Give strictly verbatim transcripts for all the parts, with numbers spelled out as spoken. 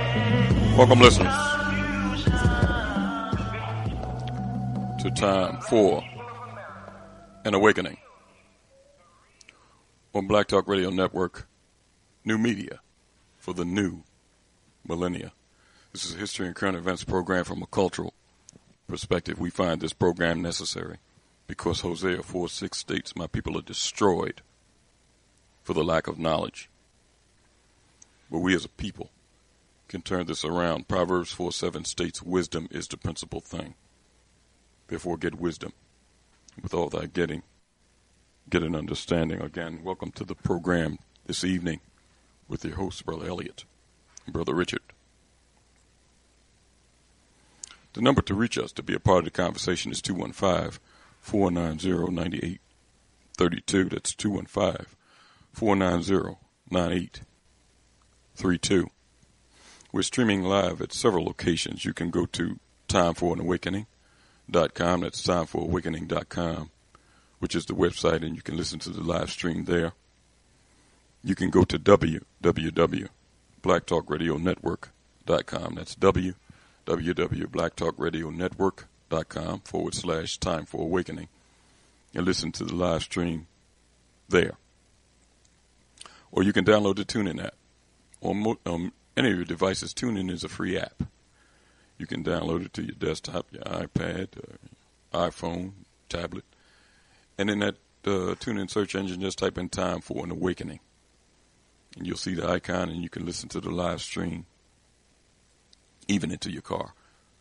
Welcome, listeners, to Time for an Awakening on Black Talk Radio Network, new media for the new millennia. This is a history and current events program from a cultural perspective. We find this program necessary because Hosea four six states, "My people are destroyed for the lack of knowledge." But we as a people can turn this around. Proverbs four seven states, "Wisdom is the principal thing. Therefore get wisdom. With all thy getting, get an understanding." Again, welcome to the program this evening with your hosts, Brother Elliot and Brother Richard. The number to reach us to be a part of the conversation is two one five, four nine zero, nine eight three two. That's two one five, four nine zero, nine eight three two. We're streaming live at several locations. You can go to time for an awakening dot com. That's time for awakening dot com, which is the website, and you can listen to the live stream there. You can go to w w w dot black talk radio network dot com. That's w w w dot black talk radio network dot com forward slash time for awakening, and listen to the live stream there. Or you can download the TuneIn app. On um, any of your devices, TuneIn is a free app. You can download it to your desktop, your iPad, uh, iPhone, tablet. And in that uh, TuneIn search engine, just type in Time for an Awakening. And you'll see the icon, and you can listen to the live stream even into your car.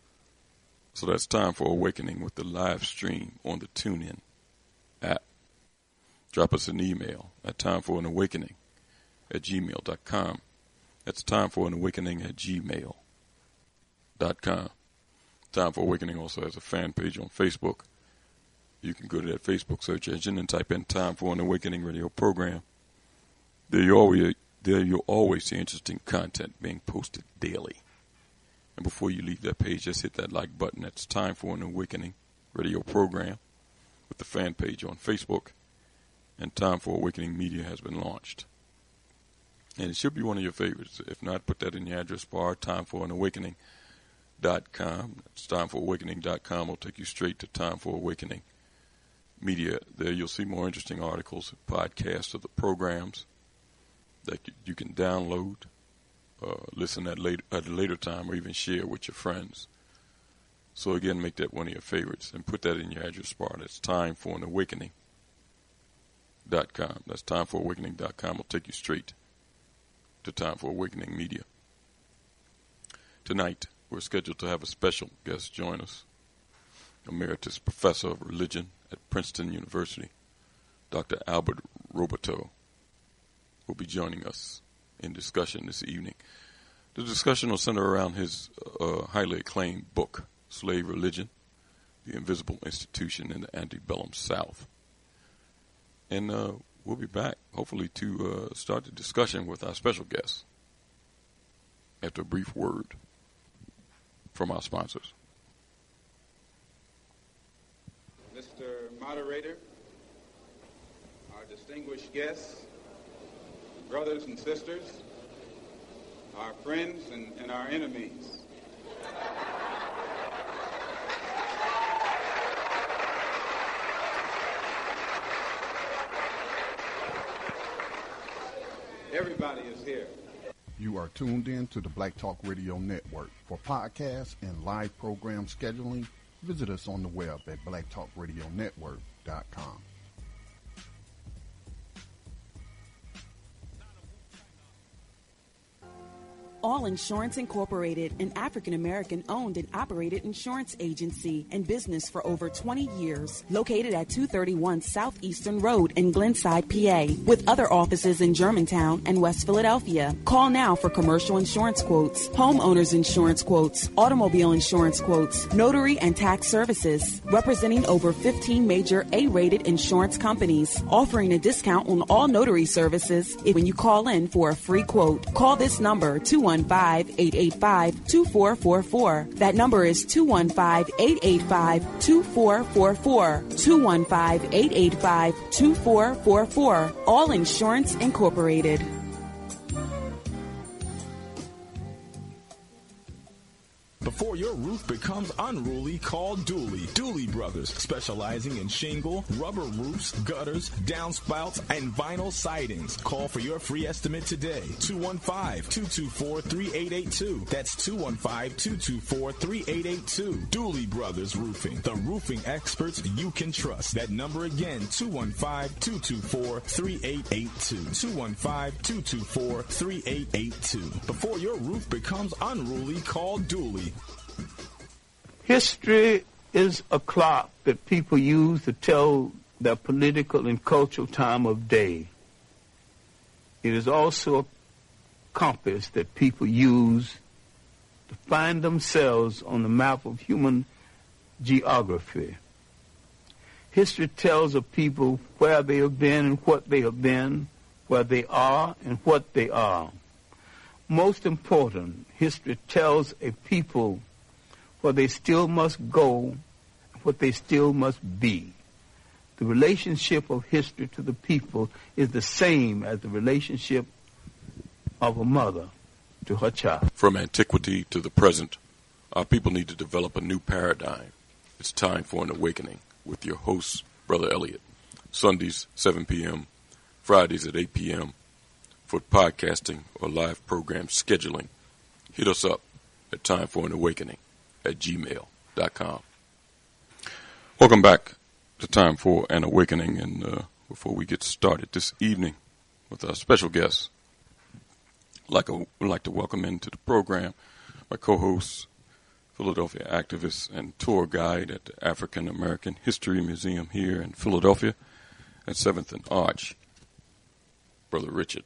So that's Time for Awakening with the live stream on the TuneIn app. Drop us an email at timeforanawakening at gmail dot com. That's timeforanawakening at gmail dot com. Time for Awakening also has a fan page on Facebook. You can go to that Facebook search engine and type in Time for an Awakening radio program. There you always, there you'll always see interesting content being posted daily. And before you leave that page, just hit that like button. That's Time for an Awakening radio program with the fan page on Facebook. And Time for Awakening Media has been launched. And it should be one of your favorites. If not, put that in the address bar, time for an awakening dot com. It's time for awakening dot com. Will take you straight to Time for Awakening Media. There you'll see more interesting articles, podcasts of the programs that you can download, uh, listen at, later, at a later time, or even share with your friends. So again, make that one of your favorites and put that in your address bar. That's time for an awakening dot com. That's time for awakening dot com. Will take you straight to Time for Awakening Media. Tonight, we're scheduled to have a special guest join us, Emeritus Professor of Religion at Princeton University, Doctor Albert Roboteau, will be joining us in discussion this evening. The discussion will center around his uh, highly acclaimed book, Slave Religion, The Invisible Institution in the Antebellum South. And uh, we'll be back, hopefully, to uh, start the discussion with our special guest after a brief word from our sponsors. Mister Moderator, our distinguished guests, brothers and sisters, our friends and, and our enemies. Everybody is here. You are tuned in to the Black Talk Radio Network. For podcasts and live program scheduling, visit us on the web at black talk radio network dot com. All Insurance Incorporated, an African-American owned and operated insurance agency and business for over twenty years, located at two thirty-one Southeastern Road in Glenside, P A, with other offices in Germantown and West Philadelphia. Call now for commercial insurance quotes, homeowners insurance quotes, automobile insurance quotes, notary and tax services, representing over fifteen major A-rated insurance companies, offering a discount on all notary services if when you call in for a free quote. Call this number, two one five, eight eight five, two four four four. That number is two one five, eight eight five, two four four four. two one five, eight eight five, two four four four. All Insurance Incorporated. Before your roof becomes unruly, call Dooley. Dooley Brothers, specializing in shingle, rubber roofs, gutters, downspouts, and vinyl sidings. Call for your free estimate today. two one five, two two four, three eight eight two. That's two one five, two two four, three eight eight two. Dooley Brothers Roofing, the roofing experts you can trust. That number again, two one five, two two four, three eight eight two. two one five, two two four, three eight eight two. Before your roof becomes unruly, call Dooley. History is a clock that people use to tell their political and cultural time of day. It is also a compass that people use to find themselves on the map of human geography. History tells of people where they have been and what they have been, where they are and what they are. Most important, history tells a people where they still must go, what they still must be. The relationship of history to the people is the same as the relationship of a mother to her child. From antiquity to the present, our people need to develop a new paradigm. It's time for an awakening with your host, Brother Elliot. Sundays, seven p.m., Fridays at eight p.m. For podcasting or live program scheduling, hit us up at time for an awakening at gmail dot com. Welcome back to Time for an Awakening. And uh, before we get started this evening with our special guest, I'd like, a, would like to welcome into the program my co-host, Philadelphia activist and tour guide at the African American History Museum here in Philadelphia at seventh and Arch. Brother Richard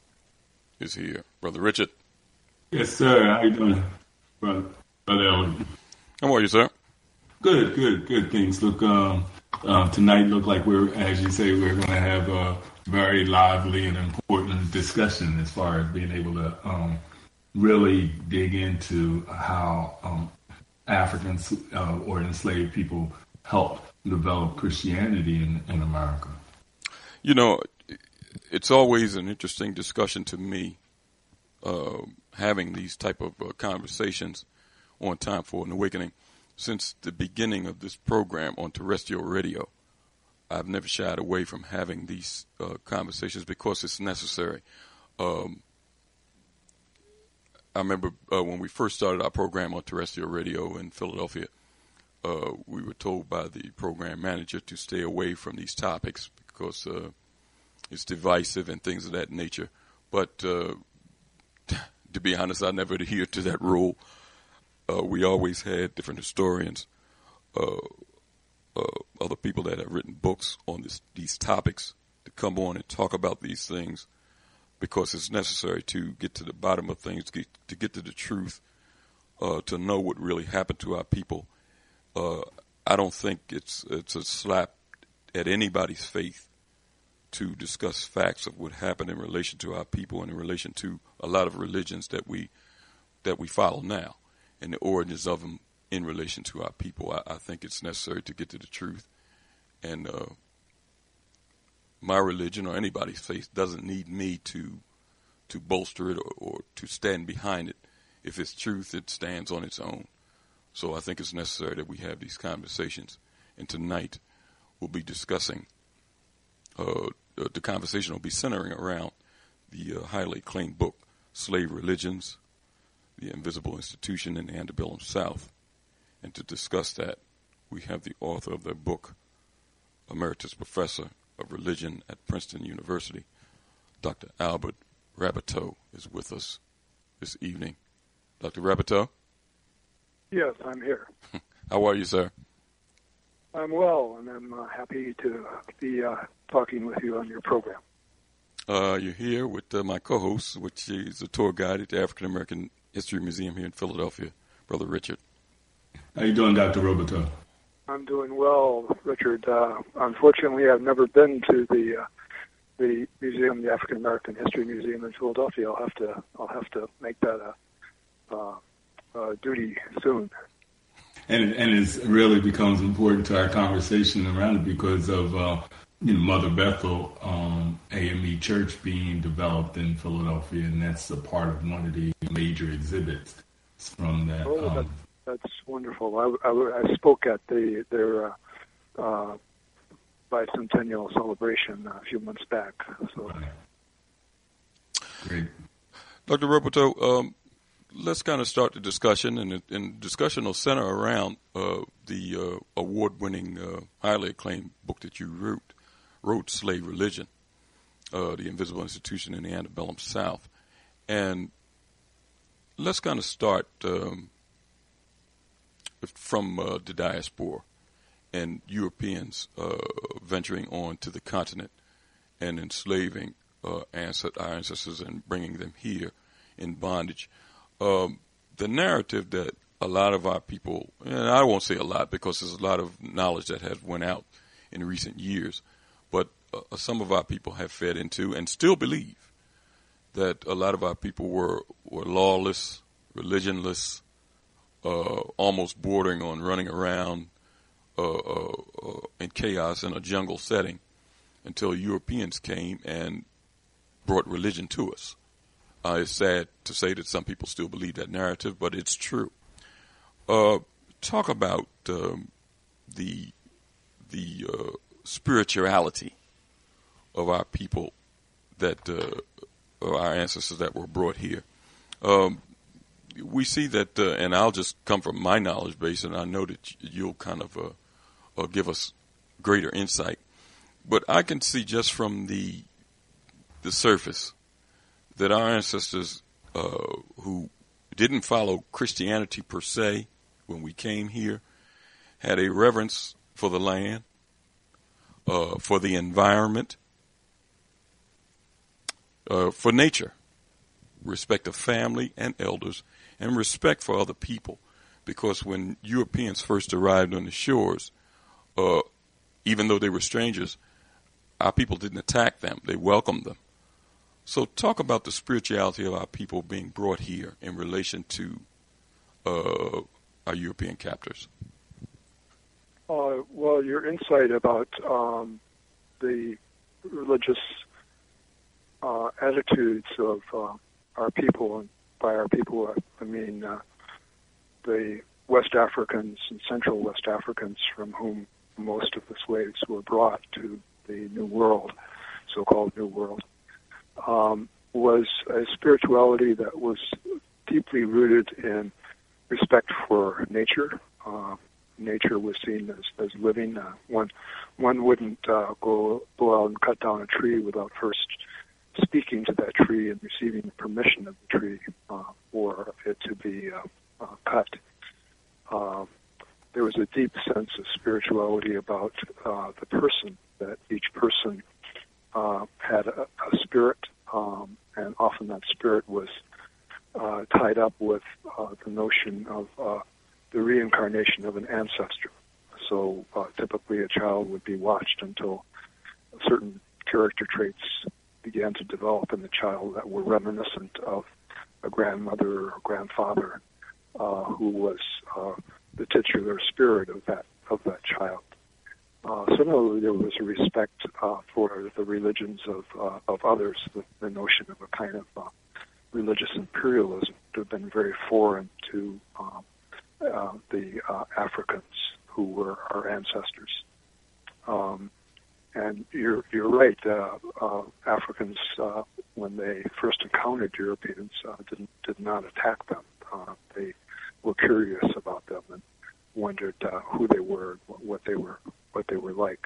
is here. Brother Richard. Yes, sir. How you doing, brother? Brother Elliot. How are you, sir? Good, good, good. Things look um, uh, tonight look like we're, as you say, we're going to have a very lively and important discussion as far as being able to um, really dig into how um, Africans uh, or enslaved people helped develop Christianity in, in America. You know, it's always an interesting discussion to me, uh, having these type of uh, conversations on Time for an Awakening. Since the beginning of this program on terrestrial radio, I've never shied away from having these uh, conversations because it's necessary. Um, I remember uh, when we first started our program on terrestrial radio in Philadelphia, uh, we were told by the program manager to stay away from these topics because uh, it's divisive and things of that nature. But uh, to be honest, I never adhered to that rule. Uh, we always had different historians, uh, uh, other people that have written books on this, these topics to come on and talk about these things because it's necessary to get to the bottom of things, to get to, get to the truth, uh, to know what really happened to our people. Uh, I don't think it's it's a slap at anybody's faith to discuss facts of what happened in relation to our people and in relation to a lot of religions that we that we follow now and the origins of them in relation to our people. I, I think it's necessary to get to the truth. And uh, my religion or anybody's faith doesn't need me to to bolster it or, or to stand behind it. If it's truth, it stands on its own. So I think it's necessary that we have these conversations. And tonight we'll be discussing, uh, the conversation will be centering around the uh, highly acclaimed book, Slave Religions, The Invisible Institution in the Antebellum South. And to discuss that, we have the author of the book, Emeritus Professor of Religion at Princeton University, Doctor Albert Raboteau, is with us this evening. Doctor Raboteau? Yes, I'm here. How are you, sir? I'm well, and I'm uh, happy to be uh, talking with you on your program. Uh, you're here with uh, my co-host, which is a tour guide at the African American History Museum here in Philadelphia, Brother Richard. How you doing, Doctor Raboteau? I'm doing well, Richard. Uh, unfortunately, I've never been to the uh, the museum, the African American History Museum in Philadelphia. I'll have to I'll have to make that a, a, a duty soon. And it, and it really becomes important to our conversation around it because of uh, you know, Mother Bethel um, A M E Church being developed in Philadelphia, and that's a part of one of the major exhibits from that Oh, um, that's, that's wonderful. I, I, I spoke at the their uh, uh, bicentennial celebration a few months back. So, great, Doctor Roberto. Um, let's kind of start the discussion, and the discussion will center around uh, the uh, award-winning, uh, highly acclaimed book that you wrote, wrote Slave Religion, uh, The Invisible Institution in the Antebellum South. And let's kind of start um, from uh, the diaspora and Europeans uh, venturing on to the continent and enslaving uh, ancest- our ancestors and bringing them here in bondage. Um, the narrative that a lot of our people, and I won't say a lot because there's a lot of knowledge that has went out in recent years, but uh, some of our people have fed into and still believe that a lot of our people were, were lawless, religionless, uh, almost bordering on running around uh, uh, uh, in chaos in a jungle setting until Europeans came and brought religion to us. Uh, it's sad to say that some people still believe that narrative, but it's true. Uh, talk about um, the the uh, spirituality of our people, that uh, of our ancestors that were brought here. Um, we see that, uh, and I'll just come from my knowledge base, and I know that you'll kind of uh, uh, give us greater insight. But I can see just from the the surface that our ancestors uh, who didn't follow Christianity per se when we came here had a reverence for the land, uh, for the environment, uh, for nature, respect of family and elders, and respect for other people. Because when Europeans first arrived on the shores, uh, even though they were strangers, our people didn't attack them. They welcomed them. So talk about the spirituality of our people being brought here in relation to uh, our European captors. Uh, well, your insight about um, the religious uh, attitudes of uh, our people, and by our people I mean uh, the West Africans and Central West Africans from whom most of the slaves were brought to the New World, so-called New World. Um, was a spirituality that was deeply rooted in respect for nature. Uh, nature was seen as, as living. Uh, one one wouldn't uh, go go out and cut down a tree without first speaking to that tree and receiving the permission of the tree uh, for it to be uh, uh, cut. Uh, there was a deep sense of spirituality about uh, the person, that each person Uh, had a, a spirit, um, and often that spirit was uh, tied up with uh, the notion of uh, the reincarnation of an ancestor. So uh, typically a child would be watched until certain character traits began to develop in the child that were reminiscent of a grandmother or grandfather uh, who was uh, the titular spirit of that of that child. Uh, similarly, there was a respect uh, for the religions of uh, of others. The, the notion of a kind of uh, religious imperialism would have been very foreign to uh, uh, the uh, Africans who were our ancestors. Um, and you're you're right. Uh, uh, Africans, uh, when they first encountered Europeans, uh, didn't did not attack them. Uh, they were curious about them and wondered uh, who they were, what they were. what they were like.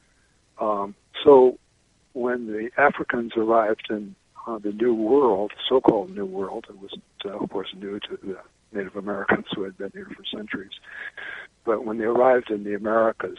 Um, so when the Africans arrived in uh, the New World, so-called New World, it was, uh, of course, new to the Native Americans who had been here for centuries, but when they arrived in the Americas,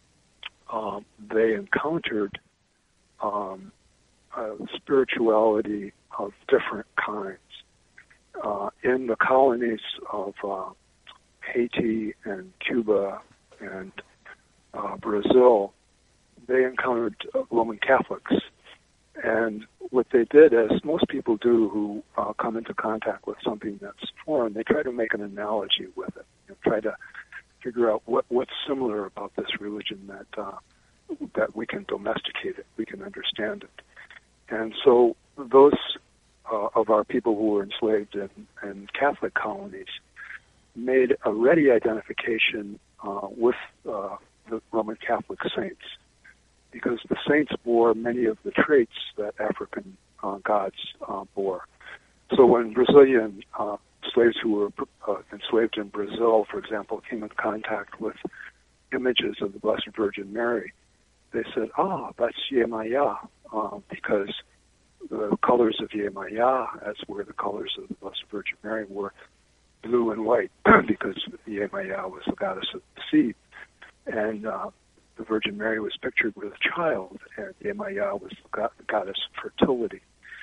um, they encountered um, a spirituality of different kinds. Uh, in the colonies of uh, Haiti and Cuba and Uh, Brazil, they encountered uh, Roman Catholics. And what they did, as most people do who uh, come into contact with something that's foreign, they try to make an analogy with it, and try to figure out what, what's similar about this religion that uh, that we can domesticate it, we can understand it. And so those uh, of our people who were enslaved in, in Catholic colonies made a ready identification uh, with uh, the Roman Catholic saints, because the saints bore many of the traits that African uh, gods uh, bore. So when Brazilian uh, slaves who were uh, enslaved in Brazil, for example, came in contact with images of the Blessed Virgin Mary, they said, ah, that's Yemaya, uh, because the colors of Yemaya, as were the colors of the Blessed Virgin Mary, were blue and white, because Yemaya was the goddess of the sea. And uh, the Virgin Mary was pictured with a child, and Yemaya was the, god- the goddess of fertility.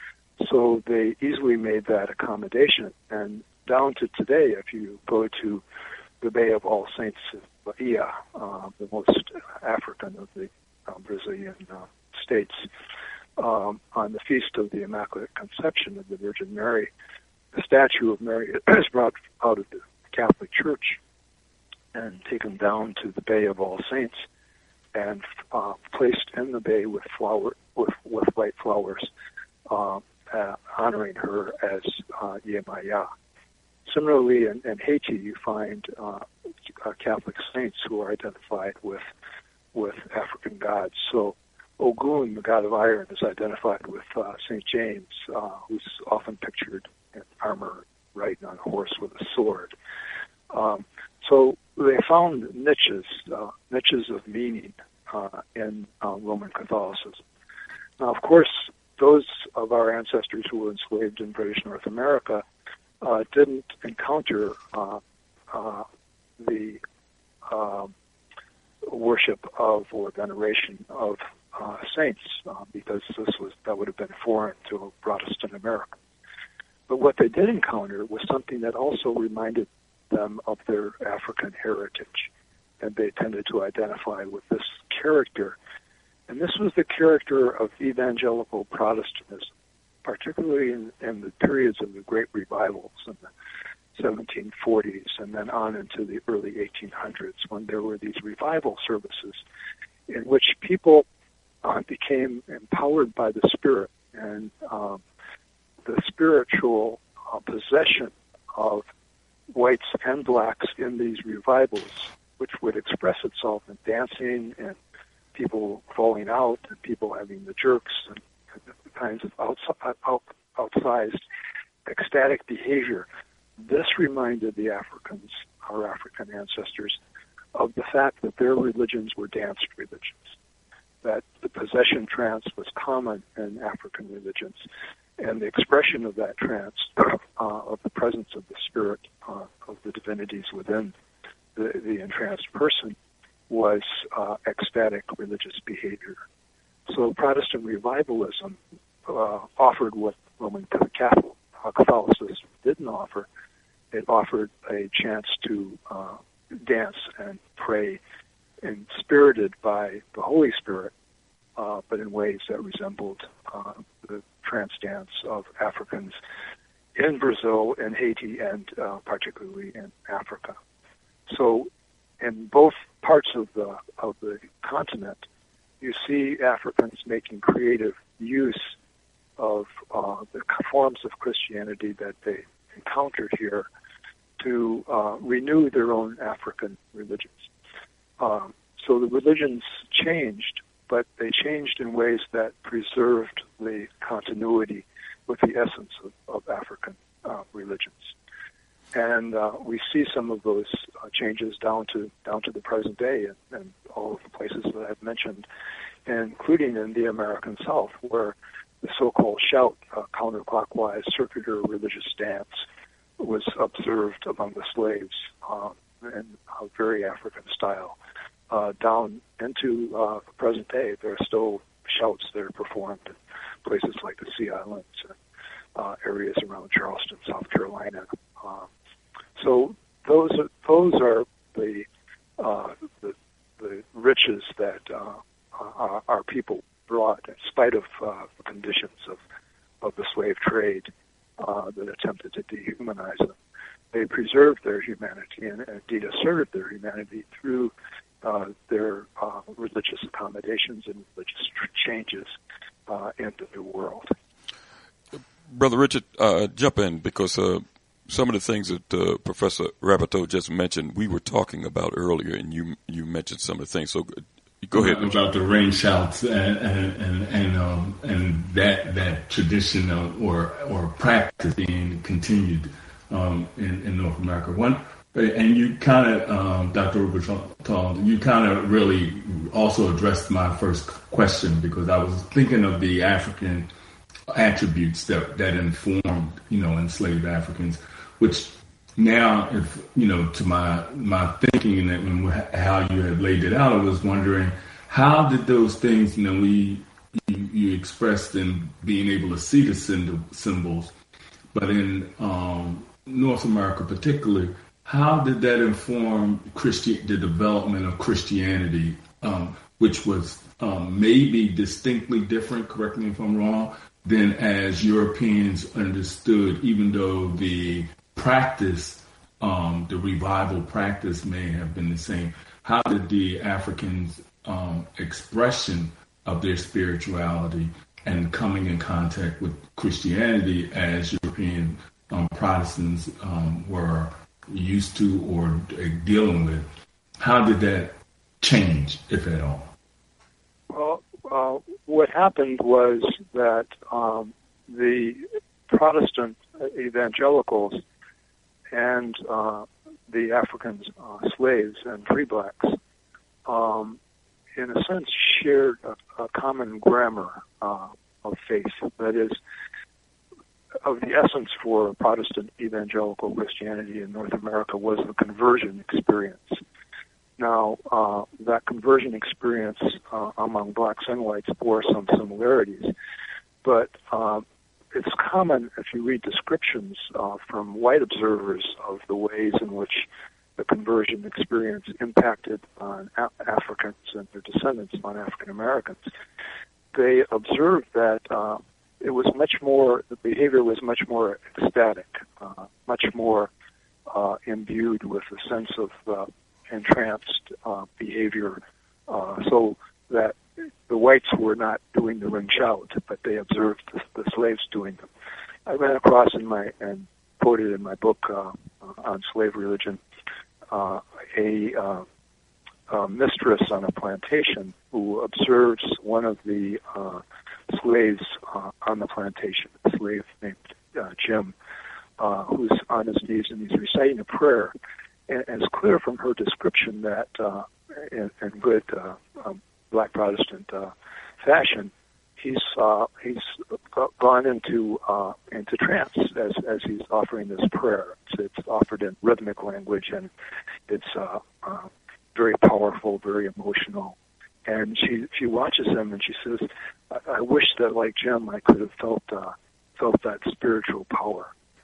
So they easily made that accommodation. And down to today, if you go to the Bay of All Saints of Bahia, uh, the most African of the uh, Brazilian uh, states, um, on the Feast of the Immaculate Conception of the Virgin Mary, the statue of Mary is brought out of the Catholic Church and taken down to the Bay of All Saints and uh, placed in the bay with flower with, with white flowers, uh, uh, honoring her as uh, Yemaya. Similarly, in, in Haiti, you find uh, uh, Catholic saints who are identified with with African gods. So Ogun, the god of iron, is identified with uh, Saint James, uh, who's often pictured in armor, riding on a horse with a sword. Um, so they found niches, uh, niches of meaning uh, in uh, Roman Catholicism. Now, of course, those of our ancestors who were enslaved in British North America uh, didn't encounter uh, uh, the uh, worship of or veneration of uh, saints, uh, because this was that would have been foreign to Protestant America. But what they did encounter was something that also reminded them of their African heritage, and they tended to identify with this character. And this was the character of evangelical Protestantism, particularly in, in the periods of the Great Revivals in the seventeen forties and then on into the early eighteen hundreds, when there were these revival services in which people uh, became empowered by the Spirit, and um, the spiritual uh, possession of whites and blacks in these revivals, which would express itself in dancing and people falling out and people having the jerks and kinds of outside, out, outsized ecstatic behavior. This reminded the Africans, our African ancestors, of the fact that their religions were danced religions, that the possession trance was common in African religions, and the expression of that trance, uh, of the presence of the spirit, uh, of the divinities within the, the entranced person, was uh, ecstatic religious behavior. So Protestant revivalism uh, offered what Roman Catholic, uh, Catholicism didn't offer. It offered a chance to uh, dance and pray, inspirited by the Holy Spirit, uh, but in ways that resembled uh, the trance dance of Africans in Brazil, in Haiti, and uh, particularly in Africa. So in both parts of the of the continent, you see Africans making creative use of uh, the forms of Christianity that they encountered here to uh, renew their own African religions. Um, so the religions changed, but they changed in ways that preserved the continuity with the essence of, of African uh, religions. And uh, we see some of those uh, changes down to down to the present day, and, and all of the places that I've mentioned, including in the American South, where the so-called shout, uh, counterclockwise circular religious dance, was observed among the slaves uh, in a very African style. Uh, down into uh, the present day, there are still shouts that are performed in places like the Sea Islands and uh, areas around Charleston, South Carolina. Uh, so those are, those are the, uh, the the riches that uh, our, our people brought, in spite of uh, the conditions of, of the slave trade uh, that attempted to dehumanize them. They preserved their humanity and indeed asserted their humanity through uh, their uh, religious accommodations and religious changes uh, in the New World. Brother Richard, uh, jump in, because uh, some of the things that uh, Professor Rabateau just mentioned, we were talking about earlier, and you you mentioned some of the things. So go ahead. About the ring shouts and and and and, um, and that that tradition of, or or practice being continued um, in in North America. One, and you kind of, um, Doctor Rabateau, you kind of really also addressed my first question, because I was thinking of the African attributes that that informed, you know, enslaved Africans, which now, if you know, to my my thinking and, and how you had laid it out, I was wondering, how did those things, you know, we you, you expressed in being able to see the symbols, but in um, North America particularly, how did that inform Christi- the development of Christianity, um, which was um, maybe distinctly different, correct me if I'm wrong, than as Europeans understood, even though the practice, um, the revival practice may have been the same. How did the Africans' um, expression of their spirituality and coming in contact with Christianity as European um, Protestants um, were used to or dealing with, how did that change, if at all? Well, uh, what happened was that um, the Protestant evangelicals and uh, the African uh, slaves and free blacks, um, in a sense, shared a, a common grammar uh, of faith. That is, of the essence for Protestant evangelical Christianity in North America was the conversion experience. Now, uh, that conversion experience uh, among blacks and whites bore some similarities, but uh, it's common if you read descriptions uh, from white observers of the ways in which the conversion experience impacted on Af- Africans and their descendants on African Americans. They observed that uh, it was much more, the behavior was much more ecstatic, uh, much more uh, imbued with a sense of uh, entranced uh, behavior, uh, so that the whites were not doing the ring shout, but they observed the, the slaves doing them. I ran across in my, and quoted in my book uh, on slave religion, uh, a, uh, a mistress on a plantation who observes one of the uh, slaves uh, on the plantation, a slave named uh, Jim, uh, who's on his knees and he's reciting a prayer. And it's clear from her description that, uh, in, in good uh, um, Black Protestant uh, fashion, he's uh, he's gone into uh, into trance as as he's offering this prayer. It's, it's offered in rhythmic language, and it's uh, uh, very powerful, very emotional. And she she watches him and she says, "I, I wish that, like Jim, I could have felt uh, felt that spiritual power."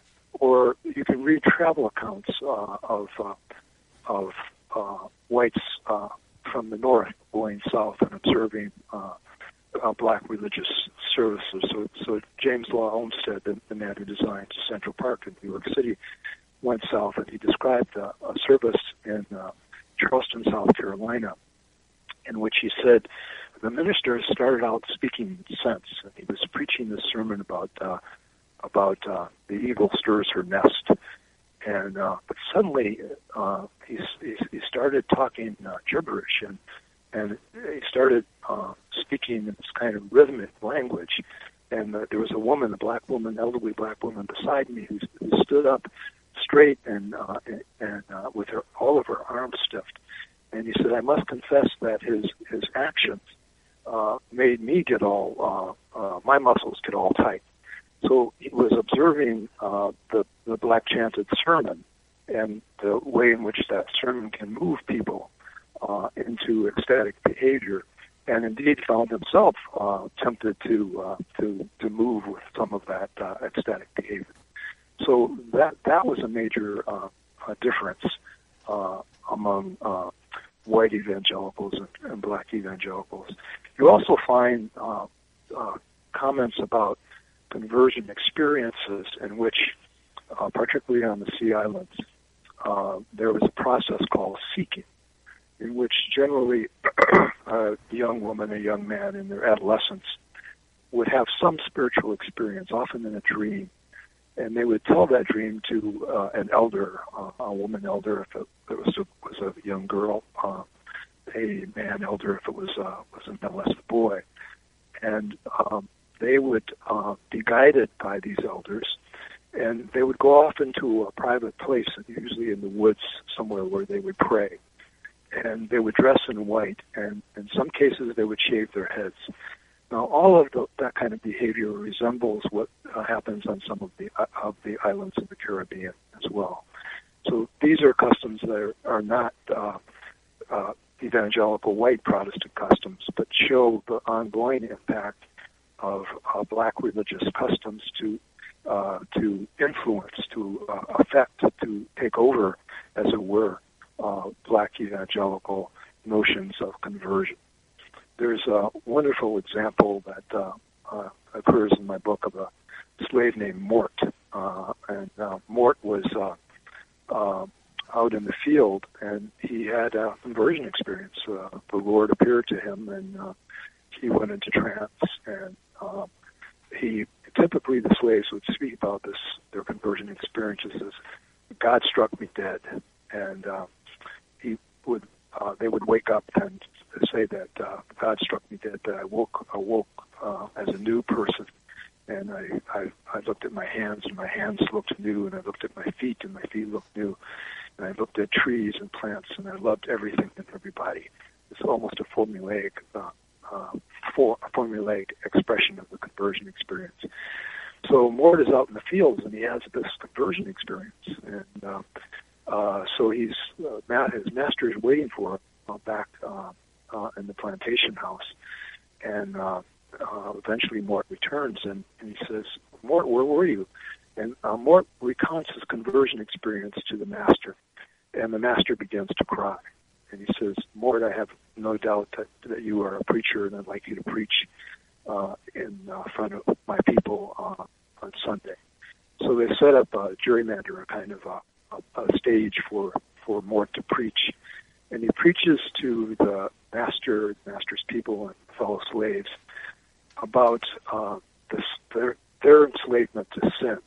Or you can read travel accounts uh, of uh, of uh, whites uh, from the north going south and observing uh, uh, black religious services. So, so James Law Olmsted, the, the man who designed Central Park in New York City, went south, and he described uh, a service in uh, Charleston, South Carolina, in which he said the minister started out speaking sense, and he was preaching this sermon about uh, about uh, the eagle stirs her nest. And uh, but suddenly uh, he, he he started talking uh, gibberish, and and he started uh, speaking in this kind of rhythmic language. And uh, there was a woman, a black woman, elderly black woman beside me, who, who stood up straight and uh, and uh, with her all of her arms stiffed. And he said, "I must confess that his his actions uh, made me get all uh, uh, my muscles get all tight." So he was observing uh, the, the black chanted sermon and the way in which that sermon can move people uh, into ecstatic behavior, and indeed found himself uh, tempted to uh, to to move with some of that uh, ecstatic behavior. So that that was a major uh, uh, difference uh, among uh, white evangelicals and, and black evangelicals. You also find uh, uh, comments about conversion experiences in which, uh, particularly on the Sea Islands, uh, there was a process called seeking, in which generally a young woman, a young man in their adolescence would have some spiritual experience, often in a dream, and they would tell that dream to uh, an elder, uh, a woman elder if it, it was a, was a young girl, uh, a man elder if it was uh, was an adolescent boy, and um, they would uh, be guided by these elders, and they would go off into a private place, usually in the woods somewhere, where they would pray, and they would dress in white, and in some cases they would shave their heads. Now, all of the, that kind of behavior resembles what uh, happens on some of the uh, of the islands of the Caribbean as well. So these are customs that are, are not uh, uh, evangelical white Protestant customs, but show the ongoing impact of uh, black religious customs to uh, to influence, to uh, affect, to take over, as it were, uh, black evangelical notions of conversion. There's a wonderful example that uh, uh, occurs in my book of a slave named Mort. Uh, and uh, Mort was uh, uh, out in the field, and he had a conversion experience. Uh, the Lord appeared to him, and uh, he went into trance. And uh, he typically the slaves would speak about this, their conversion experiences as God struck me dead, and uh, he would uh, they would wake up and say that uh, God struck me dead, that I woke awoke uh, as a new person, and I, I I looked at my hands, and my hands looked new, and I looked at my feet, and my feet looked new, and I looked at trees and plants, and I loved everything and everybody. It's almost a formulaic, uh, uh, for, a formulaic expression of the conversion experience. So Mort is out in the fields, and he has this conversion experience, and uh, uh, so he's uh, ma- his master is waiting for him uh, back uh, uh, in the plantation house, and uh, uh, eventually Mort returns, and, and he says, "Mort, where were you?" And uh, Mort recounts his conversion experience to the master, and the master begins to cry. And he says, "Mort, I have no doubt that, that you are a preacher, and I'd like you to preach uh, in uh, front of my people uh, on Sunday." So they set up a gerrymander, a kind of a, a, a stage for, for Mort to preach. And he preaches to the master, master's people, and fellow slaves about uh, this, their, their enslavement to sin.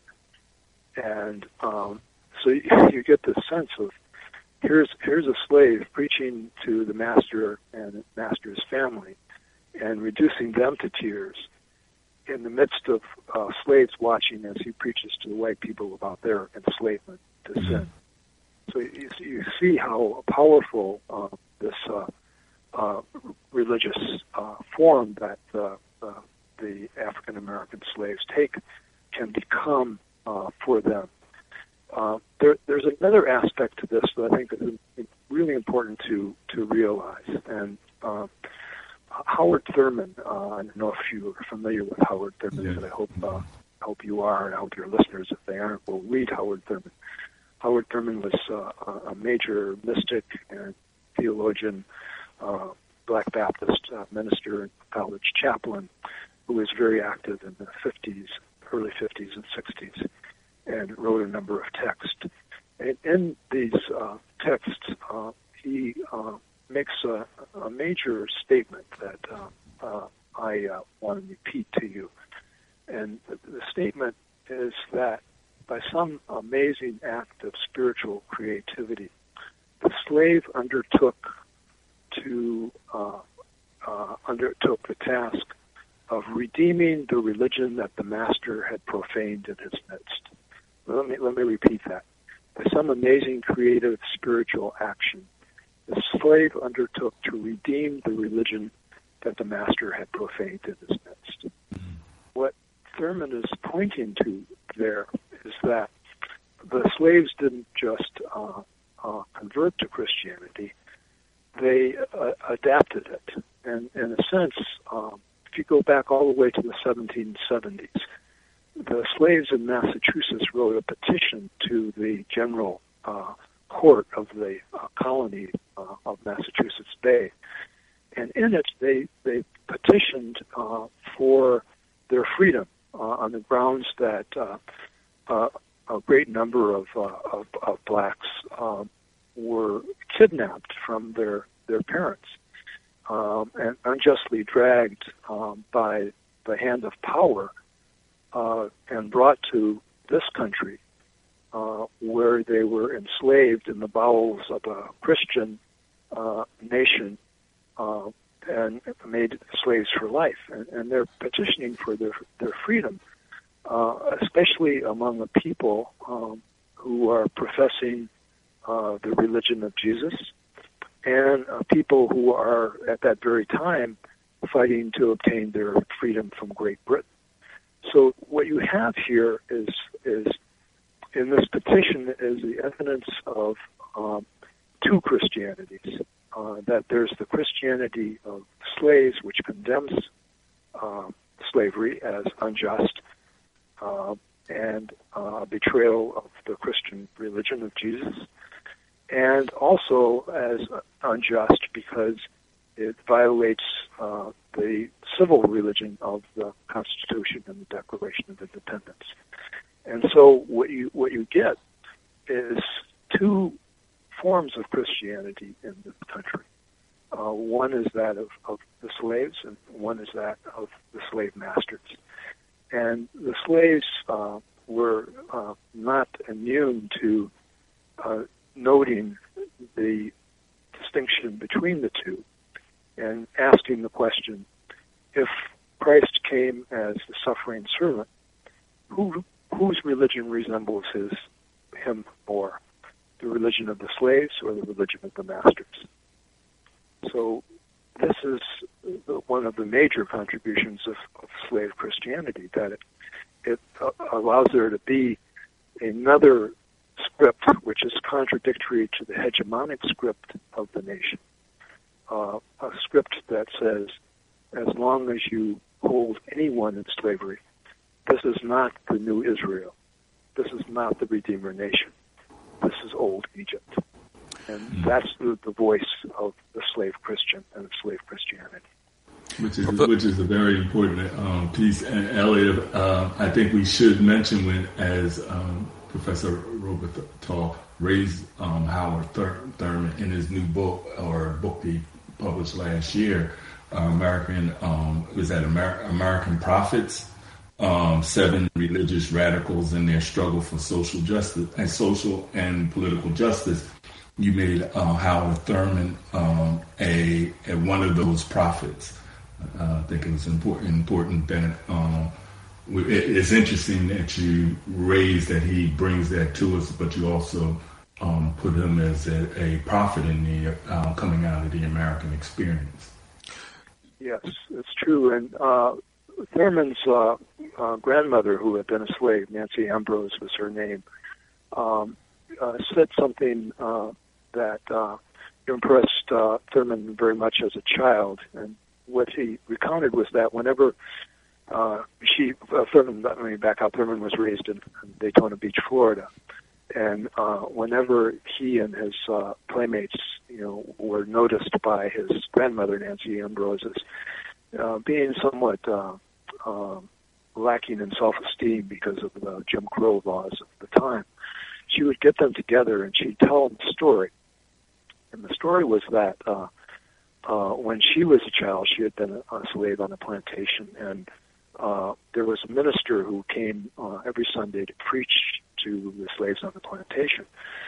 And um, so you, you get this sense of, here's here's a slave preaching to the master and the master's family and reducing them to tears in the midst of uh, slaves watching as he preaches to the white people about their enslavement to sin. So you, you see how powerful uh, this uh, uh, religious uh, form that uh, uh, the African American slaves take can become uh, for them. Uh, there, there's another aspect to this that I think is really important to, to realize. And uh, Howard Thurman, uh, I don't know if you are familiar with Howard Thurman, yes. but I hope uh, hope you are, and I hope your listeners, if they aren't, will read Howard Thurman. Howard Thurman was uh, a major mystic and theologian, uh, Black Baptist uh, minister and college chaplain, who was very active in the fifties, early fifties and sixties, and wrote a number of texts. And in these uh, texts, uh, he uh, makes a, a major statement that uh, uh, I uh, want to repeat to you. And the, the statement is that by some amazing act of spiritual creativity, the slave undertook to uh, uh, undertook the task of redeeming the religion that the master had profaned in his midst. Let me let me repeat that. By some amazing creative spiritual action, the slave undertook to redeem the religion that the master had profaned in his midst. What Thurman is pointing to there is that the slaves didn't just uh, uh, convert to Christianity, they uh, adapted it. And in a sense, um, if you go back all the way to the seventeen seventies, the slaves in Massachusetts wrote a petition to the general uh, court of the uh, colony uh, of Massachusetts Bay. And in it, they, they petitioned uh, for their freedom uh, on the grounds that uh, uh, a great number of, uh, of, of blacks uh, were kidnapped from their, their parents um, and unjustly dragged um, by the hand of power uh, and brought to this country, uh, where they were enslaved in the bowels of a Christian uh, nation uh, and made slaves for life. And, and they're petitioning for their, their freedom, uh, especially among the people um, who are professing uh, the religion of Jesus, and uh, people who are at that very time fighting to obtain their freedom from Great Britain. So what you have here is is in this petition is the evidence of um, two Christianities. Uh, that there's the Christianity of slaves, which condemns uh, slavery as unjust uh, and uh, betrayal of the Christian religion of Jesus, and also as unjust because it violates uh, the civil religion of the Constitution and the Declaration of Independence. And so what you what you get is two forms of Christianity in this country. Uh, one is that of, of the slaves, and one is that of the slave masters. And the slaves uh, were uh, not immune to uh, noting the distinction between the two and asking the question, if Christ came as the suffering servant, who whose religion resembles his him more? The religion of the slaves or the religion of the masters? So this is the, one of the major contributions of, of slave Christianity, that it, it uh, allows there to be another script which is contradictory to the hegemonic script of the nation, uh, a script that says, as long as you hold anyone in slavery, this is not the new Israel. This is not the Redeemer nation. This is old Egypt. And that's the, the voice of the slave Christian and the slave Christianity. Which is which is a very important um, piece. And Elliot, uh, I think we should mention when, as um, Professor Robital raised um, Howard Thur- Thurman in his new book, or book he published last year, uh, American um, was that Amer- American Prophets. Um, seven religious radicals in their struggle for social justice and social and political justice. You made uh, Howard Thurman um, a, a one of those prophets. Uh, I think it was important important that um, it, it's interesting that you raised that he brings that to us, but you also um, put him as a, a prophet in the uh, coming out of the American experience. Yes, it's true, and. Uh, Thurman's uh, uh, grandmother, who had been a slave, Nancy Ambrose was her name, um, uh, said something uh, that uh, impressed uh, Thurman very much as a child. And what he recounted was that whenever uh, she, uh, Thurman, let me back up, Thurman was raised in, in Daytona Beach, Florida. And uh, whenever he and his uh, playmates, you know, were noticed by his grandmother, Nancy Ambrose, as uh, being somewhat uh, Um, lacking in self-esteem because of the Jim Crow laws of the time, she would get them together and she'd tell them a story. And the story was that uh, uh, when she was a child, she had been a, a slave on a plantation, and uh, there was a minister who came uh, every Sunday to preach to the slaves on the plantation.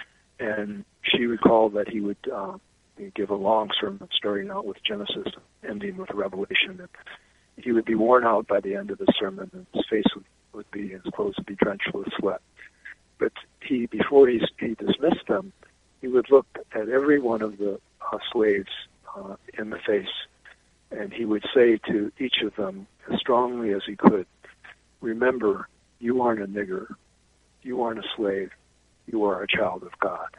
And she recalled that he would uh, give a long sermon starting out with Genesis, ending with Revelation, and he would be worn out by the end of the sermon, and his face would, would be, his clothes would be drenched with sweat. But he, before he, he dismissed them, he would look at every one of the uh, slaves uh, in the face, and he would say to each of them, as strongly as he could, remember, you aren't a nigger, you aren't a slave, you are a child of God.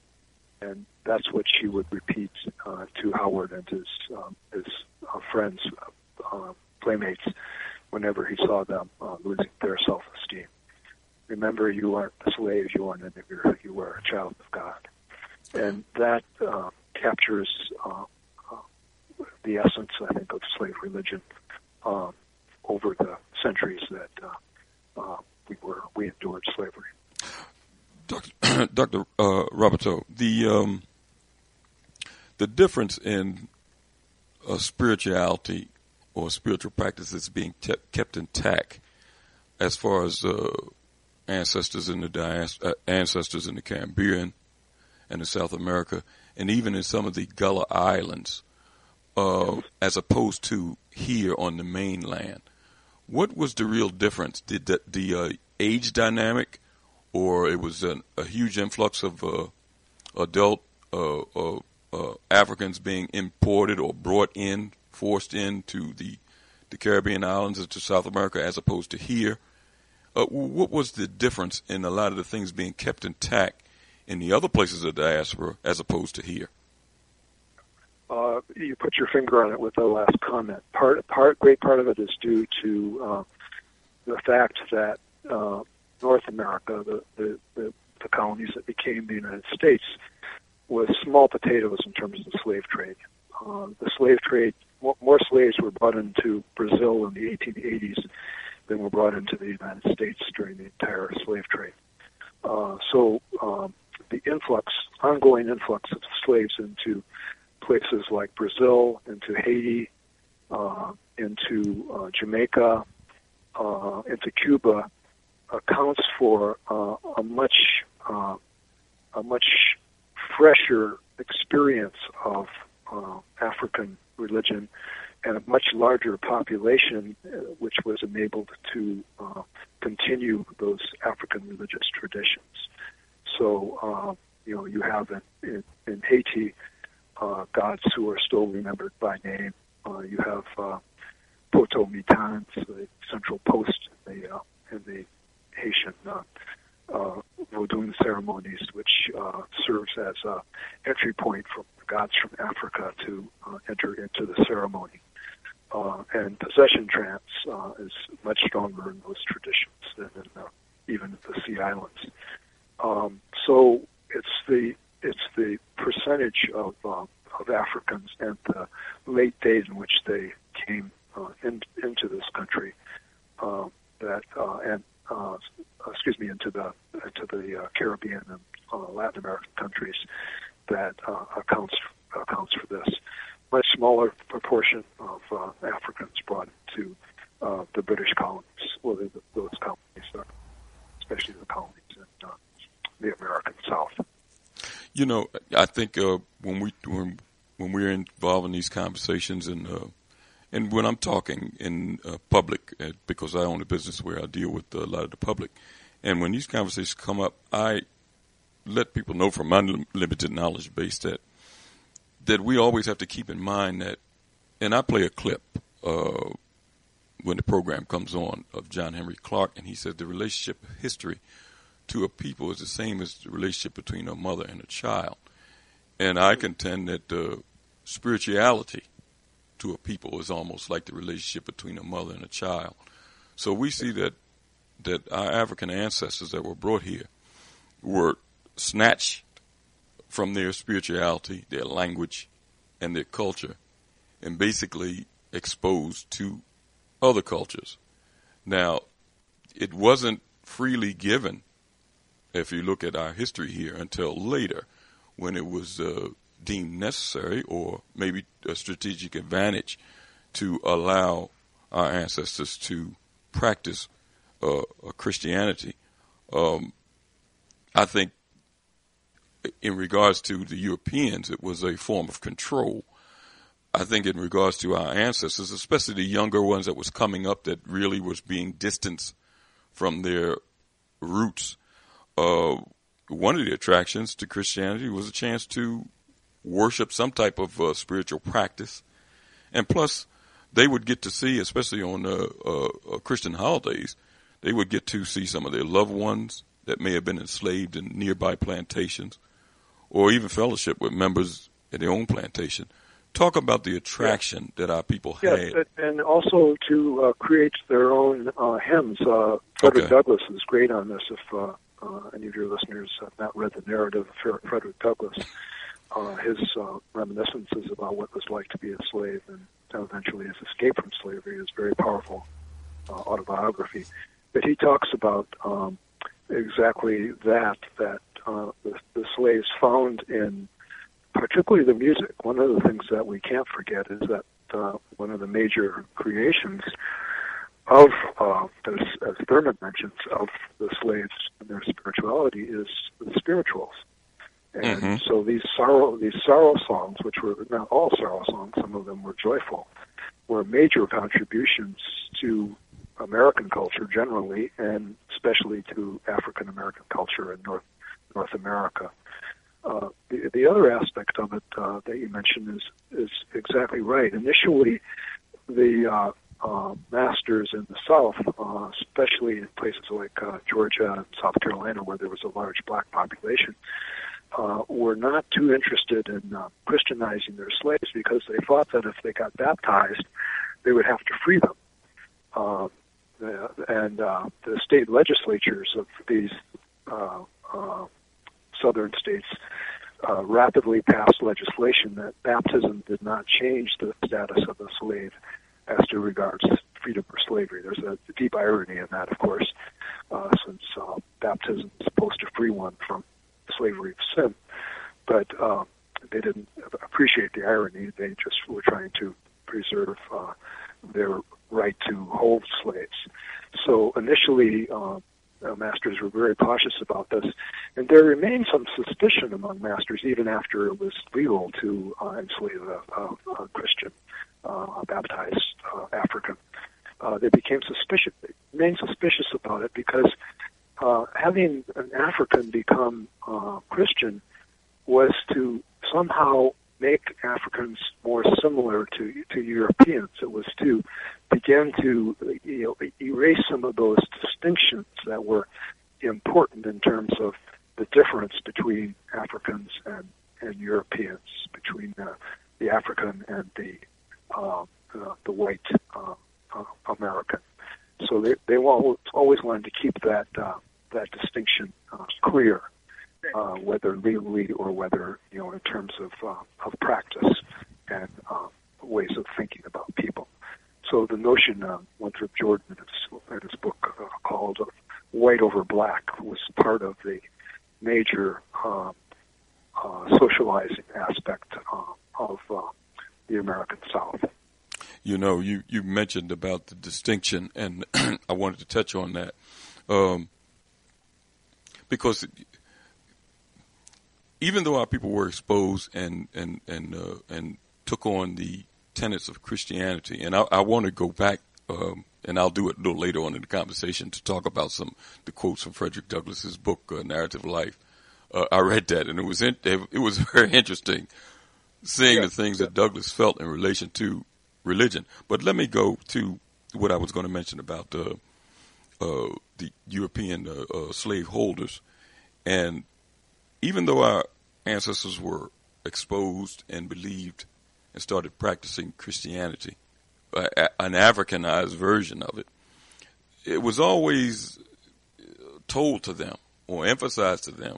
And that's what she would repeat uh, to Howard and his, um, his uh, friends, uh, playmates, whenever he saw them uh, losing their self-esteem. Remember, you aren't a slave, you aren't a nigger, you are a child of God. And that uh, captures uh, uh, the essence, I think, of slave religion uh, over the centuries that uh, uh, we were we endured slavery. Doctor Doctor Uh, Robital, the um, the difference in uh, spirituality or spiritual practices being te- kept intact as far as uh, ancestors in the dias- uh, ancestors in the Caribbean and in South America, and even in some of the Gullah Islands, uh, as opposed to here on the mainland. What was the real difference? Did the, the uh, age dynamic, or it was an, a huge influx of uh, adult uh, uh, uh, Africans being imported or brought in, forced into the, the Caribbean islands or to South America as opposed to here? Uh, what was the difference in a lot of the things being kept intact in the other places of the diaspora as opposed to here? Uh, you put your finger on it with the last comment. Part, part, great part of it is due to uh, the fact that uh, North America, the, the, the, the colonies that became the United States, was small potatoes in terms of the slave trade. Uh, the slave trade, more, more slaves were brought into Brazil in the eighteen eighties than were brought into the United States during the entire slave trade. Uh, so um, the influx, ongoing influx of slaves into places like Brazil, into Haiti, uh, into uh, Jamaica, uh, into Cuba, accounts for uh, a much uh, a much fresher experience of uh, African religion and a much larger population, uh, which was enabled to uh, continue those African religious traditions. So, uh, you know, you have in, in, in Haiti uh, gods who are still remembered by name. Uh, you have uh, Poto Mitans, the central post in the, uh, in the Haitian uh, uh, Vodun ceremonies, which uh, serves as an entry point for gods from Africa to uh, enter into the ceremony. Uh, and possession trance uh, is much stronger in those traditions than in uh, even the Sea Islands. Um, so it's the it's the percentage of uh, of Africans and the late days in which they came uh, in, into this country uh, that uh, and uh, excuse me into the into the uh, Caribbean and uh, Latin American countries that uh, accounts accounts for this. Much smaller proportion of uh, Africans brought into uh, the British colonies, well, the, those colonies, uh, especially the colonies in uh, the American South. You know, I think uh, when we when, when we're involved in these conversations, and uh, and when I'm talking in uh, public, uh, because I own a business where I deal with a lot of the public, and when these conversations come up, I let people know from my limited knowledge base that. that we always have to keep in mind that, and I play a clip uh, when the program comes on of John Henry Clark, and he said the relationship of history to a people is the same as the relationship between a mother and a child. And I contend that uh, spirituality to a people is almost like the relationship between a mother and a child. So we see that, that our African ancestors that were brought here were snatched from their spirituality, their language, and their culture, and basically exposed to other cultures. Now, it wasn't freely given, if you look at our history here, until later, when it was uh, deemed necessary or maybe a strategic advantage to allow our ancestors to practice uh, Christianity. Um, I think in regards to the Europeans, it was a form of control. I think in regards to our ancestors, especially the younger ones that was coming up that really was being distanced from their roots, uh, one of the attractions to Christianity was a chance to worship some type of uh, spiritual practice. And plus, they would get to see, especially on uh, uh, Christian holidays, they would get to see some of their loved ones that may have been enslaved in nearby plantations, or even fellowship with members at their own plantation. Talk about the attraction yeah. that our people yes, had. And also to uh, create their own uh, hymns. Uh, Frederick okay. Douglass is great on this. If uh, uh, any of your listeners have not read the narrative of Frederick Douglass, uh, his uh, reminiscences about what it was like to be a slave and eventually his escape from slavery is very powerful uh, autobiography. But he talks about um, exactly that, that Uh, the, the slaves found in particularly the music. One of the things that we can't forget is that uh, one of the major creations of, uh, as, as Thurman mentions, of the slaves and their spirituality is the spirituals. And mm-hmm. so these sorrow, these sorrow songs, which were not all sorrow songs, some of them were joyful, were major contributions to American culture generally, and especially to African American culture in North North America. Uh, the, the other aspect of it uh, that you mentioned is is exactly right. Initially, the uh, uh, masters in the South, uh, especially in places like uh, Georgia and South Carolina, where there was a large black population, uh, were not too interested in uh, Christianizing their slaves because they thought that if they got baptized, they would have to free them. Uh, the, and uh, the state legislatures of these uh, uh, southern states uh, rapidly passed legislation that baptism did not change the status of a slave as to regards freedom or slavery. There's a deep irony in that, of course, uh, since uh, baptism is supposed to free one from slavery of sin. But uh, they didn't appreciate the irony. They just were trying to preserve uh, their right to hold slaves. So initially, uh, uh, masters were very cautious about this, and there remained some suspicion among masters even after it was legal to uh, enslave a, a, a Christian, uh, a baptized uh, African. Uh, they became suspicious. They remained suspicious about it because uh, having an African become uh, Christian was to somehow make Africans more similar to to Europeans. It was to begin to you know, erase some of those distinctions that were important in terms of the difference between Africans and, and Europeans, between uh, the African and the uh, uh, the white uh, uh, American. So they they always wanted to keep that uh, that distinction uh, clear. Uh, whether legally or whether, you know, in terms of uh, of practice and uh, ways of thinking about people. So the notion, uh, Winthrop Jordan in his, in his book uh, called uh, White Over Black was part of the major uh, uh, socializing aspect uh, of uh, the American South. You know, you, you mentioned about the distinction, and I wanted to touch on that um, because it, even though our people were exposed and and and uh, and took on the tenets of Christianity, and I, I want to go back, um, and I'll do it a little later on in the conversation to talk about some the quotes from Frederick Douglass's book, uh, Narrative Life. Uh, I read that, and it was in, it was very interesting seeing yeah, the things yeah. that Douglass felt in relation to religion. But let me go to what I was going to mention about uh, uh, the European uh, uh, slave holders, and even though our ancestors were exposed and believed and started practicing Christianity, uh, an Africanized version of it, it was always told to them or emphasized to them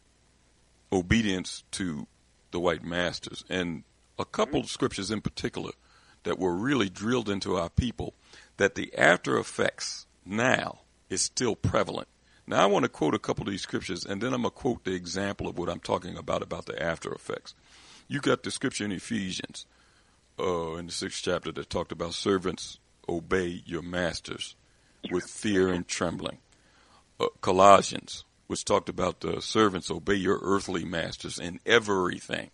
obedience to the white masters. And a couple of scriptures in particular that were really drilled into our people, that the after effects now is still prevalent. Now, I want to quote a couple of these scriptures, and then I'm going to quote the example of what I'm talking about, about the after effects. You got the scripture in Ephesians, uh, in the sixth chapter, that talked about servants, obey your masters with fear and trembling. Uh, Colossians, which talked about the servants, obey your earthly masters in everything.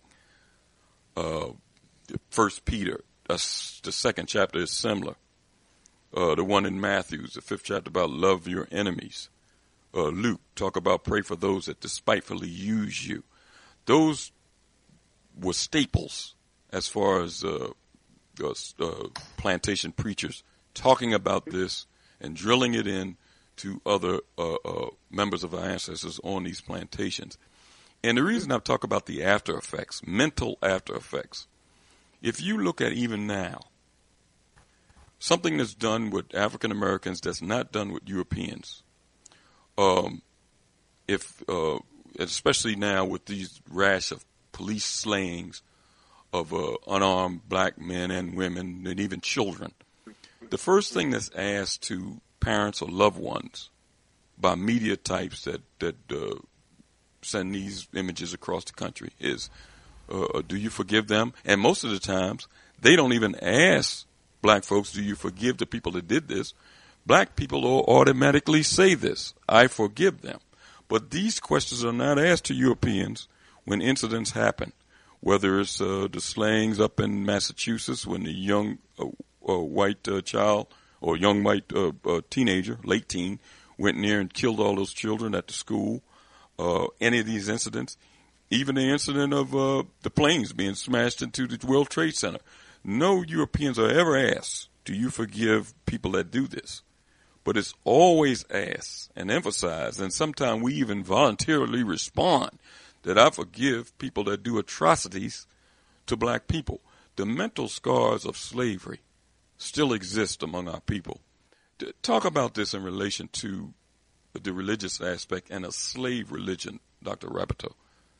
Uh, First Peter, uh, the second chapter is similar. Uh, the one in Matthew, the fifth chapter, about love your enemies. Uh, Luke, talk about pray for those that despitefully use you. Those were staples as far as uh, uh, uh, plantation preachers talking about this and drilling it in to other uh, uh, members of our ancestors on these plantations. And the reason I talk about the after effects, mental after effects, if you look at even now, something that's done with African Americans that's not done with Europeans. Um, if, uh, especially now with these rash of police slayings of uh, unarmed black men and women and even children, the first thing that's asked to parents or loved ones by media types that that uh, send these images across the country is, uh, do you forgive them? And most of the times, they don't even ask black folks, do you forgive the people that did this? Black people will automatically say this, I forgive them. But these questions are not asked to Europeans when incidents happen, whether it's uh, the slayings up in Massachusetts when the young uh, uh, white uh, child or young white uh, uh, teenager, late teen, went in there and killed all those children at the school, uh, any of these incidents, even the incident of uh, the planes being smashed into the World Trade Center. No Europeans are ever asked, do you forgive people that do this? But it's always asked and emphasized, and sometimes we even voluntarily respond, that I forgive people that do atrocities to black people. The mental scars of slavery still exist among our people. Talk about this in relation to the religious aspect and a slave religion, Doctor Rabateau.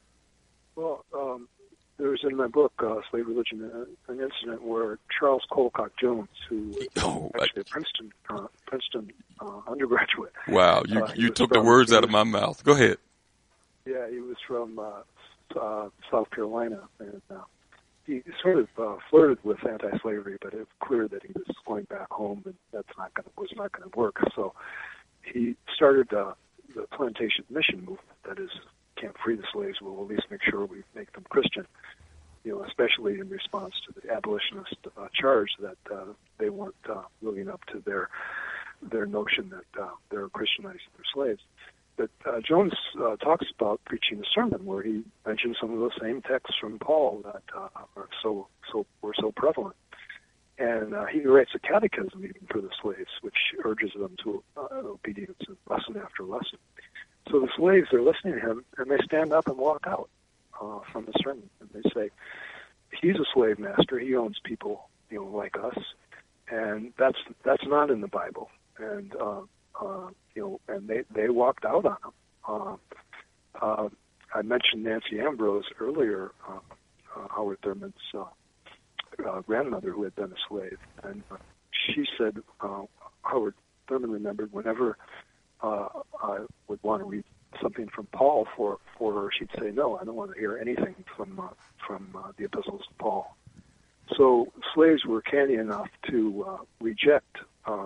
Well, um, there's in my book, uh, Slave Religion, uh, an incident where Charles Colcock Jones, who was oh, actually a Princeton uh, Princeton uh, undergraduate. Wow, you uh, you took the words out of my mouth. Go ahead. Yeah, he was from uh, uh, South Carolina, and uh, he sort of uh, flirted with anti-slavery, but it was clear that he was going back home, and that's not going was not going to work. So he started uh, the plantation mission movement. That is, can't free the slaves, we'll at least make sure we make them Christian. You know, especially in response to the abolitionist uh, charge that uh, they weren't uh, living up to their their notion that uh, they're Christianizing their slaves. But uh, Jones uh, talks about preaching a sermon where he mentions some of those same texts from Paul that uh, are so so were so prevalent, and uh, he writes a catechism even for the slaves, which urges them to uh, obedience in lesson after lesson. So the slaves are listening to him, and they stand up and walk out uh, from the sermon, and they say, "He's a slave master. He owns people, you know, like us, and that's that's not in the Bible." And uh, uh, you know, and they, they walked out on him. Uh, uh, I mentioned Nancy Ambrose earlier, uh, uh, Howard Thurman's uh, uh, grandmother, who had been a slave, and uh, she said uh, Howard Thurman remembered whenever uh, I would want to read something from Paul for, for her, she'd say, "No, I don't want to hear anything from uh, from uh, the epistles of Paul." So slaves were canny enough to uh, reject uh,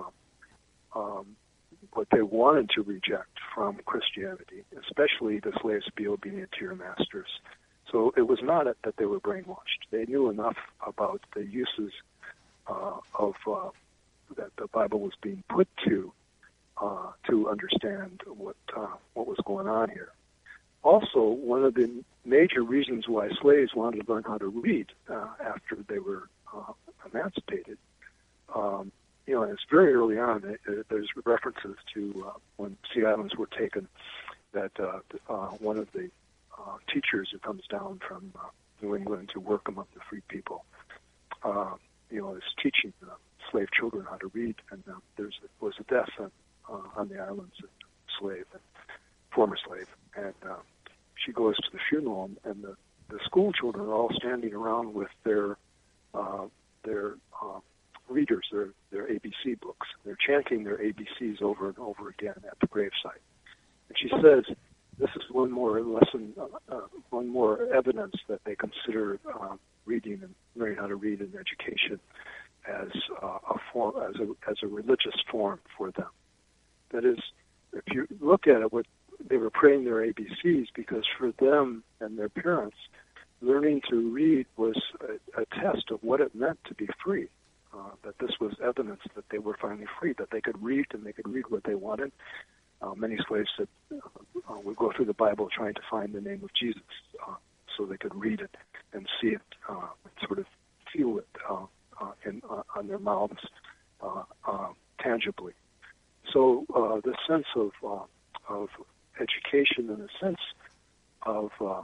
um, what they wanted to reject from Christianity, especially the slaves to be obedient to your masters. So it was not that they were brainwashed. They knew enough about the uses uh, of uh, that the Bible was being put to uh, to understand what uh, what was going on here. Also, one of the major reasons why slaves wanted to learn how to read uh, after they were uh, emancipated, um, you know, it's very early on. It, it, there's references to uh, when Sea Islands were taken, that uh, uh, one of the uh, teachers who comes down from uh, New England to work among the free people, uh, you know, is teaching uh, slave children how to read, and uh, there's was a death on, uh, on the islands, a slave, and former slave, and uh, she goes to the funeral, and the, the school children are all standing around with their uh, their uh, readers, their their A B C books. They're chanting their A B Cs over and over again at the gravesite. And she says, this is one more lesson, uh, uh, one more evidence that they consider uh, reading and learning how to read in education as uh, a form, as a as a religious form for them. That is, if you look at it, what they were praying their A B Cs because for them and their parents, learning to read was a, a test of what it meant to be free. Uh, that this was evidence that they were finally free, that they could read and they could read what they wanted. Uh, many slaves said, uh, would go through the Bible trying to find the name of Jesus uh, so they could read it and see it, uh, and sort of feel it uh, uh, in, uh, on their mouths uh, uh, tangibly. So uh, the sense of uh, of education and a sense of uh,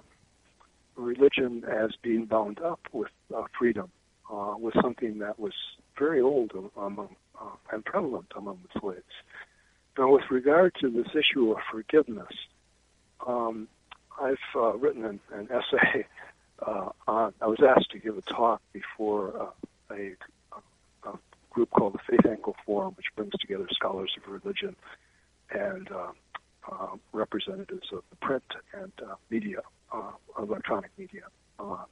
religion as being bound up with uh, freedom uh, was something that was very old among uh, and prevalent among the slaves. Now, with regard to this issue of forgiveness, um, I've uh, written an, an essay uh, on. I was asked to give a talk before uh, a, a group called the Faith Angle Forum, which brings together scholars of religion and uh, uh, representatives of the print and uh, media, uh, electronic media. Uh,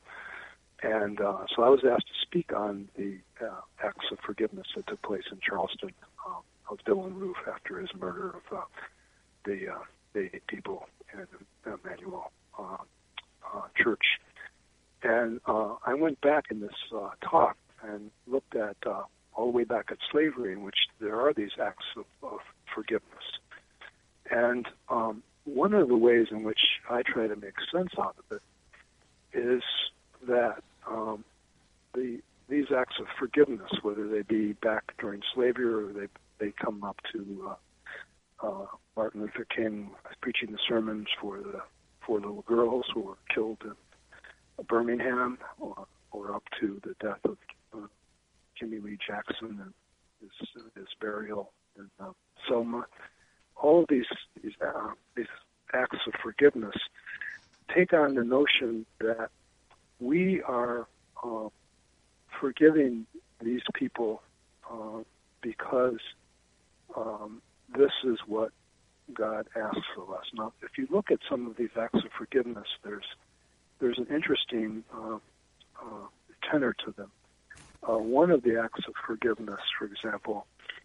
and uh, so I was asked to speak on the uh, acts of forgiveness that took place in Charleston uh, of Dylan Roof after his murder of uh, the uh, the eight people in Emmanuel uh, uh, Church. And uh, I went back in this uh, talk and looked at uh, all the way back at slavery, in which there are these acts of, of forgiveness. And um, one of the ways in which I try to make sense out of it is that um, the these acts of forgiveness, whether they be back during slavery or they they come up to uh, uh, Martin Luther King preaching the sermons for the four little girls who were killed in Birmingham, or, or up to the death of uh, Jimmy Lee Jackson and his, uh, his burial in uh, Selma. All of these these, uh, these acts of forgiveness take on the notion that we are uh, forgiving these people uh, because um, this is what God asks of us. Now, if you look at some of these acts of forgiveness, there's there's an interesting uh, uh, tenor to them. Uh, one of the acts of forgiveness, for example,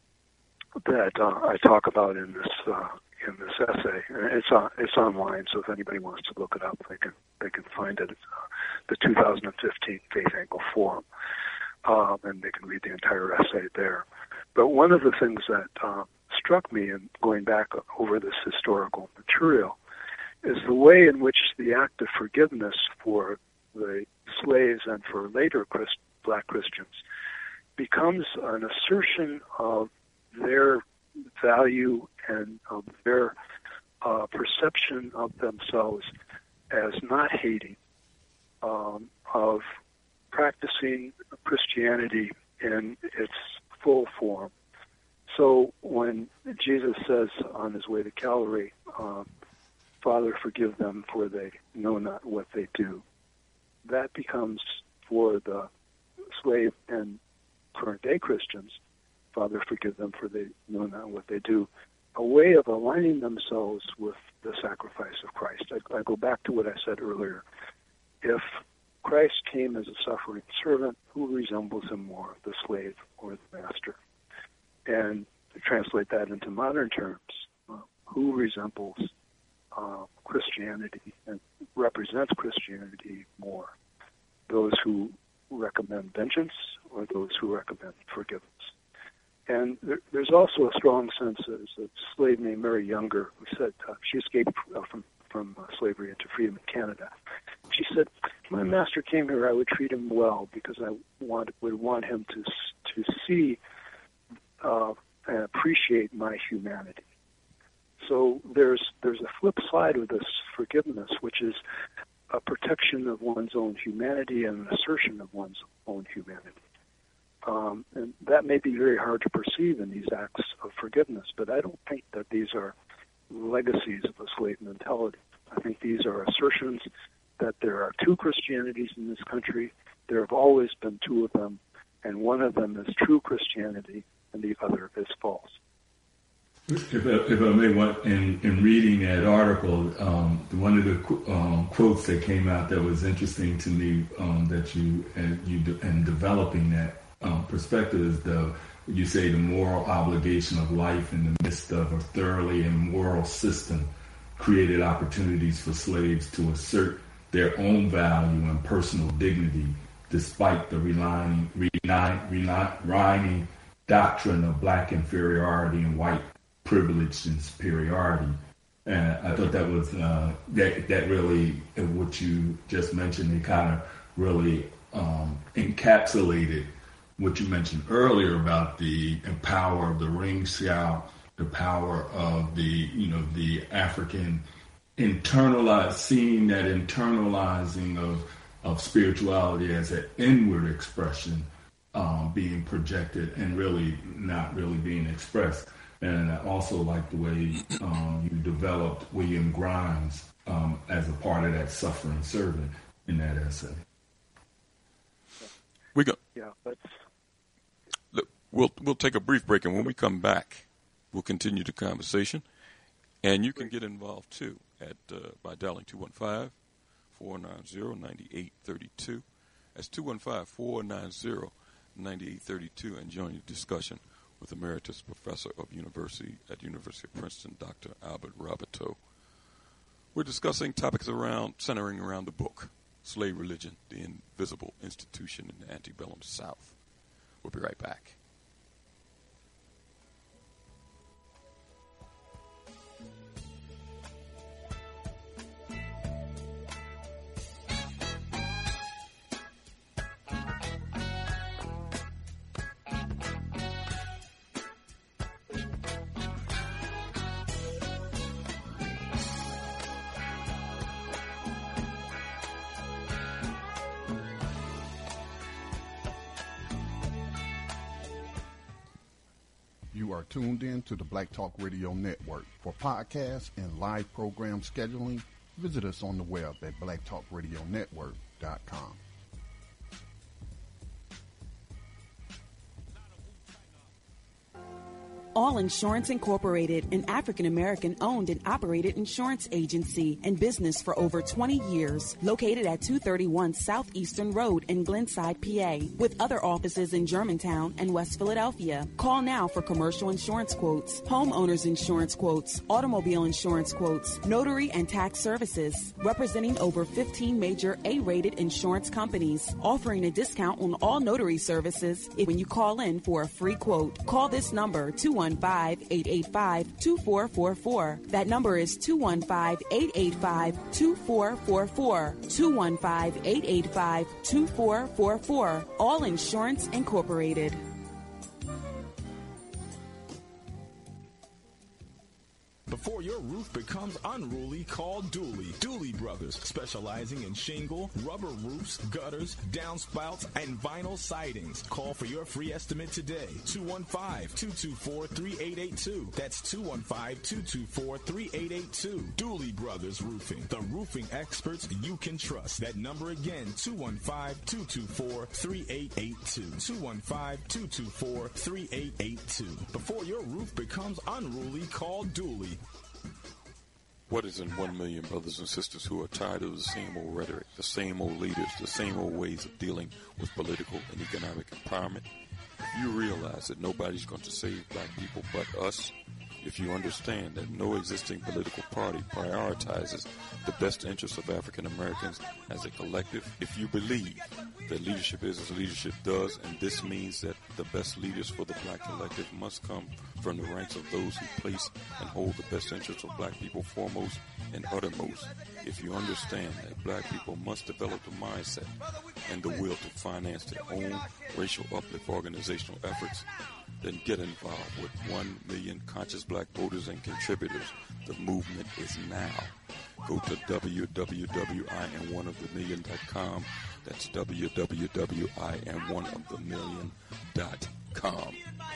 that uh, I talk about in this uh, in this essay, it's on it's online, so if anybody wants to look it up, they can they can find it. It's uh, the two thousand fifteen Faith Angle Forum, um, and they can read the entire essay there. But one of the things that uh, struck me in going back over this historical material is the way in which the act of forgiveness for the slaves and for later Christ, black Christians becomes an assertion of their value and of their uh, perception of themselves as not hating, um, of practicing Christianity in its full form. So when Jesus says on his way to Calvary, um, Father, forgive them, for they know not what they do, that becomes, for the slave and current-day Christians, Father, forgive them, for they know not what they do, a way of aligning themselves with the sacrifice of Christ. I, I go back to what I said earlier. If Christ came as a suffering servant, who resembles him more, the slave or the master? And to translate that into modern terms, uh, who resembles uh, Christianity and represents Christianity more? Those who recommend vengeance or those who recommend forgiveness? And there, there's also a strong sense, as a slave named Mary Younger, who said uh, she escaped uh, from, from uh, slavery into freedom in Canada. She said, my master came here, I would treat him well because I want, would want him to to see uh, and appreciate my humanity. So there's there's a flip side of this forgiveness, which is a protection of one's own humanity and an assertion of one's own humanity. Um, and that may be very hard to perceive in these acts of forgiveness, but I don't think that these are legacies of a slave mentality. I think these are assertions that there are two Christianities in this country. There have always been two of them, and one of them is true Christianity, and the other is false. If I, if I may, want, in, in reading that article, um, one of the um, quotes that came out that was interesting to me, um, that you and you de- in developing that um, perspective is the you say the moral obligation of life in the midst of a thoroughly immoral system created opportunities for slaves to assert their own value and personal dignity, despite the relying, relying, relying doctrine of black inferiority and white privilege and superiority. And I thought that was uh, that that really what you just mentioned. It kind of really um, encapsulated what you mentioned earlier about the power of the ring scout, the power of the you know the African internalized, seeing that internalizing of of spirituality as an inward expression um, being projected and really not really being expressed. And I also like the way um, you developed William Grimes um, as a part of that suffering servant in that essay. We go. Yeah, but Look, we'll we'll take a brief break, and when we come back, we'll continue the conversation. And you can get involved too at uh, by dialing two one five, four nine zero, nine eight three two. That's two one five, four nine zero, nine eight three two, and join the discussion. with Emeritus Professor of University at University of Princeton, Doctor Albert Roberto. We're discussing topics around centering around the book, Slave Religion, the Invisible Institution in the Antebellum South. We'll be right back. You are tuned in to the Black Talk Radio Network. For podcasts and live program scheduling, visit us on the web at black talk radio network dot com. All Insurance Incorporated, an African-American owned and operated insurance agency in business for over twenty years, located at two thirty-one Southeastern Road in Glenside, P A, with other offices in Germantown and West Philadelphia. Call now for commercial insurance quotes, homeowners insurance quotes, automobile insurance quotes, notary and tax services, representing over fifteen major A-rated insurance companies, offering a discount on all notary services if when you call in for a free quote. Call this number, two one five, eight eight five, two four four four. That number is two one five, eight eight five, two four four four. two one five, eight eight five, two four four four. All Insurance Incorporated. Before your roof becomes unruly, call Dooley. Dooley Brothers, specializing in shingle, rubber roofs, gutters, downspouts, and vinyl sidings. Call for your free estimate today. two one five, two two four, three eight eight two. That's two one five, two two four, three eight eight two. Dooley Brothers Roofing, the roofing experts you can trust. That number again, two one five, two two four, three eight eight two. two one five, two two four, three eight eight two. Before your roof becomes unruly, call Dooley. What is in one million brothers and sisters who are tired of the same old rhetoric, the same old leaders, the same old ways of dealing with political and economic empowerment? If you realize that nobody's going to save black people but us, if you understand that no existing political party prioritizes the best interests of African Americans as a collective, if you believe that leadership is as leadership does, and this means that the best leaders for the black collective must come from the ranks of those who place and hold the best interests of black people foremost and uttermost, if you understand that black people must develop the mindset and the will to finance their own racial uplift organizational efforts, then get involved with one million conscious black voters and contributors. The movement is now. Go to w w w dot i am one of the million dot com. That's w w w dot i am one of the million dot com.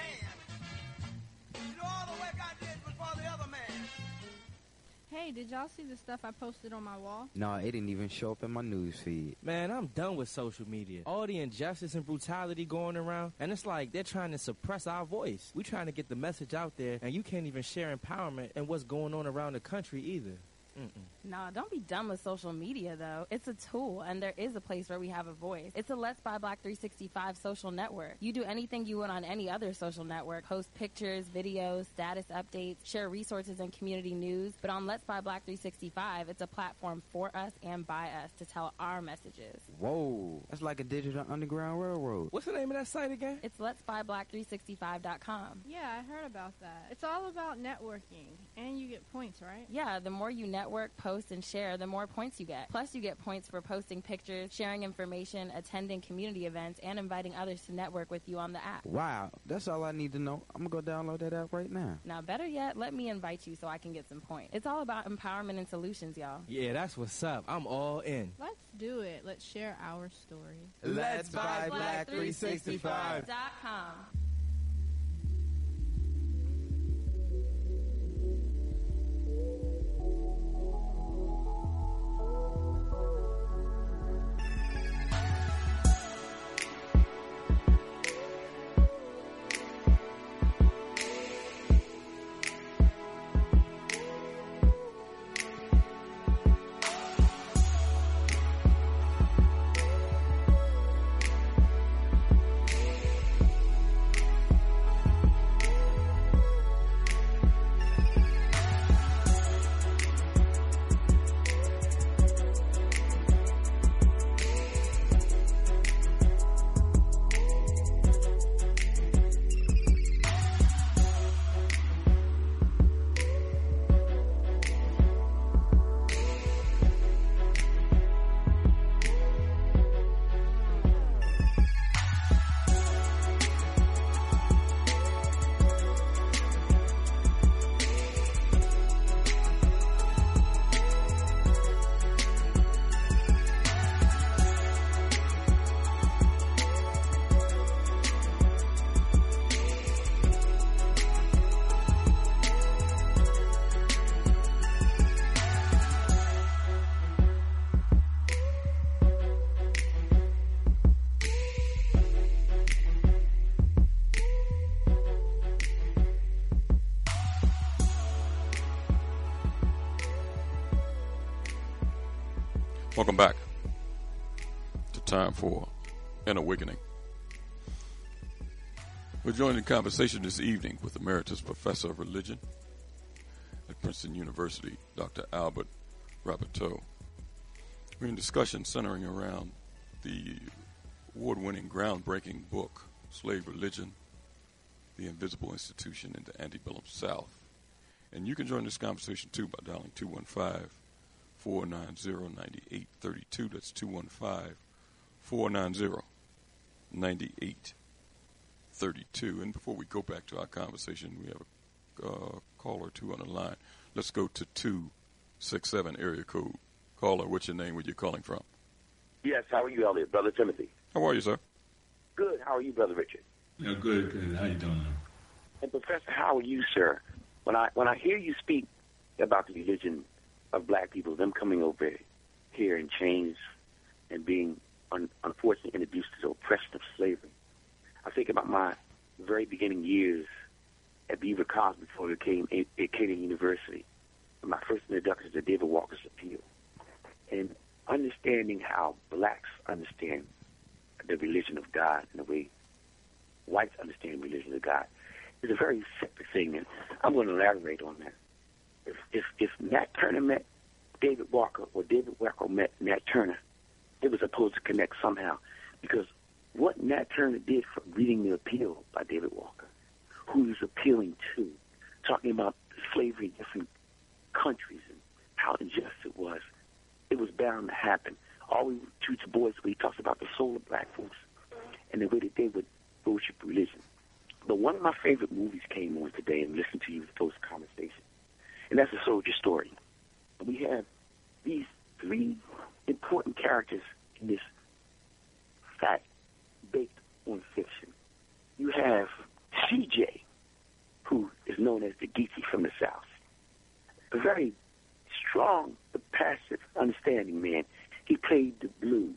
Hey, did y'all see the stuff I posted on my wall? No, it didn't even show up in my news feed. Man, I'm done with social media. All the injustice and brutality going around, and it's like they're trying to suppress our voice. We're trying to get the message out there, and you can't even share empowerment and what's going on around the country either. Mm-mm. Nah, don't be dumb with social media, though. It's a tool, and there is a place where we have a voice. It's a Let's Buy Black three sixty-five social network. You do anything you would on any other social network. Post pictures, videos, status updates, share resources and community news. But on Let's Buy Black three sixty-five, it's a platform for us and by us to tell our messages. Whoa, that's like a digital underground railroad. What's the name of that site again? It's lets buy black three sixty-five dot com. Yeah, I heard about that. It's all about networking, and you get points, right? Yeah, the more you network, post, and share, the more points you get. Plus, you get points for posting pictures, sharing information, attending community events, and inviting others to network with you on the app. Wow, that's all I need to know. I'm going to go download that app right now. Now, better yet, let me invite you so I can get some points. It's all about empowerment and solutions, y'all. Yeah, that's what's up. I'm all in. Let's do it. Let's share our story. Let's Buy Black three sixty-five dot com. Welcome back to Time for an Awakening. We're joined in conversation this evening with Emeritus Professor of Religion at Princeton University, Doctor Albert Raboteau. We're in discussion centering around the award-winning, groundbreaking book, Slave Religion, The Invisible Institution in the Antebellum South. And you can join this conversation, too, by dialing two one five, four nine zero, nine eight three two. That's two one five, four nine zero, nine eight three two. And before we go back to our conversation, we have a uh, caller or two on the line. Let's go to two six seven area code. Caller, what's your name? Where you calling from? Yes, how are you, Elliot? Brother Timothy. How are you, sir? Good. How are you, Brother Richard? Yeah, good, good. How you doing? And Professor, how are you, sir? When I when I hear you speak about the religion of black people, them coming over here in chains and being un, unfortunately introduced to the oppression of slavery, I think about my very beginning years at Beaver College before it became Acadia University. My first introduction to David Walker's Appeal. And understanding how blacks understand the religion of God and the way whites understand the religion of God is a very separate thing, and I'm going to elaborate on that. If, if, if Nat Turner met David Walker or David Walker met Nat Turner, it was supposed to connect somehow, because what Nat Turner did for reading the appeal by David Walker, who he was appealing to, talking about slavery in different countries and how unjust it was, it was bound to happen. All we teach boys, we talks about the soul of black folks and the way that they would worship religion. But one of my favorite movies came on today, and listened to you post conversation, and that's A Soldier Story. We have these three important characters in this fact based on fiction. You have C J, who is known as the Geechee from the South, a very strong but passive, understanding man. He played the blues.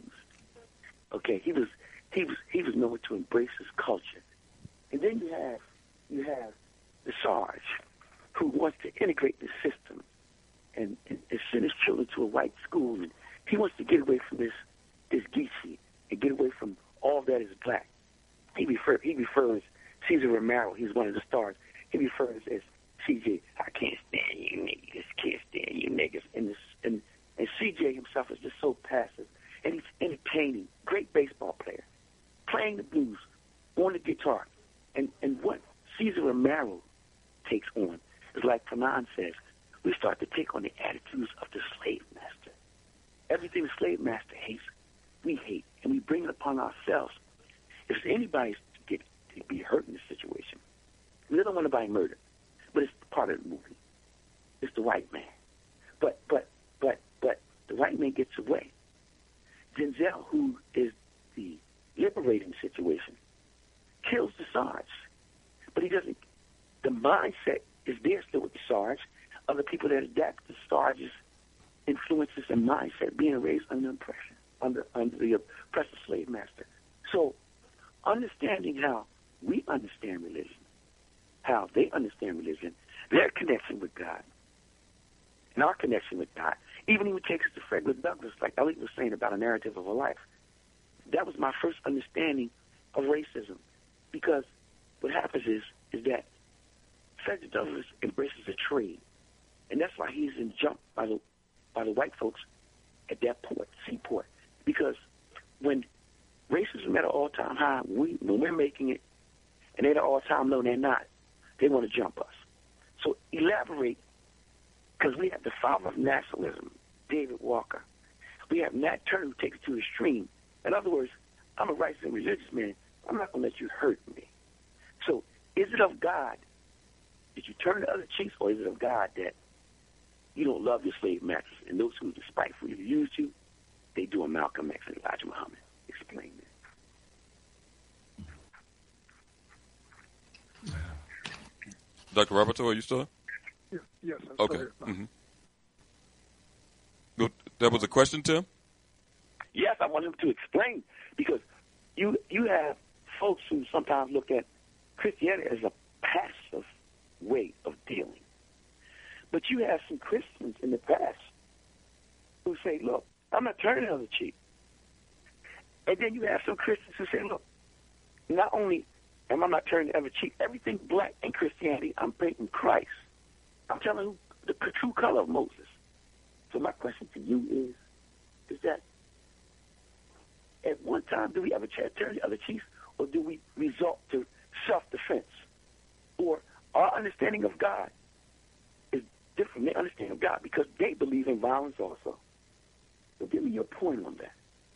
Okay, he was he was he was known to embrace his culture. And then you have you have the Sarge, who wants to integrate the system and, and, and send his children to a white school, and he wants to get away from this this Geechee and get away from all that is black. He refer he refers Cesar Romero. He's one of the stars. He refers as C J. I can't stand you niggas. Can't stand you niggas. And this, and and C J himself is just so passive, and he's entertaining. Great baseball player, playing the blues on the guitar. And and what Cesar Romero takes on is, like Fanon says, we start to take on the attitudes of the slave master. Everything the slave master hates, we hate, and we bring it upon ourselves. If anybody's to get to be hurt in this situation, we don't want anybody murdered, but it's part of the movie. It's the white man. But but but but the white man gets away. Denzel, who is the liberating situation, kills the Sarge, but he doesn't. The mindset is there still with the Sarge. Other people that adapt to Sarge's influences and mindset, being raised under oppression, under under the oppressive slave master. So, understanding how we understand religion, how they understand religion, their connection with God, and our connection with God, even even takes us to Frederick Douglass, like Elliot was saying about a narrative of a life. That was my first understanding of racism, because what happens is is that Frederick Douglass embraces a trade, and that's why he's in jump by the by the white folks at that port, seaport, because when racism at an all-time high, we when we're making it, and they're at an all-time low, they're not. They want to jump us. So elaborate, because we have the father of nationalism, David Walker. We have Nat Turner, who takes it to extreme. In other words, I'm a righteous and religious man. I'm not going to let you hurt me. So is it of God that you turn the other cheeks, or is it of God that you don't love your slave masters, and those who despitefully use you, they do a Malcolm X and Elijah Muhammad? Explain that. Doctor Roberto, are you still? Yes, yes. I'm okay. Still here. Mm-hmm. Well, that was a question, Tim? Yes, I want him to explain, because you you have folks who sometimes look at Christianity as a passive way of dealing. But you have some Christians in the past who say, look, I'm not turning the other cheek. And then you have some Christians who say, look, not only am I not turning the other cheek, everything black in Christianity, I'm painting Christ. I'm telling you the true color of Moses. So my question to you is, is that at one time do we ever try to turn the other cheek, or do we resort to self-defense? Or our understanding of God is different from their understanding of God because they believe in violence also. So give me your point on that.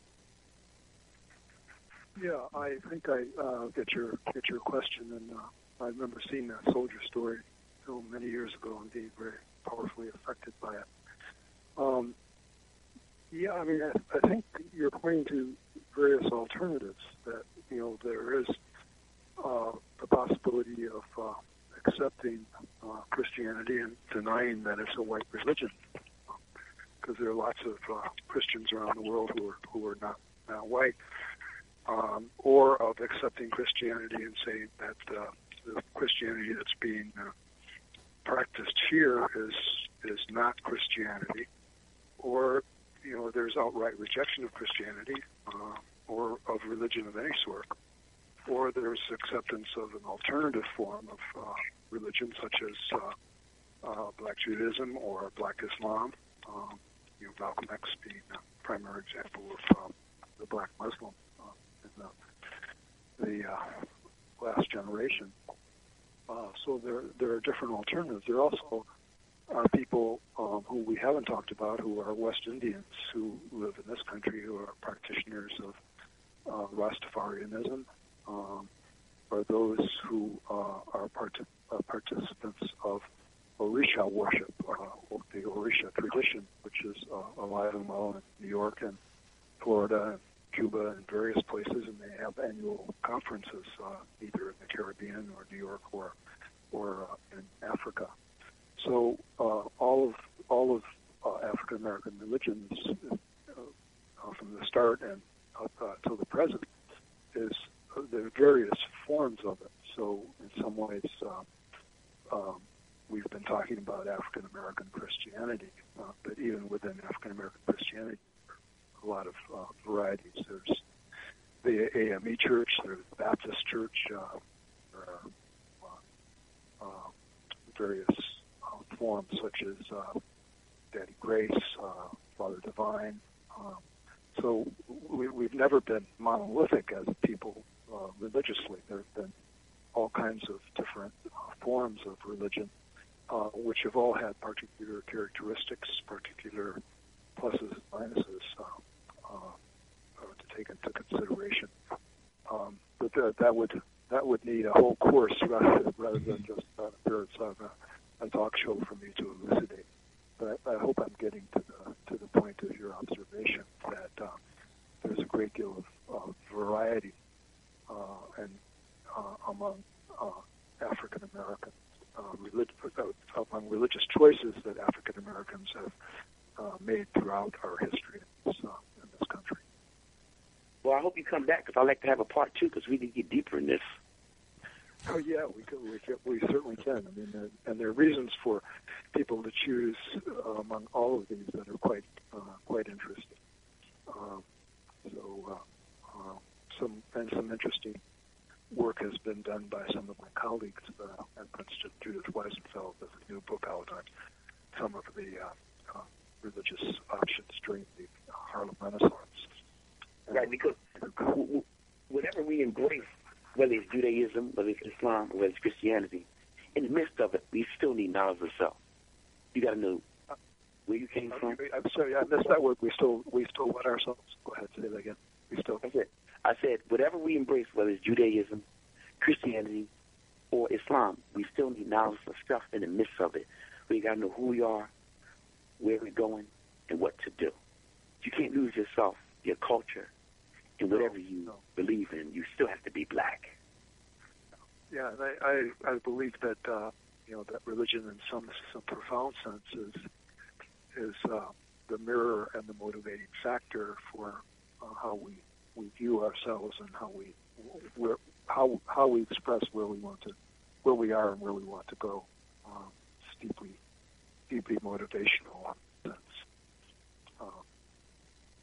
Yeah, I think I uh, get your get your question, and uh, I remember seeing that Soldier Story film many years ago and being very powerfully affected by it. Um, yeah, I mean, I, I think you're pointing to various alternatives that, you know, there is uh, the possibility of uh, accepting uh, Christianity and denying that it's a white religion, because there are lots of uh, Christians around the world who are who are not, not white. Um, or of accepting Christianity and saying that uh, the Christianity that's being uh, practiced here is is not Christianity, or you know there's outright rejection of Christianity uh, or of religion of any sort, or there's acceptance of an alternative form of uh, religion such as uh, uh, Black Judaism or Black Islam. Um, you know, Malcolm X being a primary example of um, the Black Muslim. The, the uh, last generation. Uh, so there there are different alternatives. There also are people um, who we haven't talked about who are West Indians who live in this country who are practitioners of uh, Rastafarianism, um, or those who uh, are part- uh, participants of Orisha worship, uh, the Orisha tradition, which is uh, alive and well in New York and Florida, Cuba, and various places, and they have annual conferences, uh, either in the Caribbean or New York or or uh, in Africa. So uh, all of all of uh, African American religions, uh, uh, from the start and up uh, till the present, is uh, there are various forms of it. So in some ways, uh, um, we've been talking about African American Christianity, uh, but even within African American Christianity, a lot of uh, varieties. There's the A M E Church, there's the Baptist Church, uh, there are uh, uh, various uh, forms such as uh, Daddy Grace, uh, Father Divine. Um, so we, we've never been monolithic as people uh, religiously. There have been all kinds of different uh, forms of religion, uh, which have all had particular characteristics, particular pluses and minuses uh, uh, to take into consideration. Um, but that, that would that would need a whole course rather, rather than just uh, appearance on a, a talk show for me to elucidate. But I, I hope I'm getting to the to the point of your observation that uh, there's a great deal of, of variety uh, and uh, among uh, African Americans, uh, relig- uh, among religious choices that African Americans have Uh, made throughout our history in this, uh, in this country. Well, I hope you come back because I'd like to have a part two because we need to get deeper in this. Oh yeah, we could, we, could, we certainly can. I mean, uh, and there are reasons for people to choose uh, among all of these that are quite uh, quite interesting. Um, so uh, uh, some and some interesting work has been done by some of my colleagues uh, at Princeton. Judith Weisenfeld has a new book out on some of the uh, uh, religious options during the Harlem Renaissance. Right, because whatever we embrace, whether it's Judaism, whether it's Islam, or whether it's Christianity, in the midst of it, we still need knowledge of self. You got to know where you came from. I'm sorry, I missed that word. We still, we still what ourselves? Go ahead, say that again. We still. That's it. I said, whatever we embrace, whether it's Judaism, Christianity, or Islam, we still need knowledge of self in the midst of it. We got to know who we are, where we're going, and what to do. You can't lose yourself, your culture, and whatever you no. believe in. You still have to be black. Yeah, and I, I, I believe that uh, you know that religion, in some some profound sense, is is uh, the mirror and the motivating factor for uh, how we, we view ourselves and how we where, how how we express where we want to where we are and where we want to go. Um, it's deeply deeply motivational sense. Um,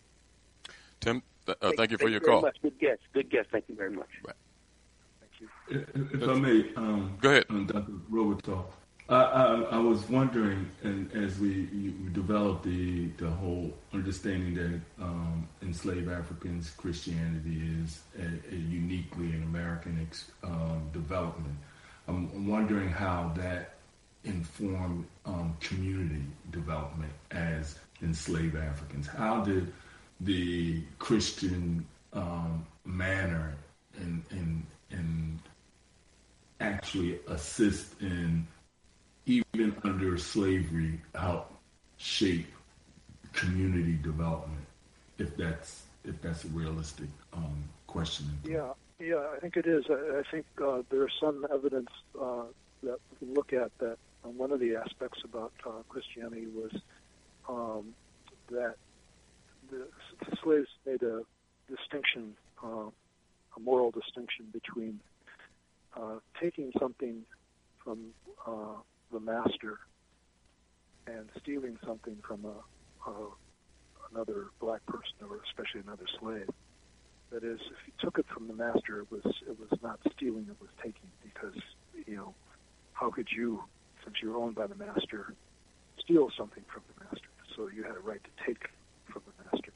Tim, th- uh, Thank, thank you for thank your very call. Much. Good guest. Good guest. Thank you very much. Right. If, if I may, um, go ahead, um, Doctor Roberto. I, I, I was wondering, and as we, we develop the the whole understanding that um, enslaved Africans Christianity is a, a uniquely an American ex, um, development. I'm wondering how that informed um, community development as enslaved Africans. How did the Christian um, manner and and and actually assist in, even under slavery, help shape community development, if that's if that's a realistic um, question? Yeah, yeah, I think it is. I, I think uh, there's some evidence uh, that we can look at that uh, one of the aspects about uh, Christianity was um, that the, the slaves made a distinction, uh, a moral distinction between uh, taking something from uh, the master and stealing something from a, a, another black person, or especially another slave. That is, if you took it from the master, it was it was not stealing; it was taking. Because, you know, how could you, since you're owned by the master, steal something from the master? So you had a right to take from the master.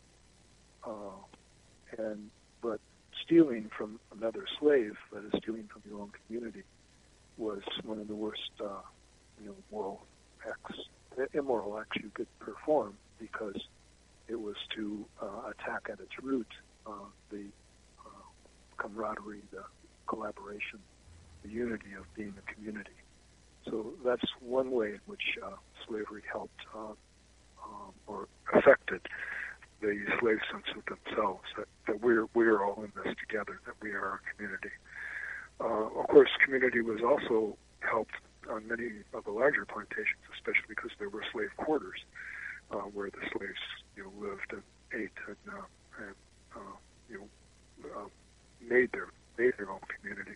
Uh, and but stealing from another slave, that is, stealing from your own community, was one of the worst, uh, you know, moral acts, immoral acts you could perform, because it was to uh, attack at its root uh, the uh, camaraderie, the collaboration, the unity of being a community. So that's one way in which uh, slavery helped uh, um, or affected the slave sense of themselves, that, that we're we're all in this together, that we are a community. Uh, of course, community was also helped on many of the larger plantations, especially because there were slave quarters uh, where the slaves, you know, lived and ate and, uh, and uh, you know, uh, made their made their own community.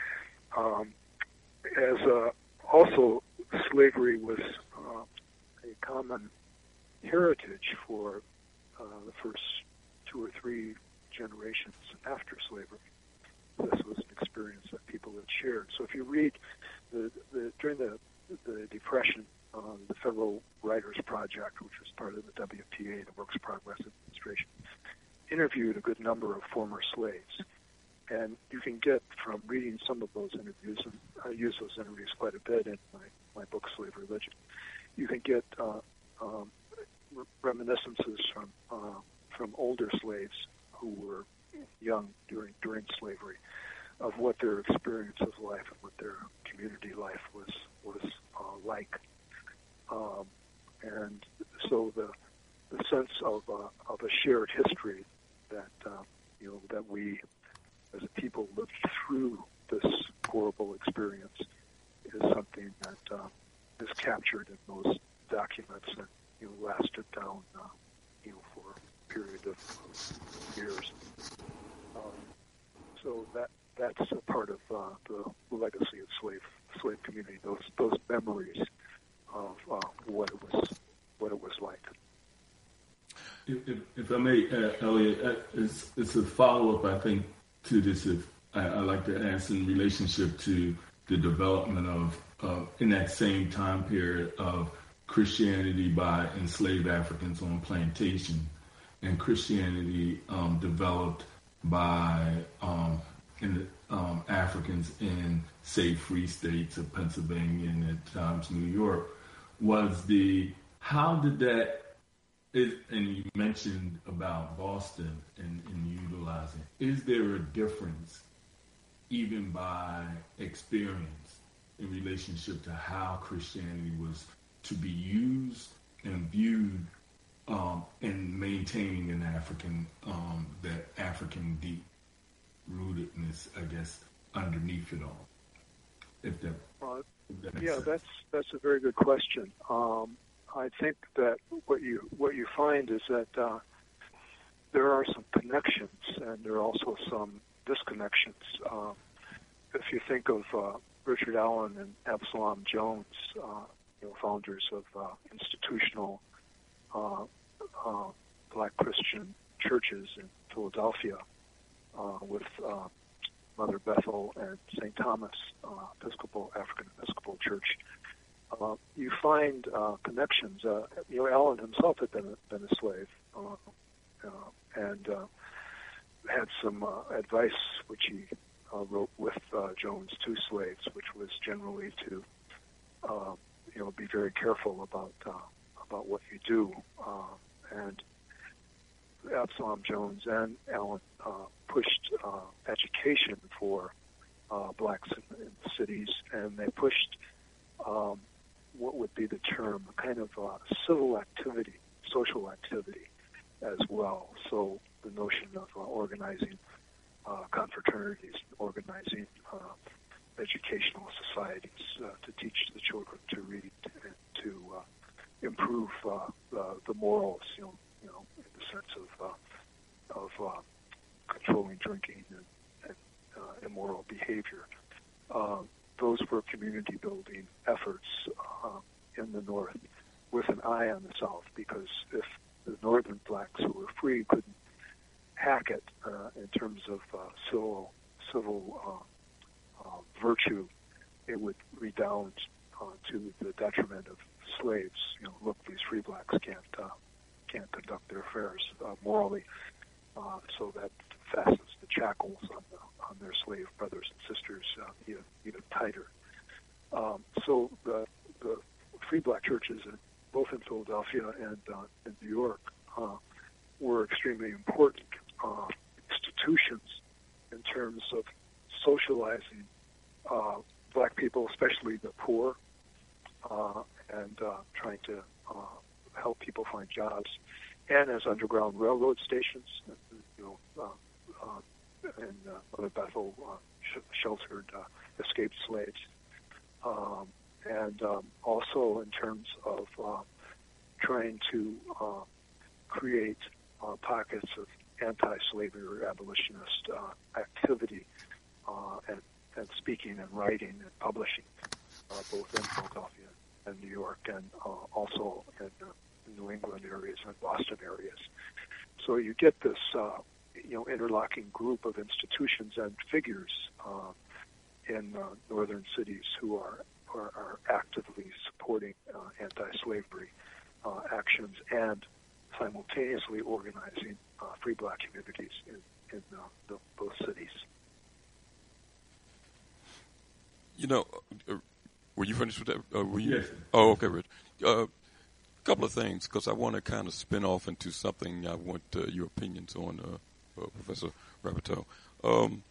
Um, as uh, also, slavery was uh, a common heritage for uh, the first two or three generations after slavery. This was an experience that people had shared. So if you read the, the during the the Depression, uh, the Federal Writers Project, which was part of the W P A, the Works Progress Administration, interviewed a good number of former slaves. And you can get, from reading some of those interviews, and I use those interviews quite a bit in my, my book, Slave Religion, you can get uh, um, reminiscences from uh, from older slaves who were young during during slavery, of what their experience of life and what their community life was was uh, like, um, and so the the sense of uh, of a shared history that uh, you know that we as a people lived through this horrible experience is something that uh, is captured in those documents and, you know, lasted down uh, you know for a period of years. Um, so that that's a part of uh, the legacy of slave slave community. Those those memories of uh, what it was what it was like. If, if, if I may, uh, Elliot, uh, it's it's a follow up, I think, to this. If I, I like to ask in relationship to the development of uh, in that same time period of Christianity by enslaved Africans on plantation, and Christianity um, developed by um, in the, um, Africans in, say, free states of Pennsylvania and at times New York. Was the how did that? Is, and you mentioned about Boston and, and utilizing. Is there a difference, even by experience, in relationship to how Christianity was to be used and viewed um, in maintaining an African, um, that African deep rootedness, I guess, underneath it all? If that, uh, if that makes yeah, sense. that's that's a very good question. Um, I think that what you what you find is that uh, there are some connections and there are also some disconnections. Uh, if you think of uh, Richard Allen and Absalom Jones, uh, you know, founders of uh, institutional uh, uh, Black Christian churches in, Philadelphia uh, with uh, Mother Bethel and Saint Thomas uh, Episcopal African Episcopal Church, uh, you find uh, connections. Uh, you know, Allen himself had been a, been a slave, uh, uh, and uh, had some uh, advice which he uh, wrote with uh, Jones to slaves, which was generally to, uh, you know, be very careful about uh, about what you do. Uh, and Absalom Jones and Allen uh, pushed uh, education for uh, blacks in, in the cities, and they pushed um, what would be the term, a kind of uh, civil activity, social activity as well. So the notion of uh, organizing uh, confraternities, organizing uh, educational societies uh, to teach the children to read and to uh, improve uh, the, the morals, you know, you know, in the sense of uh, of uh, controlling drinking and, and uh, immoral behavior. Uh, those were community building efforts uh, in the North, with an eye on the South, because if the Northern blacks who were free couldn't hack it uh, in terms of uh, civil civil uh, uh, virtue, it would redound uh, to the detriment of slaves. You know, look, these free blacks can't uh, can't conduct their affairs uh, morally, uh, so that fastens the shackles on, the, on their slave brothers and sisters uh, even, even tighter. Um, so the, the free black churches, in, both in Philadelphia and uh, in New York, uh, were extremely important uh, institutions in terms of socializing uh, black people, especially the poor, uh, and uh, trying to uh, help people find jobs, and as underground railroad stations, you know, uh, uh, and uh, Mother Bethel uh, sh- sheltered uh, escaped slaves, um, and um, also in terms of uh, trying to uh, create uh, pockets of anti-slavery or abolitionist uh, activity, uh, and, and speaking and writing and publishing, uh, both in Philadelphia and New York, and uh, also in uh, New England areas and Boston areas. So you get this, uh, you know, interlocking group of institutions and figures uh, in uh, northern cities who are are, are actively supporting uh, anti-slavery uh, actions and simultaneously organizing uh, free black communities in, in uh, the, both cities. You know, uh, were you finished with that? Uh, were you? Yes. Oh, okay, Rich. A uh, couple of things, because I want to kind of spin off into something I want uh, your opinions on, uh, uh, Professor Rabateau. Um,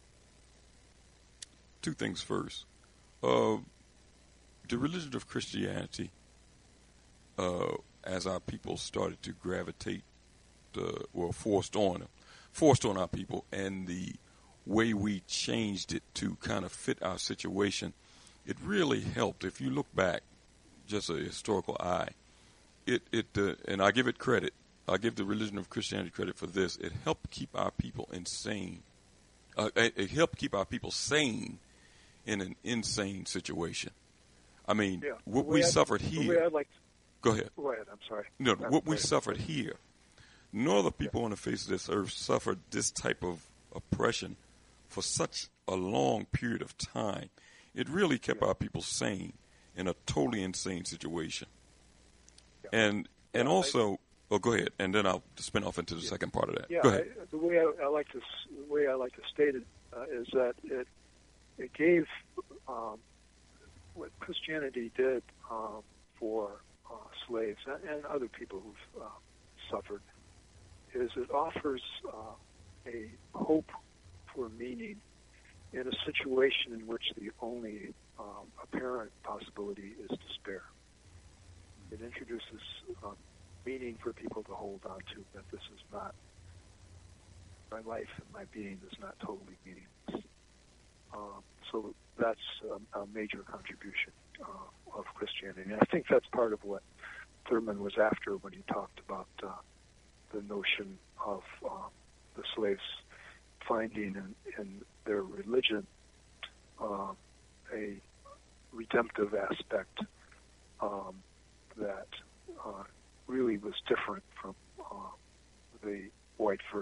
two things first. Uh, the religion of Christianity, uh, as our people started to gravitate, uh, well, forced on them, forced on our people, and the way we changed it to kind of fit our situation, it really helped. If you look back, just a historical eye, it, it uh, and I give it credit, I give the religion of Christianity credit for this, it helped keep our people insane. Uh, it, it helped keep our people sane in an insane situation. I mean, yeah. what we I'd, suffered here. Like to, go ahead. Go ahead, I'm sorry. No, I'm what we sorry. suffered here, no other people yeah. on the face of this earth suffered this type of oppression for such a long period of time. It really kept yeah. our people sane in a totally insane situation. Yeah. And and yeah, also, I, oh, go ahead, and then I'll spin off into the yeah. second part of that. Yeah, go ahead. I, the way I, I like to the way I like to state it uh, is that it it gave um, what Christianity did um, for uh, slaves and, and other people who've uh, suffered is it offers uh, a hope for meaning in a situation in which the only um, apparent possibility is despair. It introduces um, meaning for people to hold on to, that this is not, my life and my being is not totally meaningless. Um, so that's a, a major contribution uh, of Christianity. And I think that's part of what Thurman was after when he talked about uh, the notion of uh, the slaves finding in, in their religion uh, a redemptive aspect um, that uh, really was different from uh, the white version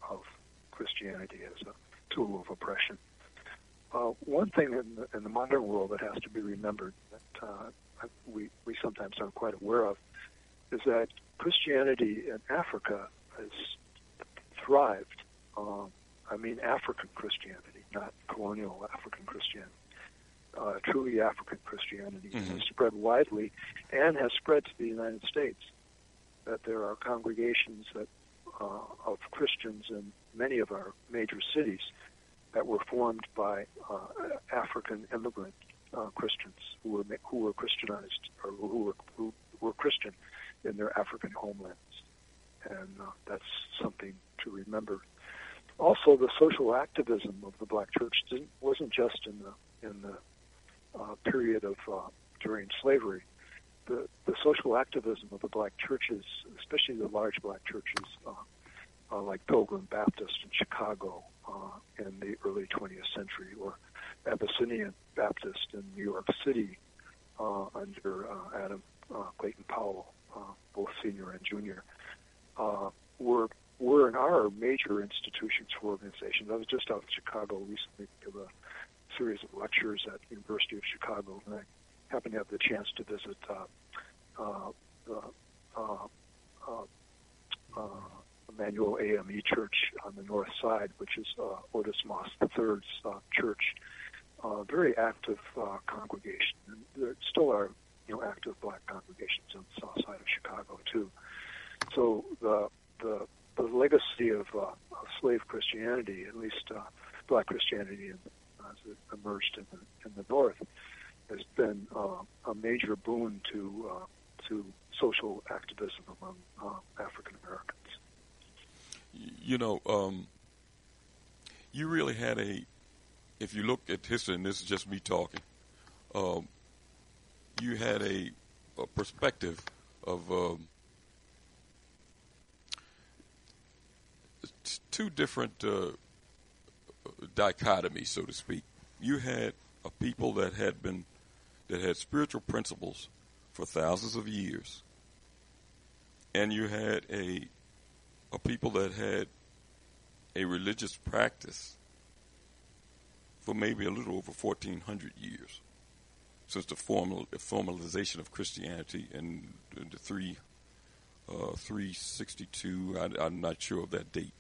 of Christianity as a tool of oppression. Uh, one thing in the, in the modern world that has to be remembered that uh, we, we sometimes aren't quite aware of is that Christianity in Africa has thrived. Um, I mean African Christianity, not colonial African Christianity. Uh, truly African Christianity mm-hmm. has spread widely and has spread to the United States. That there are congregations that uh, of Christians in many of our major cities that were formed by uh, African immigrant uh, Christians who were who were Christianized or who were who were Christian in their African homelands, and uh, that's something to remember. Also, the social activism of the Black Church didn't, wasn't just in the in the uh, period of uh, during slavery. The the social activism of the Black churches, especially the large Black churches, uh, uh, like Pilgrim Baptist in Chicago uh, in the early twentieth century, or Abyssinian Baptist in New York City uh, under uh, Adam uh, Clayton Powell, uh, both senior and junior, uh, were were and are major institutions for organizations. I was just out in Chicago recently to give a series of lectures at the University of Chicago, and I happened to have the chance to visit uh, uh, the uh, uh, uh, Emmanuel A M E Church on the north side, which is uh, Otis Moss the third's uh, church. Uh, very active uh, congregation, and there still are, you know, active Black congregations on the south side of Chicago too. So the the the legacy of, uh, of slave Christianity, at least uh, Black Christianity, in, as it emerged in the in the north, has been uh, a major boon to uh, to social activism among uh, African Americans. You know, um, you really had a, if you look at history, and this is just me talking, um, you had a, a perspective of um, two different uh, dichotomies, so to speak. You had a people that had been that had spiritual principles for thousands of years, and you had a a people that had a religious practice for maybe a little over fourteen hundred years since the formal formalization of Christianity in the three uh, three sixty-two. I, I'm not sure of that date,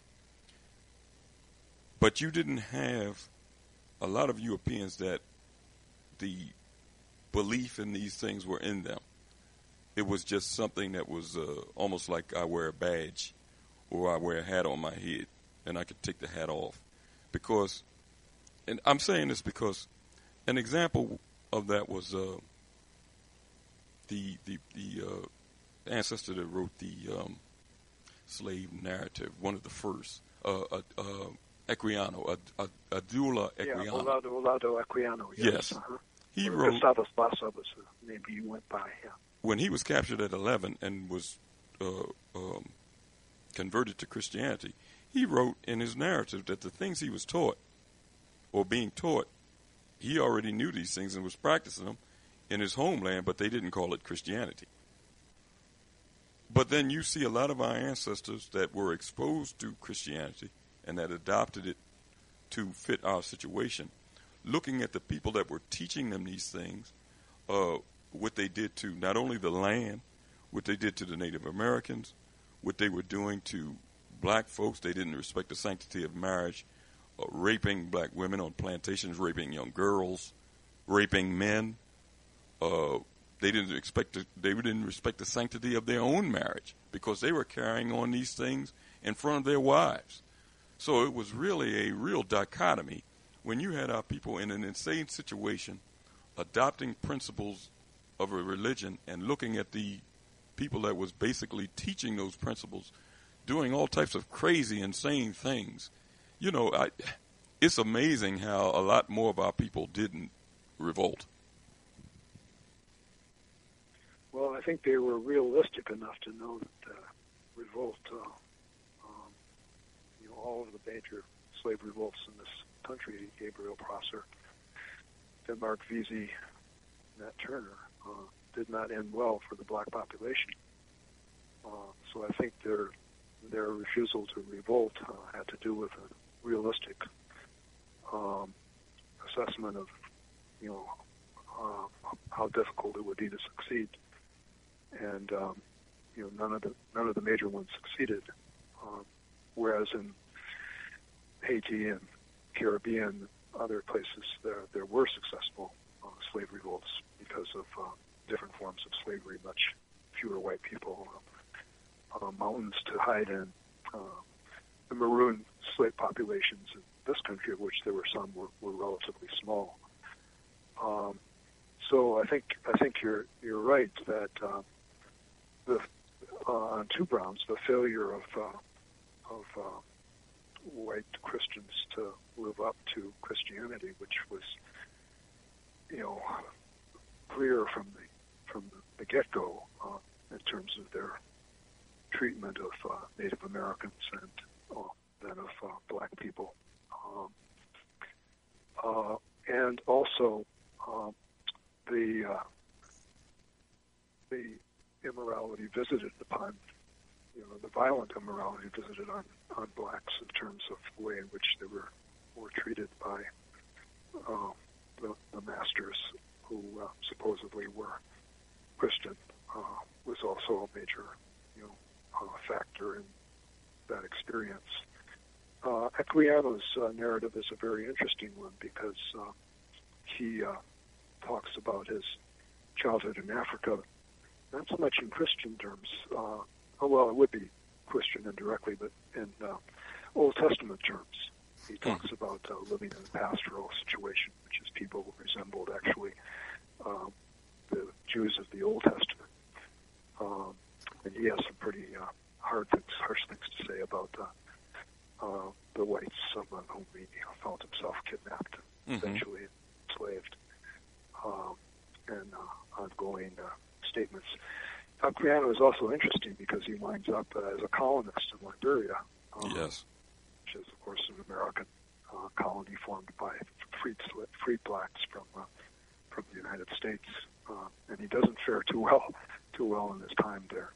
but you didn't have a lot of Europeans that the belief in these things were in them. It was just something that was uh, almost like I wear a badge or I wear a hat on my head and I could take the hat off. Because, and I'm saying this because an example of that was uh, the the, the uh, ancestor that wrote the um, slave narrative, one of the first, uh, uh, uh, Equiano, uh, Abdullah Equiano. Yeah, Olaudah, Olaudah Equiano. Yes. yes. Uh-huh. He or wrote. Gustavus Vasa was the name he went by. Yeah. When he was captured at eleven and was uh, um, converted to Christianity, he wrote in his narrative that the things he was taught or being taught, he already knew these things and was practicing them in his homeland, but they didn't call it Christianity. But then you see a lot of our ancestors that were exposed to Christianity and that adopted it to fit our situation, looking at the people that were teaching them these things, uh, what they did to not only the land, what they did to the Native Americans, what they were doing to black folks. They didn't respect the sanctity of marriage, uh, raping black women on plantations, raping young girls, raping men. Uh, they didn't expect to, they didn't respect the sanctity of their own marriage because they were carrying on these things in front of their wives. So it was really a real dichotomy when you had our people in an insane situation adopting principles of a religion and looking at the people that was basically teaching those principles doing all types of crazy, insane things. You know, I, it's amazing how a lot more of our people didn't revolt. Well, I think they were realistic enough to know that uh, revolt, uh, um, you know, all of the major slave revolts in this country, Gabriel Prosser, Denmark Vesey, Nat Turner, uh, did not end well for the black population. Uh, so I think their their refusal to revolt uh, had to do with a realistic um, assessment of, you know, uh, how difficult it would be to succeed. And um, you know, none of the none of the major ones succeeded. Um, whereas in Haiti and Caribbean, other places, there there were successful uh, slave revolts because of uh, different forms of slavery, much fewer white people, uh, uh, mountains to hide in, uh, the maroon slave populations in this country, of which there were some, were, were relatively small. Um, so I think I think you're you're right that uh, the uh, on two grounds, the failure of uh, of uh, white Christians to live up to Christianity, which was, you know, clear from the from the get-go uh, in terms of their treatment of uh, Native Americans and uh, then of uh, black people, um, uh, and also uh, the uh, the immorality visited upon, you know, the violent immorality visited on, on blacks in terms of the way in which they were were treated by uh, the, the masters who uh, supposedly were Christian, uh, was also a major, you know, uh, factor in that experience. Uh, Equiano's uh, narrative is a very interesting one because uh, he uh, talks about his childhood in Africa, not so much in Christian terms. Uh, oh, well, it would be Christian indirectly, but in uh, Old Testament terms. He talks about uh, living in a pastoral situation, which is people who resembled actually um, the Jews of the Old Testament. Um, and he has some pretty uh, hard things, harsh things to say about uh, uh, the whites, among whom he found himself kidnapped and Mm-hmm. eventually enslaved, um, and uh, ongoing uh, statements. Equiano is also interesting because he winds up uh, as a colonist in Liberia. Um, yes. Which is, of course, an American uh, colony formed by freed, freed blacks from uh, from the United States, uh, and he doesn't fare too well too well in his time there.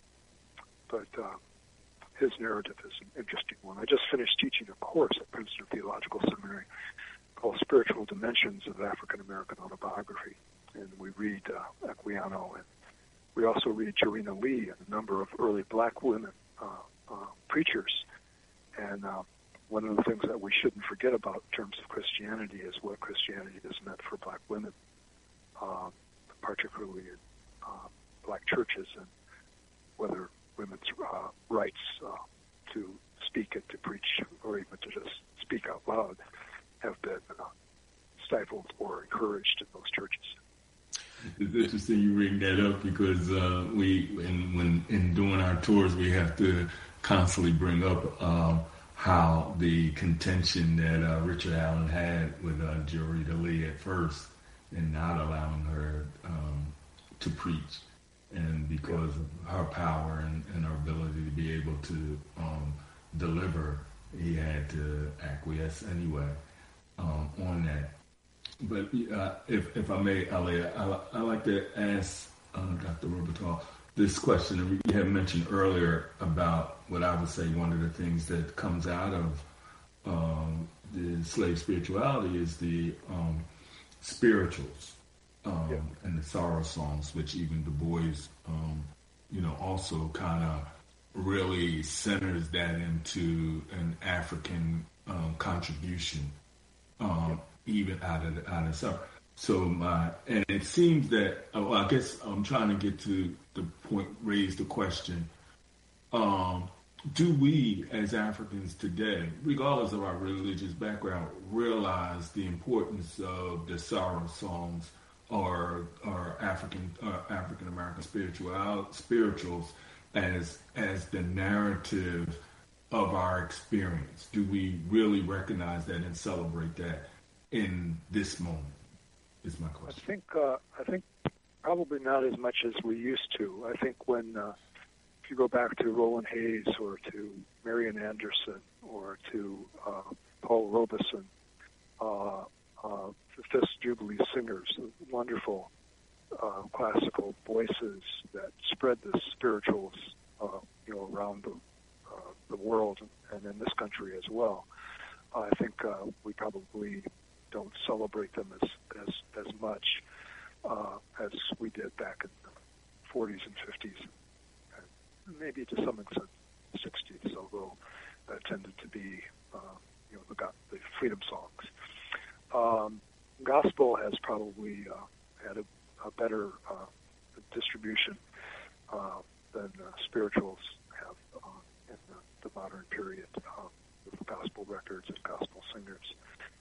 But uh, his narrative is an interesting one. I just finished teaching a course at Princeton Theological Seminary called Spiritual Dimensions of African American Autobiography, and we read uh, Equiano, and we also read Jarena Lee and a number of early black women uh, uh, preachers. And uh, one of the things that we shouldn't forget about in terms of Christianity is what Christianity has meant for black women, uh, particularly in uh, black churches, and whether women's uh, rights uh, to speak and to preach, or even to just speak out loud, have been uh, stifled or encouraged in those churches. It's interesting you bring that up because uh, we, in, when in doing our tours, we have to constantly bring up um, how the contention that uh, Richard Allen had with uh, Jarena Lee at first, and not allowing her um, to preach, and because of her power and, and her ability to be able to um, deliver, he had to acquiesce anyway um, on that. But uh, if if I may, Aliyah, I, I like to ask uh, Doctor Robital this question. You had mentioned earlier about what I would say one of the things that comes out of um, the slave spirituality is the um, spirituals um, yeah. and the sorrow songs, which even Du Bois, um, you know, also kind of really centers that into an African um, contribution. Um, yeah. Even out of the, out of summer. So my, and it seems that, well, I guess I'm trying to get to the point, raise the question, um, do we as Africans today, regardless of our religious background, realize the importance of the sorrow songs or, or African, uh, African-American spiritual, spirituals as, as the narrative of our experience? Do we really recognize that and celebrate that in this moment, is my question. I think uh, I think probably not as much as we used to. I think when uh, if you go back to Roland Hayes or to Marian Anderson or to uh, Paul Robeson, uh, uh, the Fifth Jubilee singers, wonderful uh, classical voices that spread the spirituals, uh, you know, around the uh, the world and in this country as well. I think uh, we probably don't celebrate them as as, as much uh, as we did back in the forties and fifties, and maybe to some extent sixties, although that tended to be uh, you know the, the freedom songs. Um, gospel has probably uh, had a, a better uh, distribution uh, than uh, spirituals have uh, in the, the modern period uh, with gospel records and gospel singers.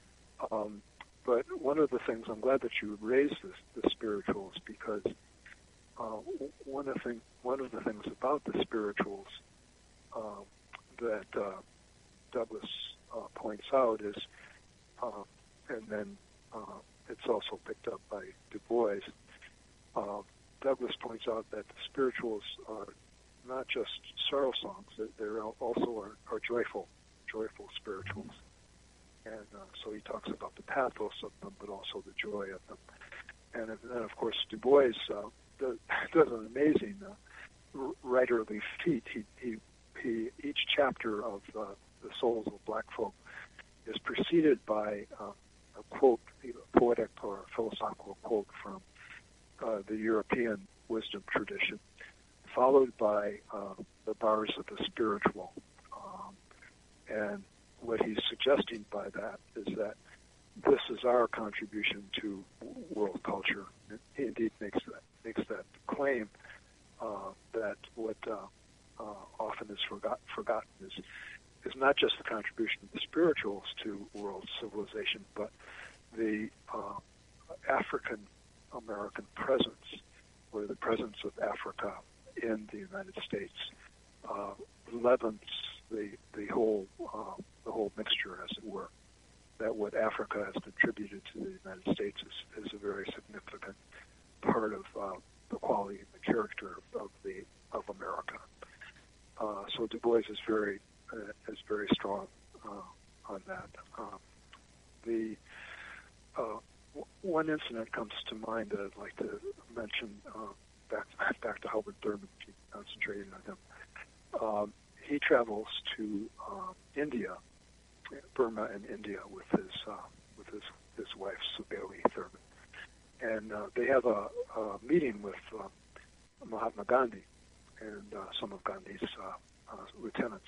Um, but one of the things, I'm glad that you raised this, the spirituals, because uh, one of the thing, one of the things about the spirituals uh, that uh, Douglas uh, points out is, uh, and then uh, it's also picked up by Du Bois. Uh, Douglas points out that the spirituals are not just sorrow songs; they also are, are joyful, joyful spirituals. And uh, so he talks about the pathos of them, but also the joy of them. And then, of course, Du Bois uh, does, does an amazing uh, writerly feat. He, he, he, each chapter of uh, The Souls of Black Folk is preceded by uh, a quote, a poetic or philosophical quote from uh, the European wisdom tradition, followed by uh, the bars of the spiritual. Um, and what he's suggesting by that is that this is our contribution to world culture. He indeed makes that makes that claim uh, that what uh, uh, often is forgot, forgotten is is not just the contribution of the spirituals to world civilization, but the uh, African American presence, or the presence of Africa in the United States, uh, leavens the the whole uh, the whole mixture, as it were. That what Africa has contributed to the United States is, is a very significant part of uh, the quality and the character of the of America. Uh, so Du Bois is very uh, is very strong uh, on that. Um, the uh, w- one incident comes to mind that I'd like to mention. Uh, back back to Howard Thurman, concentrating on him. Um, he travels to uh, India, Burma and India with his uh, with his his wife Subaili Thurman, and uh, they have a, a meeting with uh, Mahatma Gandhi and uh, some of Gandhi's uh, uh, lieutenants.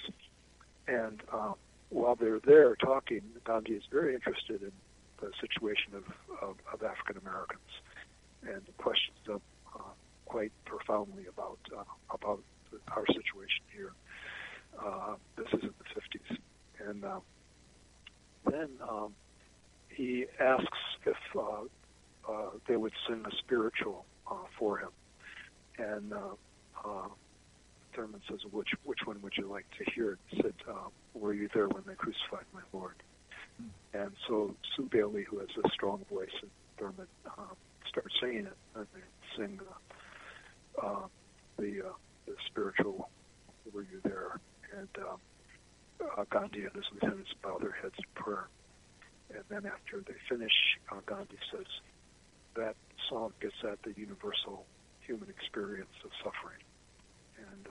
And uh, while they're there talking, Gandhi is very interested in the situation of, of, of African Americans and questions them uh, quite profoundly about uh, about our situation here. Uh, this is in the fifties, and uh, then um, he asks if uh, uh, they would sing a spiritual uh, for him, and uh, uh, Thurman says, "Which which one would you like to hear?" He said, uh, "Were you there when they crucified my Lord?" And so Subaili, who has a strong voice, and Thurman uh, start singing it, and they sing uh, uh, the, uh, the spiritual "Were you there?" And uh, uh, Gandhi and his lieutenants bow their heads in prayer. And then after they finish, uh, Gandhi says that song gets at the universal human experience of suffering, and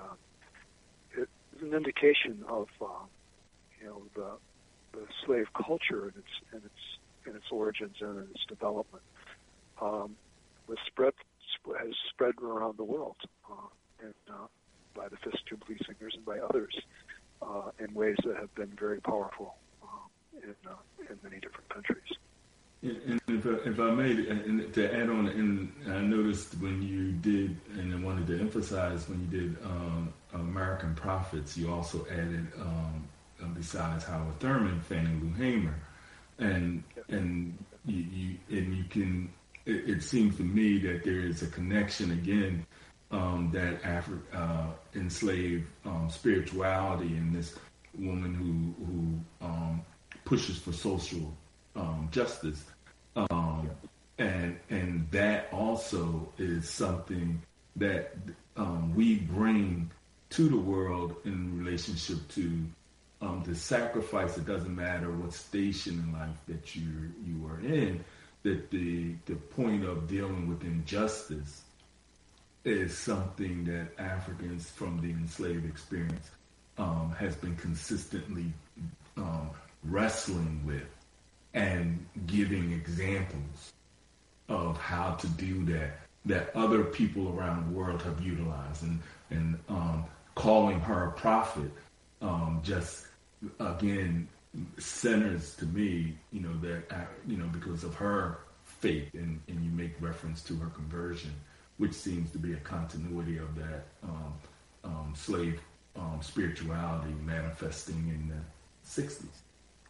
uh, it is an indication of uh, you know the the slave culture and its and its in its origins and in its development um, was spread has spread around the world, uh, and uh, by the Fist Jubilee Singers and by others uh, in ways that have been very powerful uh, in uh, in many different countries. And if I, if I may, and to add on, and I noticed when you did, and I wanted to emphasize when you did um, American Prophets, you also added, um, besides Howard Thurman, Fannie Lou Hamer, and and you, you and you can. It, it seems to me that there is a connection again um, that Afri- uh, enslaved um, spirituality and this woman who who um, pushes for social Um, justice, um, and and that also is something that um, we bring to the world in relationship to um, the sacrifice. It doesn't matter what station in life that you you are in. That the the point of dealing with injustice is something that Africans from the enslaved experience um, has been consistently um, wrestling with and giving examples of how to do that, that other people around the world have utilized. And, and um, calling her a prophet um, just, again, centers to me, you know, that, uh, you know, because of her faith, and, and you make reference to her conversion, which seems to be a continuity of that um, um, slave um, spirituality manifesting in the sixties.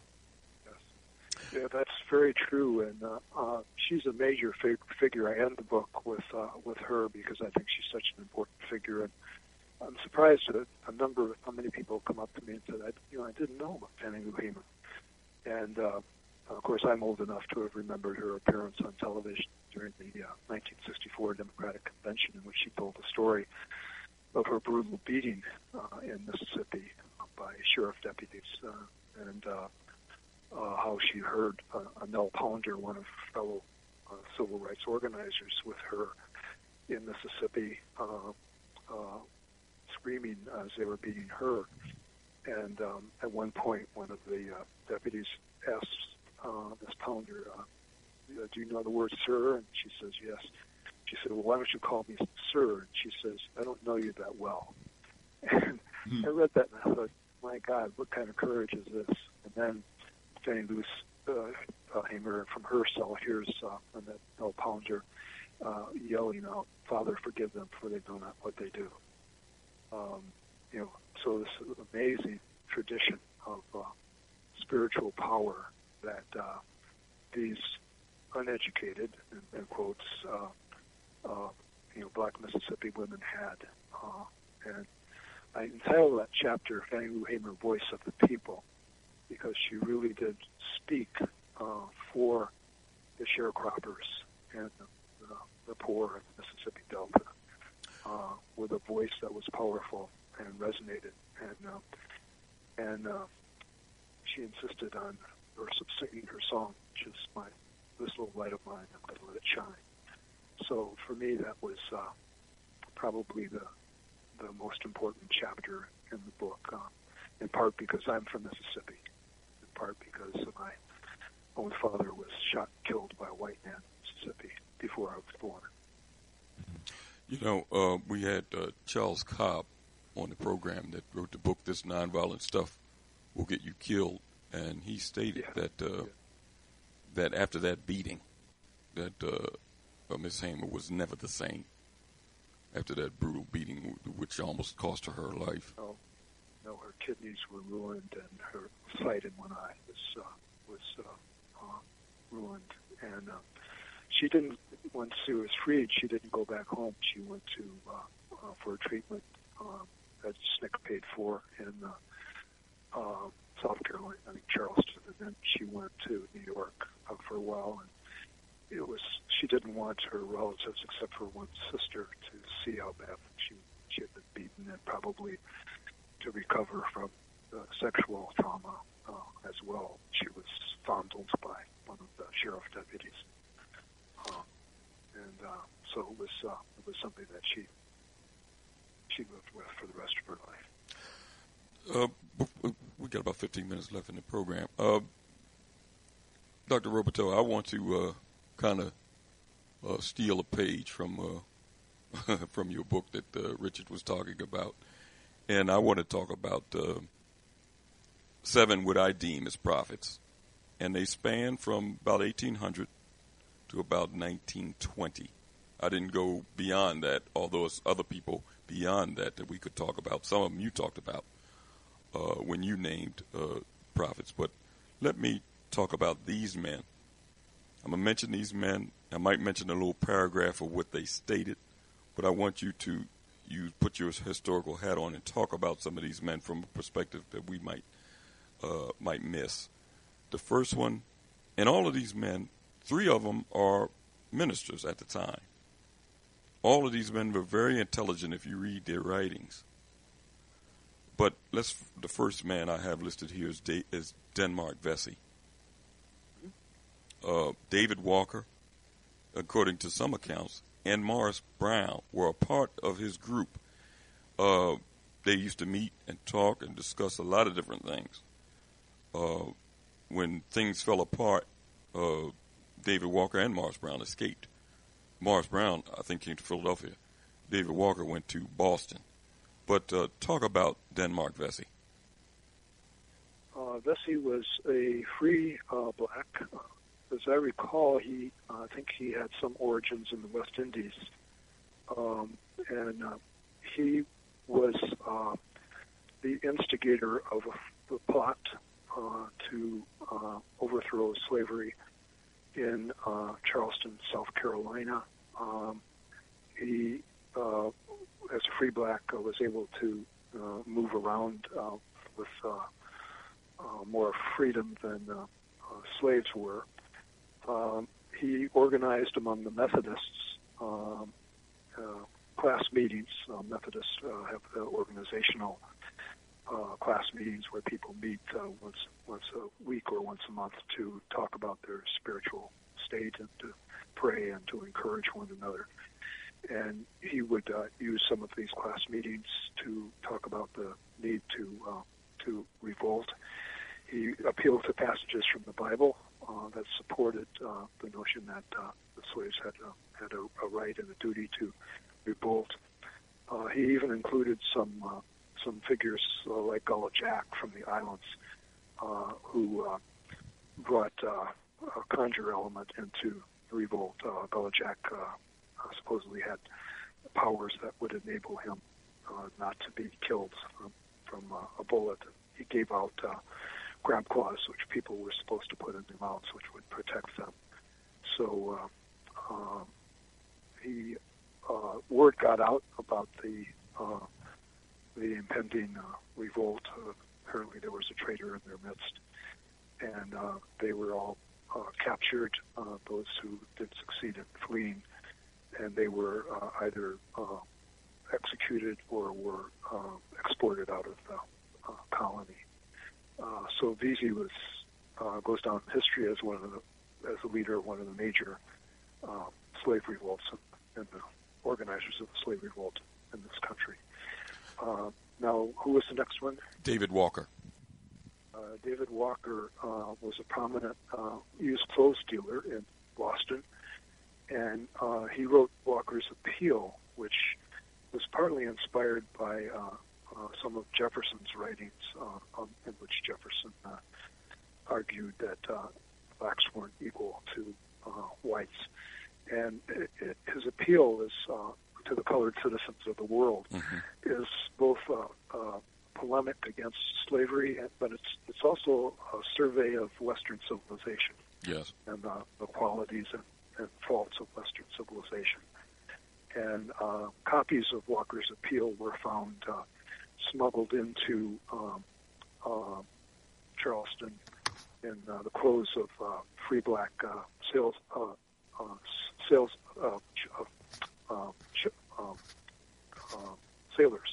Yeah, that's very true, and uh, uh, she's a major fig- figure. I end the book with uh, with her because I think she's such an important figure, and I'm surprised that a number of how many people come up to me and said, I, you know, I didn't know about Fannie Lou Hamer, and uh, of course I'm old enough to have remembered her appearance on television during the uh, nineteen sixty-four Democratic Convention, in which she told the story of her brutal beating uh, in Mississippi by sheriff deputies, uh, and. Uh, Uh, how she heard uh, Nell Pounder, one of her fellow uh, civil rights organizers, with her in Mississippi, uh, uh, screaming as they were beating her. And um, at one point, one of the uh, deputies asks uh, Miss Pounder, uh, "Do you know the word sir?" And she says, "Yes." She said, "Well, why don't you call me sir?" And she says, "I don't know you that well." And mm-hmm. I read that and I thought, my God, what kind of courage is this? And then Fannie Lou uh, uh, Hamer from her cell hears uh, that Nell Pounder uh, yelling out, "Father, forgive them, for they know not what they do." Um, you know, so this amazing tradition of uh, spiritual power that uh, these uneducated, in, in quotes, uh, uh, you know, black Mississippi women had, uh, and I entitled that chapter "Fannie Lou Hamer, Voice of the People," because she really did speak uh, for the sharecroppers and the, the, the poor in the Mississippi Delta uh, with a voice that was powerful and resonated. And uh, and uh, she insisted on or singing her song, which is my "This Little Light of Mine, I'm going to let it shine." So for me, that was uh, probably the the most important chapter in the book, uh, in part because I'm from Mississippi. Part because my own father was shot and killed by a white man in Mississippi before I was born. You know, uh, we had uh, Charles Cobb on the program that wrote the book, "This Nonviolent Stuff Will Get You Killed," and he stated yeah. that uh, yeah. that after that beating, that uh, uh, Miss Hamer was never the same. After that brutal beating, which almost cost her her life. Oh. No, her kidneys were ruined, and her sight in one eye was uh, was uh, uh, ruined. And uh, she didn't. Once she was freed, she didn't go back home. She went to uh, uh, for treatment uh, that S N C C paid for in uh, uh, South Carolina, I think Charleston, and then she went to New York uh, for a while. And it was she didn't want her relatives, except for one sister, to see how bad she she had been beaten, and probably to recover from uh, sexual trauma uh, as well. She was fondled by one of the sheriff deputies, uh, and uh, so it was uh, it was something that she she lived with for the rest of her life. Uh, we got about fifteen minutes left in the program. Uh, Doctor Roberto, I want to uh, kind of uh, steal a page from uh, from your book that uh, Richard was talking about. And I want to talk about uh, seven what I deem as prophets. And they span from about eighteen hundred to about nineteen twenty. I didn't go beyond that, although it's other people beyond that that we could talk about. Some of them you talked about uh, when you named uh, prophets. But let me talk about these men. I'm going to mention these men. I might mention a little paragraph of what they stated, but I want you to you put your historical hat on and talk about some of these men from a perspective that we might uh, might miss. The first one, and all of these men, three of them are ministers at the time. All of these men were very intelligent if you read their writings. But let's the first man I have listed here is, da- is Denmark Vesey. Uh, David Walker, according to some accounts, and Morris Brown were a part of his group. Uh, they used to meet and talk and discuss a lot of different things. Uh, when things fell apart, uh, David Walker and Morris Brown escaped. Morris Brown, I think, came to Philadelphia. David Walker went to Boston. But uh, talk about Denmark Vesey. Uh, Vesey was a free uh, black. Uh, as I recall, he uh, I think he had some origins in the West Indies, um, and uh, he was uh, the instigator of a, a plot uh, to uh, overthrow slavery in uh, Charleston, South Carolina. Um, he, uh, as a free black, uh, was able to uh, move around uh, with uh, uh, more freedom than uh, uh, slaves were. Um, he organized among the Methodists um, uh, class meetings. Uh, Methodists uh, have uh, organizational uh, class meetings where people meet uh, once once a week or once a month to talk about their spiritual state and to pray and to encourage one another. And he would uh, use some of these class meetings to talk about the need to uh, to revolt. He appealed to passages from the Bible uh, that supported uh, the notion that uh, the slaves had uh, had a, a right and a duty to revolt. Uh, he even included some uh, some figures uh, like Gullah Jack from the islands, uh, who uh, brought uh, a conjure element into the revolt. Uh, Gullah Jack uh, uh, supposedly had powers that would enable him uh, not to be killed from, from uh, a bullet. He gave out uh, grab claws, which people were supposed to put in their mouths, which would protect them. So uh, uh, he uh, word got out about the uh, the impending uh, revolt. Uh, apparently, there was a traitor in their midst, and uh, they were all uh, captured. Uh, those who did succeed in fleeing, and they were uh, either uh, executed or were uh, exported out of the uh, colony. Uh, so Vesey was uh, goes down in history as one of the as a leader of one of the major uh, slave revolts and, and the organizers of the slave revolt in this country. Uh, now, who was the next one? David Walker. Uh, David Walker uh, was a prominent uh, used clothes dealer in Boston, and uh, he wrote Walker's Appeal, which was partly inspired by uh, uh, some of Jefferson's writings, uh, um, in which Jefferson uh, argued that uh, blacks weren't equal to uh, whites. And it, it, his appeal is uh, to the colored citizens of the world, mm-hmm. is both uh, uh, polemic against slavery, but it's it's also a survey of Western civilization. Yes. And uh, the qualities and, and faults of Western civilization. And uh, copies of Walker's Appeal were found uh, smuggled into um, uh, Charleston in uh, the clothes of uh, free black uh, sales uh, uh, sales uh, uh, uh, uh, uh, sailors.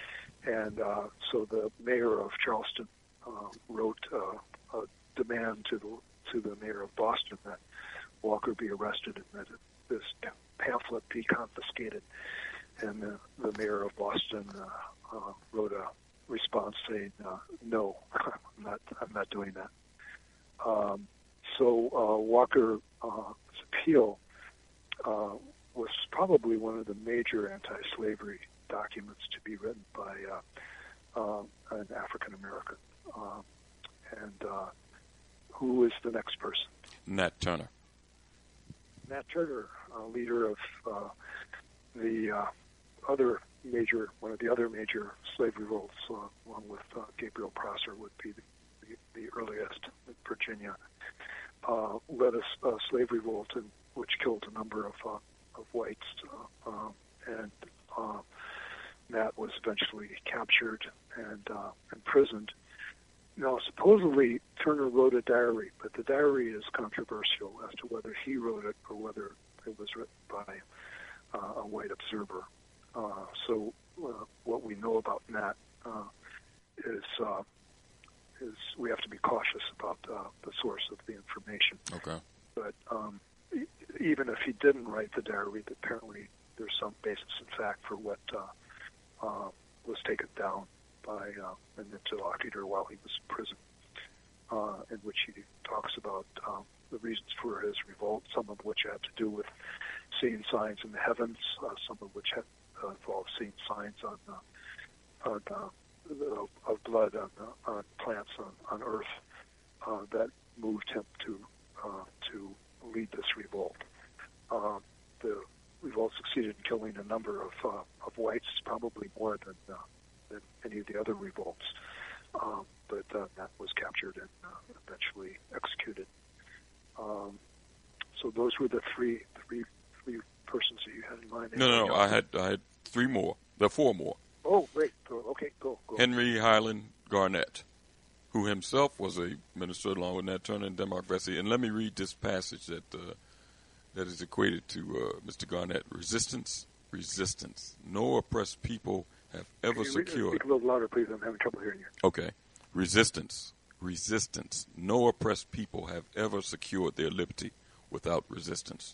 And uh, so the mayor of Charleston uh, wrote uh, a demand to the to the mayor of Boston that Walker be arrested and that this pamphlet be confiscated. And the, the mayor of Boston uh, uh, wrote a response saying, uh, "No, I'm not. I'm not doing that." Um, so uh, Walker's appeal uh, was probably one of the major anti-slavery documents to be written by uh, uh, an African American. Uh, and uh, who is the next person? Nat Turner. Nat Turner, uh, leader of uh, the uh, other major, one of the other major slave revolts, uh, along with uh, Gabriel Prosser, would be the, the, the earliest in Virginia. Uh, led a, a slave revolt in, which killed a number of uh, of whites, uh, um, and uh, Nat was eventually captured and uh, imprisoned. Now, supposedly Turner wrote a diary, but the diary is controversial as to whether he wrote it or whether it was written by uh, a white observer. Uh, so, uh, what we know about Nat uh, is uh, is we have to be cautious about uh, the source of the information. Okay. But um, e- even if he didn't write the diary, apparently there's some basis in fact for what uh, uh, was taken down by uh, an interlocutor while he was in prison, uh, in which he talks about um, the reasons for his revolt, some of which had to do with seeing signs in the heavens, uh, some of which had uh, involved seeing signs on uh, on uh, of blood on, uh, on plants on, on earth uh, that moved him to uh, to lead this revolt. Uh, the revolt succeeded in killing a number of uh, of whites, probably more than uh, than any of the other revolts. Um, but uh, that was captured and uh, eventually executed. Um, so those were the three three three persons that you had in mind. No, no, no. I had I had three more. There are four more. Oh, great. Go, okay, go, go. Henry Highland Garnett, who himself was a minister along with Nat Turner and Denmark Vesey. And let me read this passage that uh, that is equated to uh, Mister Garnett. Resistance, resistance. No oppressed people have ever Can you secured. Speak a little louder, please. I'm having trouble hearing you. Okay. Resistance, resistance. No oppressed people have ever secured their liberty without resistance.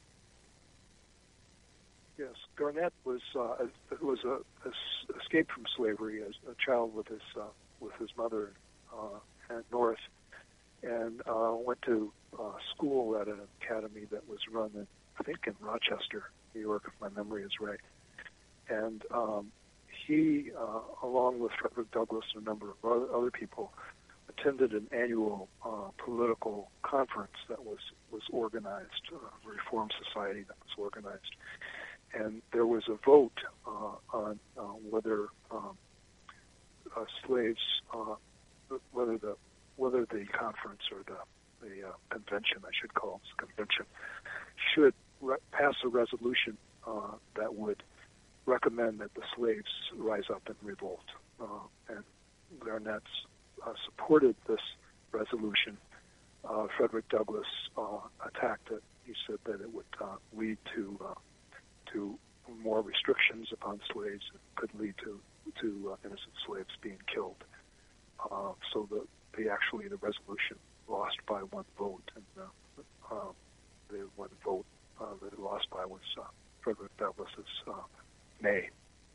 Yes, Garnett was uh, was a, a, escaped from slavery as a child with his uh, with his mother uh, at North, and uh, went to uh, school at an academy that was run in, I think, in Rochester, New York, if my memory is right. And um, he, uh, along with Frederick Douglass and a number of other, other people, attended an annual uh, political conference that was was organized, uh, a Reform Society that was organized. And there was a vote uh, on uh, whether um, uh, slaves, uh, whether the whether the conference or the the uh, convention, I should call it the convention, should re- pass a resolution uh, that would recommend that the slaves rise up and revolt. Uh, and Garnett uh, supported this resolution. Uh, Frederick Douglass uh, attacked it. He said that it would uh, lead to uh, to more restrictions upon slaves, and could lead to to uh, innocent slaves being killed. Uh, so the, the actually the resolution lost by one vote, and uh, uh, the one vote uh, that it lost by was uh, Frederick Douglass's uh, nay.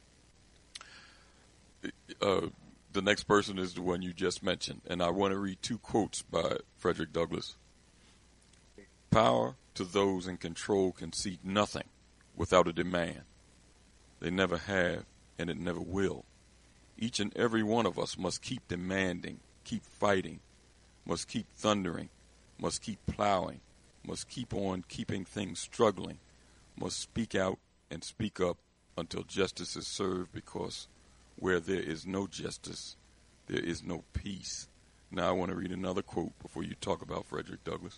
Uh, the next person is the one you just mentioned, and I want to read two quotes by Frederick Douglass. Power to those in control can seek nothing without a demand. They never have, and it never will. Each and every one of us must keep demanding, keep fighting, must keep thundering, must keep plowing, must keep on keeping things struggling, must speak out and speak up until justice is served, because where there is no justice, there is no peace. Now I want to read another quote before you talk about Frederick Douglass.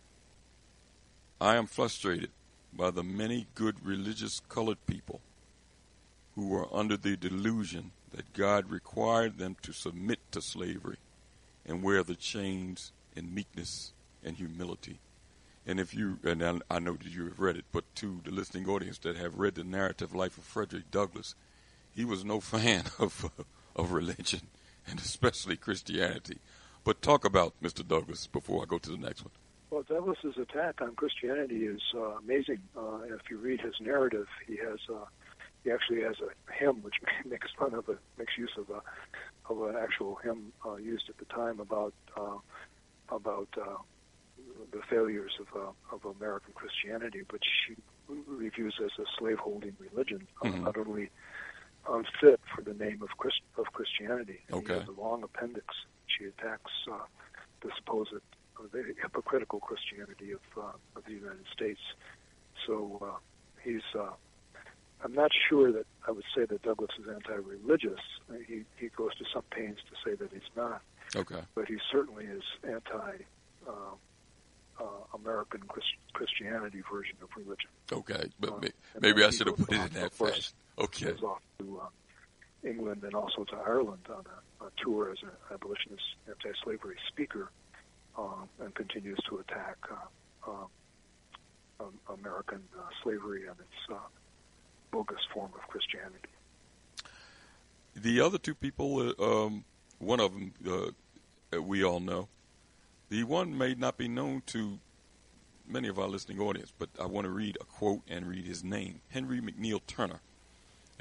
I am frustrated by the many good religious colored people who are under the delusion that God required them to submit to slavery and wear the chains in meekness and humility. And if you, and I, I know that you have read it, but to the listening audience that have read the narrative life of Frederick Douglass, he was no fan of uh, of religion, and especially Christianity. But talk about Mister Douglass before I go to the next one. Well, Douglass's attack on Christianity is uh, amazing. Uh, if you read his narrative, he has uh, he actually has a hymn which makes fun of it, makes use of a of an actual hymn uh, used at the time about uh, about uh, the failures of uh, of American Christianity, which he reviews as a slaveholding religion, mm-hmm. uh, utterly unfit for the name of Christ, of Christianity. Okay. He has a long appendix which he attacks uh, the supposed uh, the hypocritical Christianity of uh, of the United States. So uh, he's. Uh, I'm not sure that I would say that Douglass is anti-religious. He he goes to some pains to say that he's not. Okay. But he certainly is anti. Uh, uh, American Christ, Christianity version of religion. Okay, but uh, may, maybe I should have put it in that fashion. Okay. He goes off to uh, England and also to Ireland on a, a tour as an abolitionist anti-slavery speaker, um, and continues to attack uh, uh, um, American uh, slavery and its uh, bogus form of Christianity. The other two people, uh, um, one of them uh, we all know. The one may not be known to many of our listening audience, but I want to read a quote and read his name. Henry McNeil Turner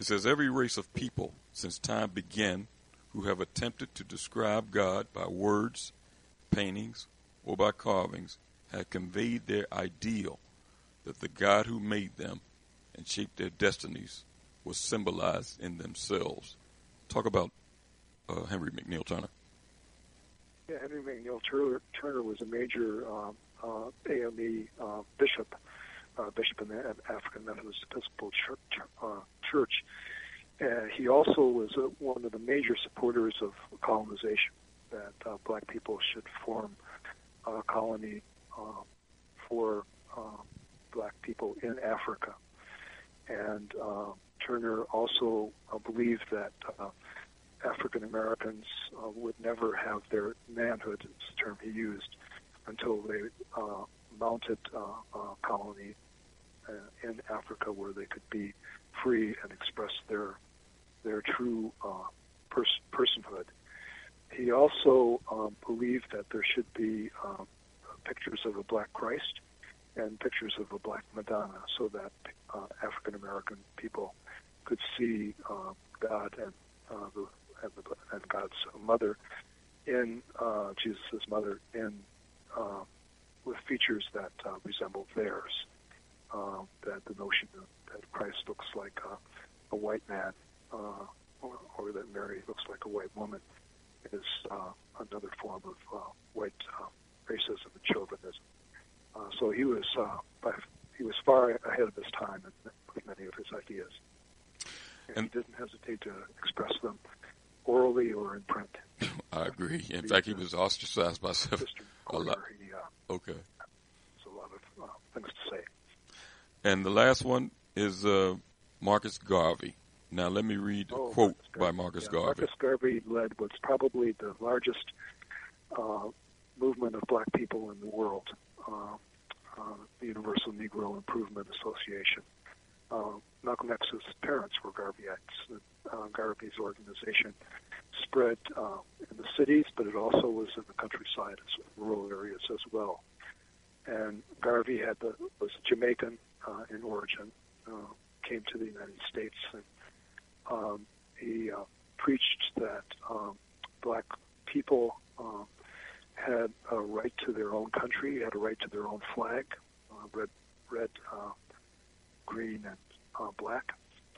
It says, every race of people since time began who have attempted to describe God by words, paintings, or by carvings have conveyed their ideal that the God who made them and shaped their destinies was symbolized in themselves. Talk about uh, Henry McNeil Turner. Yeah, Henry McNeil Turner, Turner was a major um, uh, A M E uh, bishop, uh, bishop in the African Methodist Episcopal Church. Uh, church. Uh, he also was uh, one of the major supporters of colonization, that uh, black people should form a colony uh, for uh, black people in Africa. And uh, Turner also uh, believed that uh, African Americans uh, would never have their manhood, is the term he used, until they uh, mounted uh, a colony uh, in Africa where they could be free and express their their true uh, pers- personhood. He also um, believed that there should be um, pictures of a black Christ and pictures of a black Madonna, so that uh, African American people could see uh, God and uh, the and, the, and God's mother in uh, Jesus' mother in uh, with features that uh, resembled theirs. Uh, that the notion that, that Christ looks like uh, a white man, uh, or, or that Mary looks like a white woman, is uh, another form of uh, white uh, racism and chauvinism. Uh, so he was uh, by, he was far ahead of his time in, with many of his ideas, and, and he didn't hesitate to express them orally or in print. I agree. In fact, he was ostracized by several. A lot. He, uh, okay. There's a lot of uh, things to say. And the last one is uh, Marcus Garvey. Now, let me read a oh, quote Marcus by Marcus yeah, Garvey. Marcus Garvey led what's probably the largest uh, movement of black people in the world, uh, uh, the Universal Negro Improvement Association. Uh, Malcolm X's parents were Garveyites. Uh, Garvey's organization spread uh, in the cities, but it also was in the countryside, as rural areas as well. And Garvey had the, was Jamaican uh, in origin, uh, came to the United States, and um, he uh, preached that um, black people uh, had a right to their own country, had a right to their own flag, uh, red, red, uh, green, and uh, black,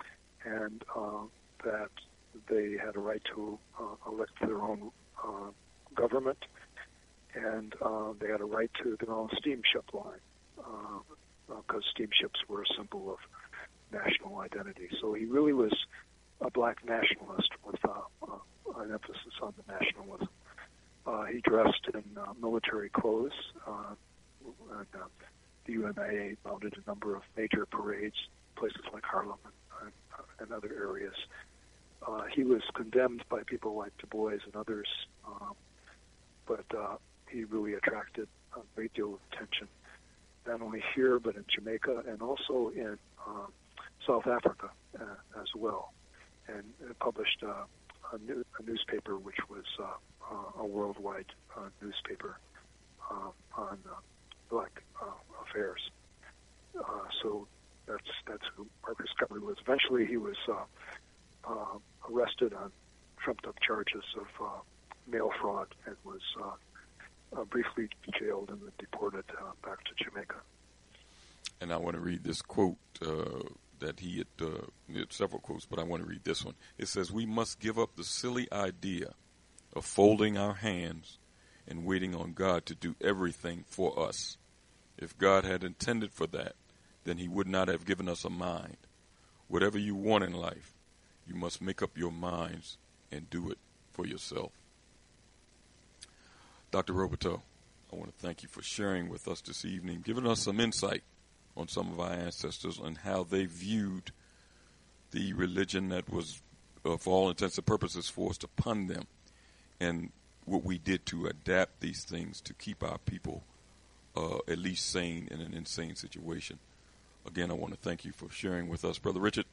and uh, that they had a right to uh, elect their own uh, government, and uh, they had a right to their own steamship line, because uh, uh, steamships were a symbol of national identity. So he really was a black nationalist with uh, uh, an emphasis on the nationalism. Uh, he dressed in uh, military clothes, uh, and uh, the U N I A mounted a number of major parades, places like Harlem and, and, and other areas. Uh, he was condemned by people like Du Bois and others, um, but uh, he really attracted a great deal of attention, not only here but in Jamaica and also in uh, South Africa uh, as well, and uh, published uh, a, new, a newspaper which was uh, uh, a worldwide uh, newspaper uh, on uh, black uh, affairs. Uh, so that's that's who Marcus Garvey was. Eventually, he was uh, uh, arrested on trumped-up charges of uh, mail fraud and was uh, uh, briefly jailed and then deported uh, back to Jamaica. And I want to read this quote uh, that he had, uh, he had several quotes, but I want to read this one. It says, "We must give up the silly idea of folding our hands and waiting on God to do everything for us. If God had intended for that, then he would not have given us a mind. Whatever you want in life, you must make up your minds and do it for yourself." Doctor Roberto, I want to thank you for sharing with us this evening, giving us some insight on some of our ancestors and how they viewed the religion that was, uh, for all intents and purposes, forced upon them, and what we did to adapt these things to keep our people uh, at least sane in an insane situation. Again, I want to thank you for sharing with us. Brother Richard.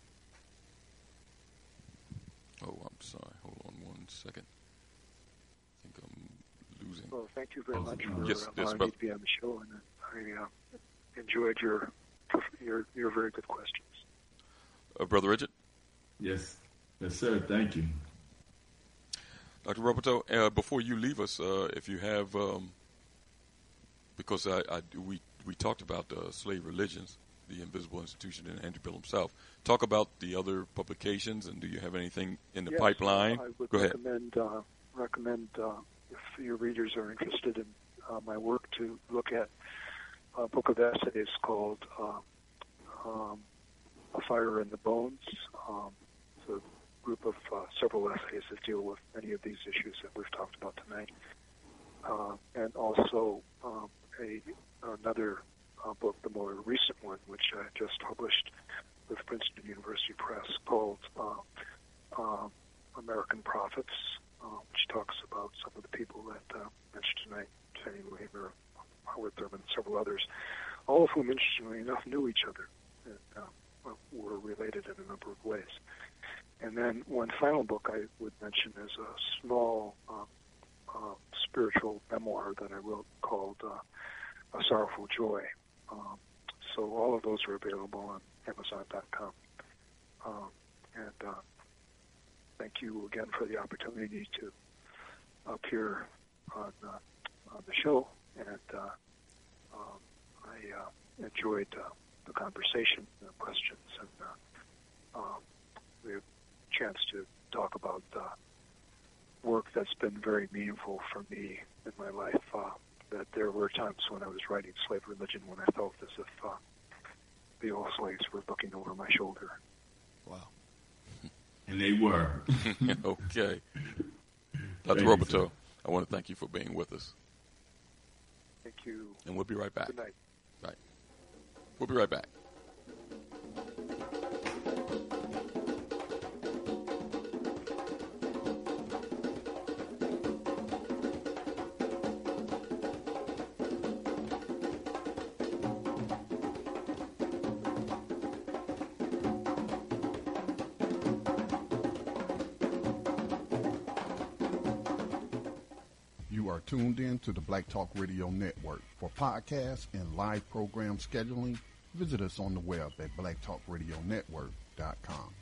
Oh, I'm sorry. Hold on one second. I think I'm losing. Well, thank you very much for yes, uh, yes, allowing me to be on the show, and I uh, enjoyed your your your very good questions. Uh, Brother Richard? Yes. Yes, sir. Thank you. Doctor Roberto, uh, before you leave us, uh, if you have, um, because I, I, we, we talked about uh, slave religions, the Invisible Institution in Antebellum South. Talk about the other publications, and do you have anything in the yes, pipeline? I would Go ahead. recommend, uh, recommend uh, if your readers are interested in uh, my work, to look at a book of essays called uh, um, A Fire in the Bones. Um, it's a group of uh, several essays that deal with many of these issues that we've talked about tonight. Uh, and also um, a another uh, book, the more recent one, which I just published with Princeton University Press, called uh, uh, American Prophets, uh, which talks about some of the people that uh, mentioned tonight, Fannie Lou Hamer, Howard Thurman, and several others, all of whom, interestingly enough, knew each other and uh, were related in a number of ways. And then one final book I would mention is a small uh, uh, spiritual memoir that I wrote called uh, A Sorrowful Joy. Um, so all of those are available on Amazon dot com. Um, and uh, thank you again for the opportunity to appear on, uh, on the show. And uh, um, I uh, enjoyed uh, the conversation, the questions, and uh, um, the chance to talk about uh, work that's been very meaningful for me in my life. Uh, that there were times when I was writing Slave Religion when I felt as if uh, the old slaves were looking over my shoulder. Wow. And they were. Okay. Doctor Roberto, I want to thank you for being with us. Thank you. And we'll be right back. Good night. Right. We'll be right back. You are tuned in to the Black Talk Radio Network. For podcasts and live program scheduling, visit us on the web at black talk radio network dot com.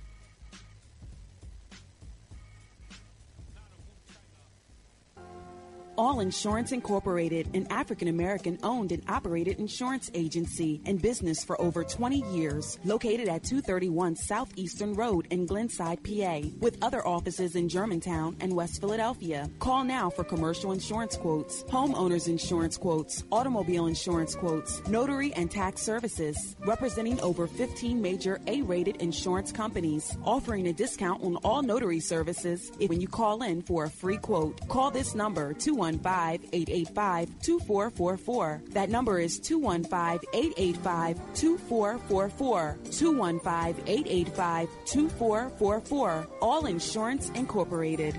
All Insurance Incorporated, an African-American owned and operated insurance agency in business for over twenty years, located at two thirty-one Southeastern Road in Glenside, P A, with other offices in Germantown and West Philadelphia. Call now for commercial insurance quotes, homeowners insurance quotes, automobile insurance quotes, notary and tax services, representing over fifteen major A-rated insurance companies, offering a discount on all notary services when you call in for a free quote. Call this number, two one five, eight eight five, two four four four. That number is two one five, eight eight five, two four four four. two one five, eight eight five, two four four four. All Insurance Incorporated.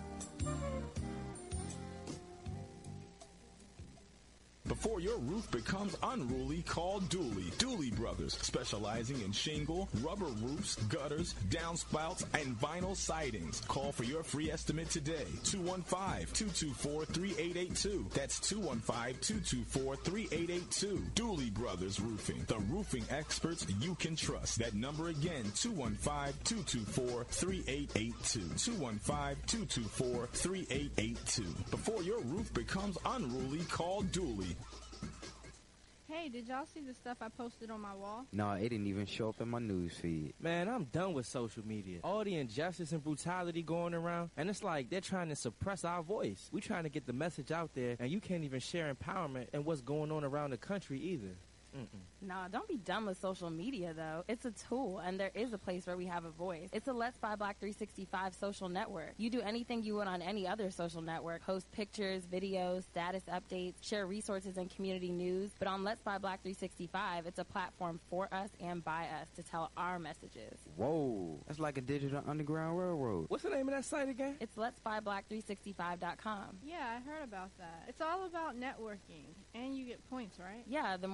Before your roof becomes unruly, call Dooley. Dooley Brothers, specializing in shingle, rubber roofs, gutters, downspouts, and vinyl sidings. Call for your free estimate today. two one five, two two four, three eight eight two. That's two one five, two two four, three eight eight two. Dooley Brothers Roofing, the roofing experts you can trust. That number again, two one five, two two four, three eight eight two. two one five, two two four, three eight eight two. Before your roof becomes unruly, call Dooley. Hey, did y'all see the stuff I posted on my wall? No, it didn't even show up in my news feed. Man, I'm done with social media. All the injustice and brutality going around, and it's like they're trying to suppress our voice. We're trying to get the message out there, and you can't even share empowerment and what's going on around the country either. Mm-mm. Nah, don't be dumb with social media, though. It's a tool, and there is a place where we have a voice. It's a Let's Buy Black three sixty-five social network. You do anything you would on any other social network. Post pictures, videos, status updates, share resources and community news. But on Let's Buy Black three sixty-five, it's a platform for us and by us to tell our messages. Whoa, that's like a digital underground railroad. What's the name of that site again? It's lets buy black three sixty-five dot com. Yeah, I heard about that. It's all about networking, and you get points, right? Yeah, the more you network,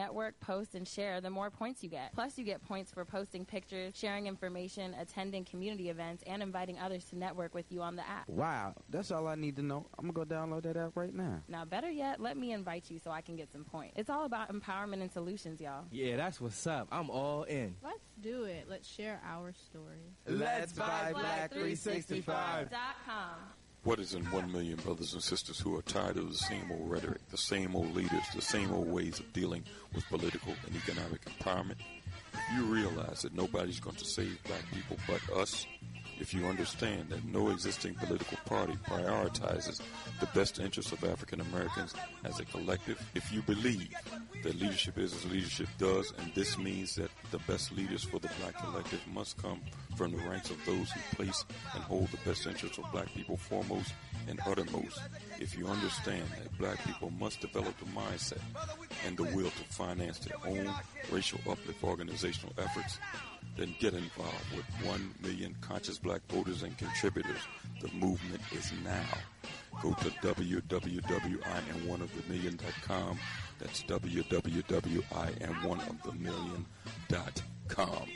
network, post, and share, the more points you get. Plus, you get points for posting pictures, sharing information, attending community events, and inviting others to network with you on the app. Wow, that's all I need to know. I'm going to go download that app right now. Now, better yet, let me invite you so I can get some points. It's all about empowerment and solutions, y'all. Yeah, that's what's up. I'm all in. Let's do it. Let's share our story. Let's buy Black three sixty-five dot com. What is in one million brothers and sisters who are tired of the same old rhetoric, the same old leaders, the same old ways of dealing with political and economic empowerment? If you realize that nobody's going to save black people but us, if you understand that no existing political party prioritizes the best interests of African Americans as a collective, if you believe that leadership is as leadership does, and this means that the best leaders for the black collective must come from the ranks of those who place and hold the best interests of black people foremost and uttermost, if you understand that black people must develop the mindset and the will to finance their own racial uplift organizational efforts, then get involved with one million conscious black voters and contributors. The movement is now. Go to w w w dot i am one of the million dot com. That's w w w dot i am one of the million dot com.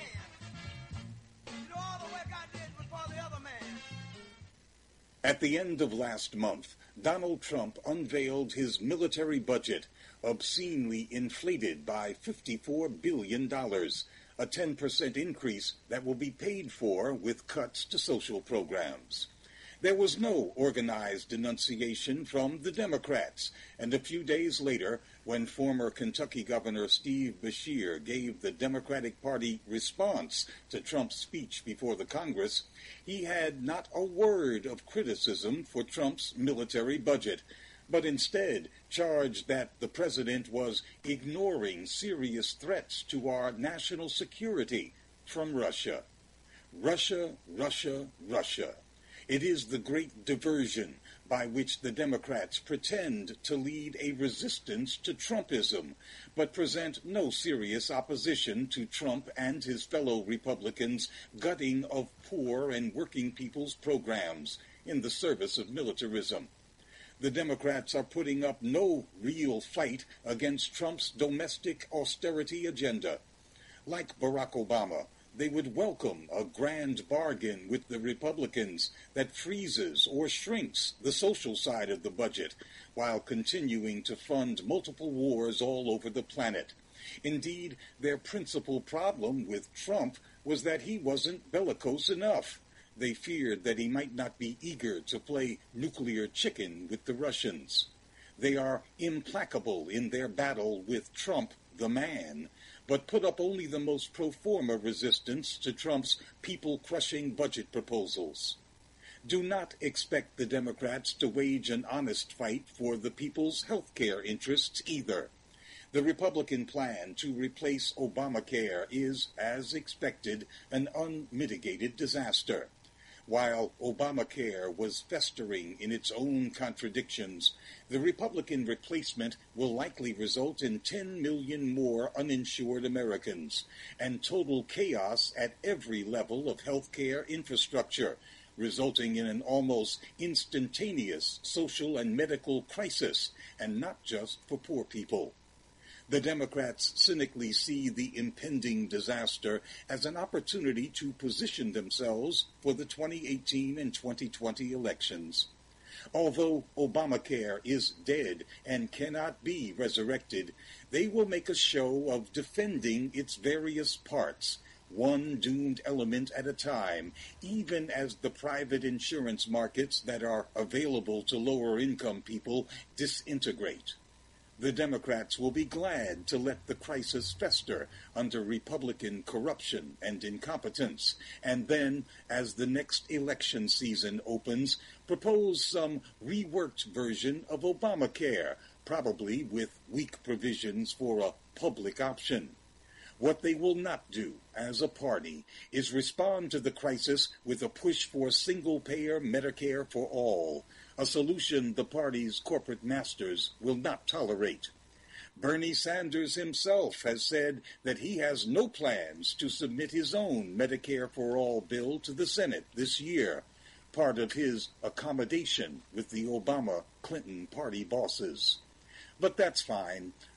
At the end of last month, Donald Trump unveiled his military budget, obscenely inflated by fifty-four billion dollars, a ten percent increase that will be paid for with cuts to social programs. There was no organized denunciation from the Democrats, and a few days later, when former Kentucky Governor Steve Beshear gave the Democratic Party response to Trump's speech before the Congress, he had not a word of criticism for Trump's military budget, but instead charged that the president was ignoring serious threats to our national security from Russia. Russia, Russia, Russia. It is the great diversion by which the Democrats pretend to lead a resistance to Trumpism, but present no serious opposition to Trump and his fellow Republicans' gutting of poor and working people's programs in the service of militarism. The Democrats are putting up no real fight against Trump's domestic austerity agenda. Like Barack Obama, they would welcome a grand bargain with the Republicans that freezes or shrinks the social side of the budget while continuing to fund multiple wars all over the planet. Indeed, their principal problem with Trump was that he wasn't bellicose enough. They feared that he might not be eager to play nuclear chicken with the Russians. They are implacable in their battle with Trump, the man, but put up only the most pro forma resistance to Trump's people-crushing budget proposals. Do not expect the Democrats to wage an honest fight for the people's health care interests either. The Republican plan to replace Obamacare is, as expected, an unmitigated disaster. While Obamacare was festering in its own contradictions, the Republican replacement will likely result in ten million more uninsured Americans and total chaos at every level of health care infrastructure, resulting in an almost instantaneous social and medical crisis, and not just for poor people. The Democrats cynically see the impending disaster as an opportunity to position themselves for the twenty eighteen and twenty twenty elections. Although Obamacare is dead and cannot be resurrected, they will make a show of defending its various parts, one doomed element at a time, even as the private insurance markets that are available to lower-income people disintegrate. The Democrats will be glad to let the crisis fester under Republican corruption and incompetence, and then, as the next election season opens, propose some reworked version of Obamacare, probably with weak provisions for a public option. What they will not do as a party is respond to the crisis with a push for single-payer Medicare for all, a solution the party's corporate masters will not tolerate. Bernie Sanders himself has said that he has no plans to submit his own Medicare for all bill to the Senate this year, part of his accommodation with the Obama-Clinton party bosses. But that's fine.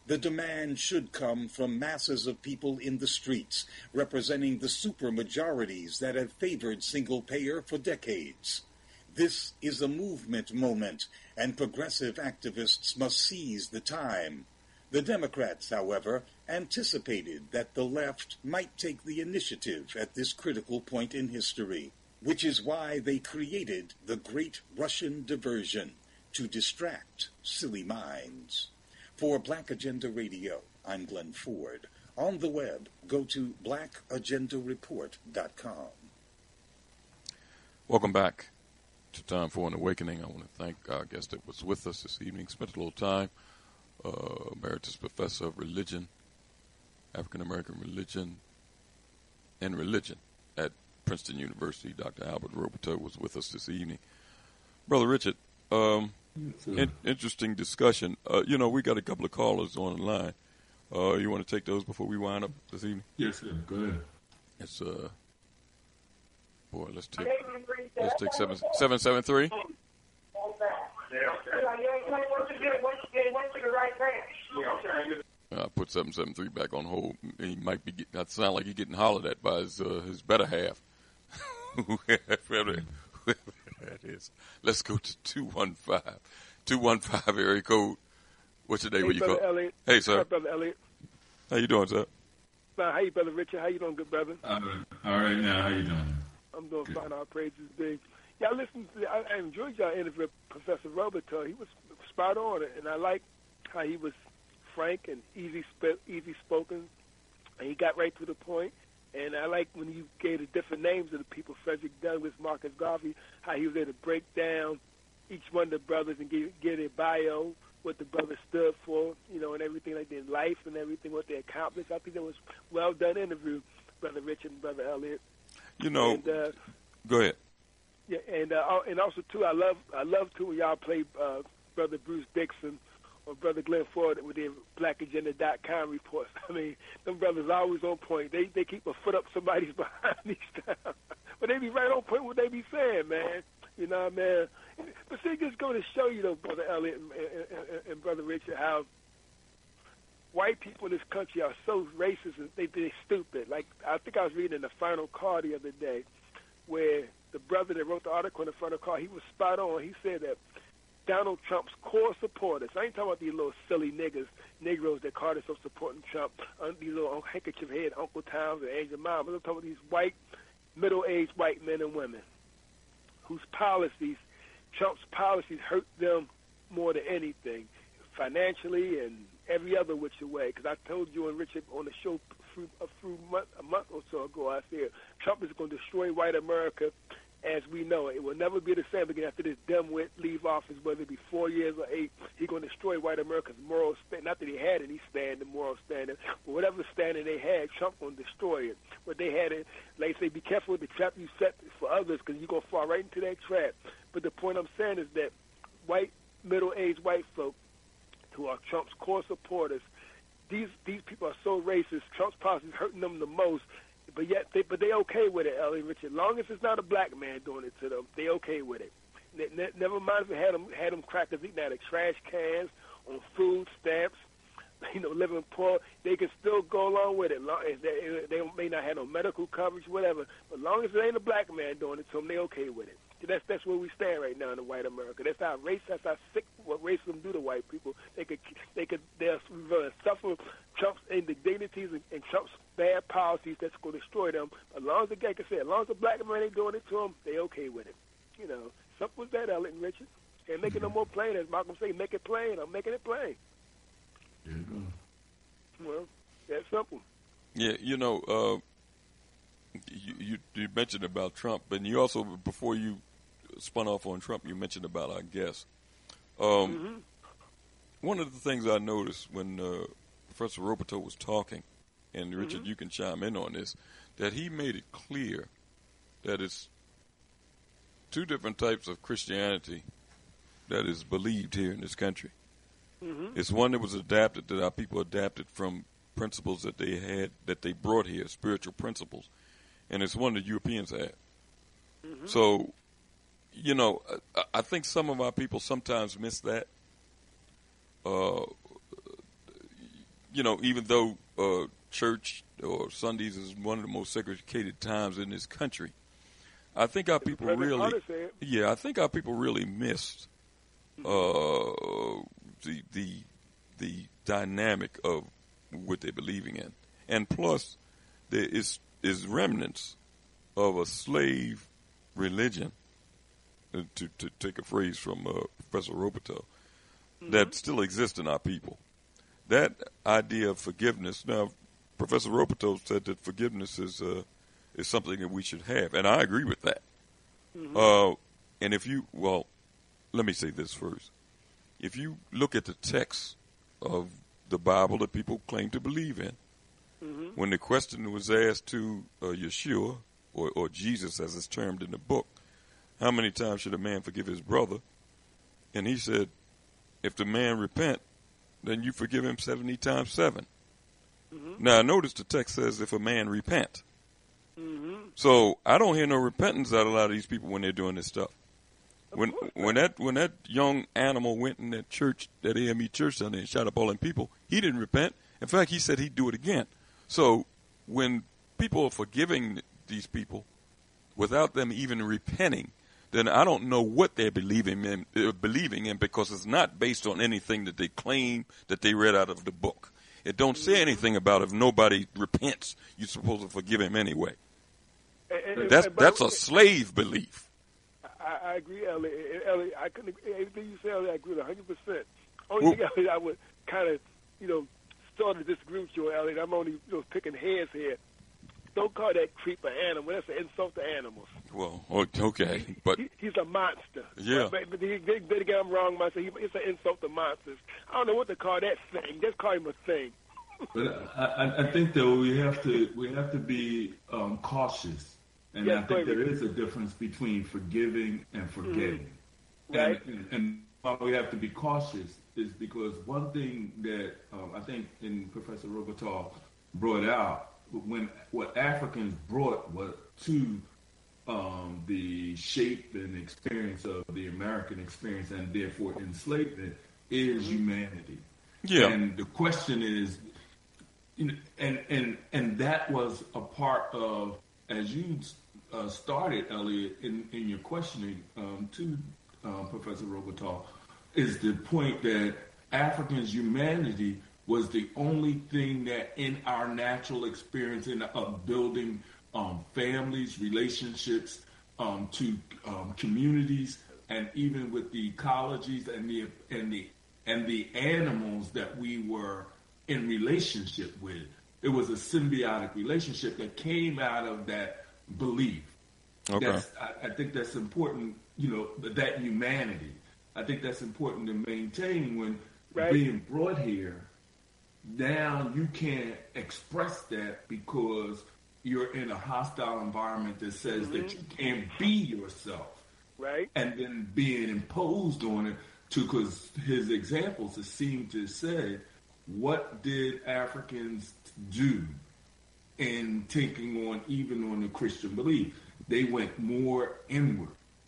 The demand should come from masses of people in the streets, representing the supermajorities that have favored single-payer for decades. This is a movement moment, and progressive activists must seize the time. The Democrats, however, anticipated that the left might take the initiative at this critical point in history, which is why they created the Great Russian Diversion, to distract silly minds. For Black Agenda Radio, I'm Glenn Ford. On the web, go to black agenda report dot com. Welcome back to Time for an Awakening. I want to thank our guest that was with us this evening. Spent a little time, uh, Emeritus Professor of Religion, African American Religion, and Religion at Princeton University. Doctor Albert Roberto was with us this evening. Brother Richard, um, in, interesting discussion. Uh, you know, we got a couple of callers on the line. Uh, you want to take those before we wind up this evening? Yes, sir. Go ahead. It's uh, boy, let's take let's take seven seven seven three. I put seven seven three back on hold. He might be getting, that sound like he's getting hollered at by his uh, his better half. Whoever that is. Let's go to two one five. two one five area code. What's your name? Hey, What you Brother call? Elliot. Hey, sir. Hi, Brother Elliot. How you doing, sir? Now, hey, Brother Richard. How you doing, good brother? All right, all right now, how you doing? I'm doing fine. Our praises big. Yeah, I listened to. I, I enjoyed y'all interview with Professor Roberto. He was spot on, and I like how he was frank and easy, sp- easy spoken, and he got right to the point. And I like when you gave the different names of the people, Frederick Douglass, Marcus Garvey, how he was able to break down each one of the brothers and give, give their bio, what the brothers stood for, you know, and everything like their life and everything, what they accomplished. I think that was well done interview, Brother Richard and Brother Elliot. You know, and, uh, go ahead. Yeah, and uh, and also too, I love I love too when y'all play uh, Brother Bruce Dixon or Brother Glenn Ford with their black agenda dot com reports. I mean, them brothers are always on point. They they keep a foot up somebody's behind each time, but they be right on point what they be saying, man. You know, man. But see, just going to show you, though, Brother Elliot and, and, and Brother Richard, how white people in this country are so racist and they they stupid. Like, I think I was reading in the Final Call the other day where the brother that wrote the article in the Final Call, he was spot on. He said that Donald Trump's core supporters, I ain't talking about these little silly niggas, Negroes that call themselves supporting Trump, these little handkerchief head Uncle Toms and Angel Mom. I'm talking about these white, middle-aged white men and women whose policies, Trump's policies hurt them more than anything, financially and every other which way. Because I told you and Richard on the show a, few month, a month or so ago, I said Trump is going to destroy white America as we know it. It will never be the same again after this dimwit leave office, whether it be four years or eight. He's going to destroy white America's moral stand. Not that he had any standing, moral standing, but whatever standing they had, Trump going to destroy it. But they had it, like they say, be careful with the trap you set for others because you're going to fall right into that trap. But the point I'm saying is that white, middle-aged white folk who are Trump's core supporters, these these people are so racist. Trump's policy is hurting them the most. But yet, they, but they okay with it, Ellie Richard. Long as it's not a black man doing it to them, they okay with it. Ne- ne- never mind if they had them had them crackers eating out of trash cans, on food stamps, you know, living poor. They can still go along with it. Long as they, they may not have no medical coverage, whatever. But long as it ain't a black man doing it to them, they okay with it. That's that's where we stand right now in the white America. That's how race. That's how sick what racism do to white people. They could they could they'll suffer Trump's indignities and, and Trump's bad policies that's going to destroy them. As long as the like I said, as long as the black man ain't doing it to them, they okay with it. You know, simple as that, Elliot and Richard. And make it no more plain, as Malcolm say, make it plain. I'm making it plain. There you go. Well, that's simple. Yeah, you know, uh, you, you you mentioned about Trump, and you also before you spun off on Trump, you mentioned about our guest. Um, mm-hmm. One of the things I noticed when uh, Professor Roberto was talking, and Richard, mm-hmm. you can chime in on this, that he made it clear that it's two different types of Christianity that is believed here in this country. Mm-hmm. It's one that was adapted, that our people adapted from principles that they had, that they brought here, spiritual principles, and it's one that Europeans had. Mm-hmm. So, you know, I, I think some of our people sometimes miss that. Uh, you know, even though uh, church or Sundays is one of the most segregated times in this country, I think our people really, yeah, I think our people really missed uh, the the the dynamic of what they're believing in, and plus there is is remnants of a slave religion, to to take a phrase from uh, Professor Robitel, mm-hmm. that still exists in our people. That idea of forgiveness. Now, Professor Robitel said that forgiveness is uh, is something that we should have, and I agree with that. Mm-hmm. Uh, and if you, well, let me say this first. If you look at the text of the Bible that people claim to believe in, mm-hmm. when the question was asked to uh, Yeshua, or, or Jesus as it's termed in the book, how many times should a man forgive his brother? And he said, if the man repent, then you forgive him seventy times seven. Mm-hmm. Now, notice the text says, if a man repent. Mm-hmm. So I don't hear no repentance out of a lot of these people when they're doing this stuff. When when that when that young animal went in that church, that A M E church Sunday, and shot up all them people, he didn't repent. In fact, he said he'd do it again. So when people are forgiving these people without them even repenting, then I don't know what they're believing in, uh, believing in, because it's not based on anything that they claim that they read out of the book. It don't say anything about if nobody repents, you're supposed to forgive him anyway. And, and, that's and, that's a slave belief. I, I agree, Ellie. Ellie, I couldn't. Everything you say, Ellie, I agree with one hundred percent. Only well, thing, Ellie, I would kind of, you know, start to disagree with you, Ellie. I'm only, you know, picking heads here. Don't call that creep an animal. That's an insult to animals. Well, okay, but he, he's a monster. Yeah. But, but they, they, they get him wrong, myself. He, it's an insult to monsters. I don't know what to call that thing. Just call him a thing. But I, I think though we have to we have to be um, cautious, and yes, I think there is a difference between forgiving and forgetting. Mm-hmm. Right. And, and, and why we have to be cautious is because one thing that um, I think in Professor Robital brought out, when what Africans brought was to um, the shape and experience of the American experience, and therefore enslavement, is mm-hmm. humanity. Yeah. And the question is, you know, and and and that was a part of, as you uh, started, Elliot, in, in your questioning um, to um, Professor Robital, is the point that Africans' humanity was the only thing that in our natural experience in of building um, families, relationships, um, to um, communities, and even with the ecologies and the and the and the animals that we were in relationship with. It was a symbiotic relationship that came out of that belief. Okay. That's, I, I think that's important, you know, that humanity. I think that's important to maintain when right. being brought here. Now you can't express that because you're in a hostile environment that says mm-hmm. that you can't be yourself. Right. And then being imposed on it, to, because his examples seem to say, what did Africans do in taking on, even on the Christian belief? They went more inward.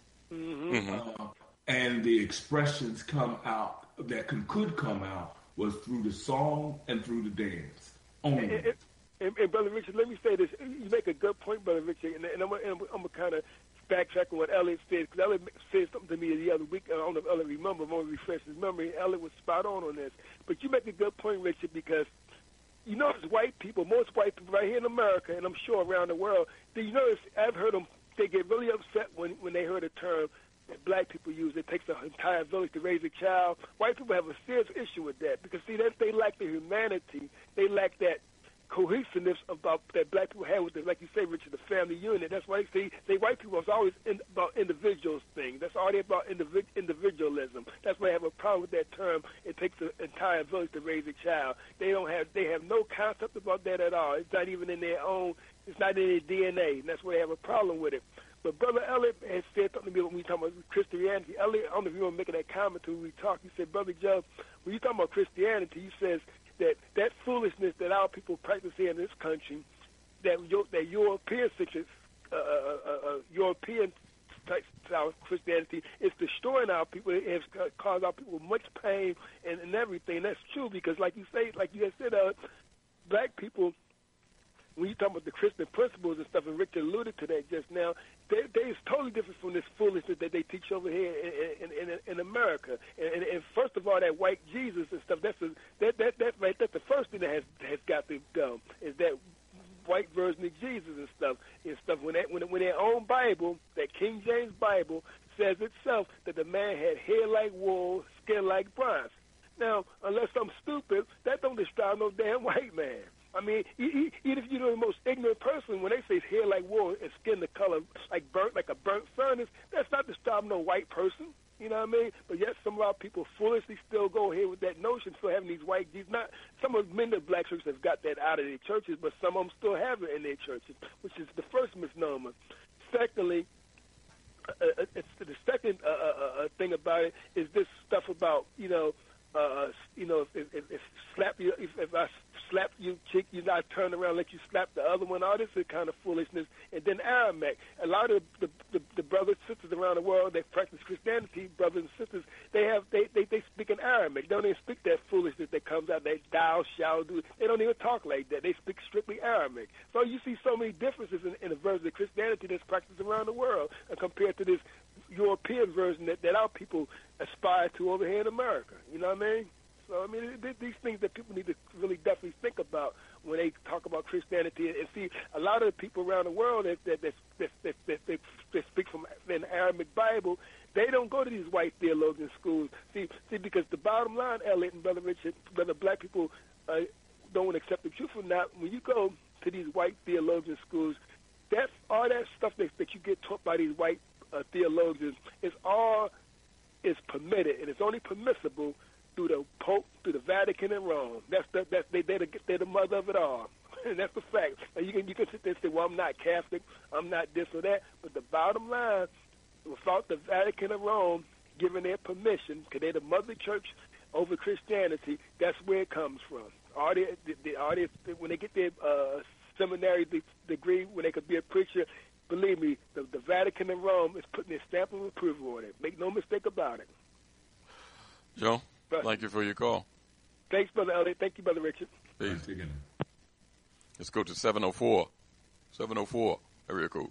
Mm-hmm. Uh, and the expressions come out that can, could come out was through the song and through the dance only. And, and, and, and Brother Richard, let me say this. You make a good point, Brother Richard, and, and I'm, I'm, I'm going to kind of backtrack on what Elliot said, because Elliot said something to me the other week. I don't know if Elliot remember. I'm going to refresh his memory. Elliot was spot on on this. But you make a good point, Richard, because you notice white people, most white people right here in America, and I'm sure around the world, do you notice, I've heard them, they get really upset when, when they heard a term that black people use. It takes an entire village to raise a child. White people have a serious issue with that because, see, that they lack the humanity. They lack that cohesiveness about that black people have with the, like you say, Richard, the family unit. That's why they say, they white people is always in, about individuals thing. That's all they about individ, individualism. That's why I have a problem with that term. It takes an entire village to raise a child. They don't have, they have no concept about that at all. It's not even in their own, it's not in their D N A, and that's why they have a problem with it. But Brother Elliot has said something to me when we talk about Christianity. Elliot, I don't know if you want to make that comment when we talk. He said, Brother Joe, when you talk about Christianity, he says that that foolishness that our people practice here in this country, that that European uh, uh, uh, European our Christianity. It's destroying our people. It has caused our people much pain and, and everything. That's true because, like you say, like you had said, uh, black people, when you talk about the Christian principles and stuff, and Richard alluded to that just now, they, they is totally different from this foolishness that they teach over here in, in, in, in America. And, and, and first of all, that white Jesus and stuff, that's a, that that that right. That's the first thing that has has got to go is that white version of Jesus and stuff and stuff. When that when when their own Bible, that King James Bible, says itself that the man had hair like wool, skin like bronze. Now, unless I'm stupid, that don't describe no damn white man. I mean, even if you're the most ignorant person, when they say hair like wool and skin the color like burnt, like a burnt furnace, that's not describing no white person. You know what I mean? But yet some of our people foolishly still go ahead with that notion, still having these white Jesus. Not some of many of the black churches have got that out of their churches, but some of them still have it in their churches, which is the first misnomer. Secondly, uh, it's the second uh, uh, uh, thing about it is this stuff about you know. Uh, you know, if, if, if slap you, if, if I slap you cheek, you not turn around and let you slap the other one. All this is kind of foolishness. And then Aramaic. A lot of the, the, the brothers and sisters around the world that practice Christianity, brothers and sisters, they have they, they, they speak in Aramaic. They don't even speak that foolishness that comes out. They thou shall do. They don't even talk like that. They speak strictly Aramaic. So you see so many differences in, in the version of Christianity that's practiced around the world uh, compared to this European version that, that our people aspire to over here in America. You know what I mean? So, I mean, th- these things that people need to really definitely think about when they talk about Christianity. And see, a lot of the people around the world that that, that, that, that, that, that, that speak from an Aramaic Bible, they don't go to these white theologian schools. See, see, because the bottom line, Elliot and Brother Richard, whether black people uh, don't accept the truth or not, when you go to these white theologian schools, that's all that stuff that, that you get taught by these white uh, theologians is all is permitted, and it's only permissible through the Pope, through the Vatican and Rome. That's the, that's they they're the, they're the mother of it all, and that's the fact. Now you can you can sit there and say, well, I'm not Catholic, I'm not this or that, but the bottom line, without the Vatican and Rome giving their permission, because they're the mother church over Christianity, that's where it comes from. All they, they, all they when they get their uh, seminary degree, when they could be a preacher. Believe me, the, the Vatican and Rome is putting their stamp of approval on it. Make no mistake about it. Joe, but, thank you for your call. Thanks, Brother Elliot. Thank you, Brother Richard. Peace. Let's go to seven oh four. seven oh four, area code.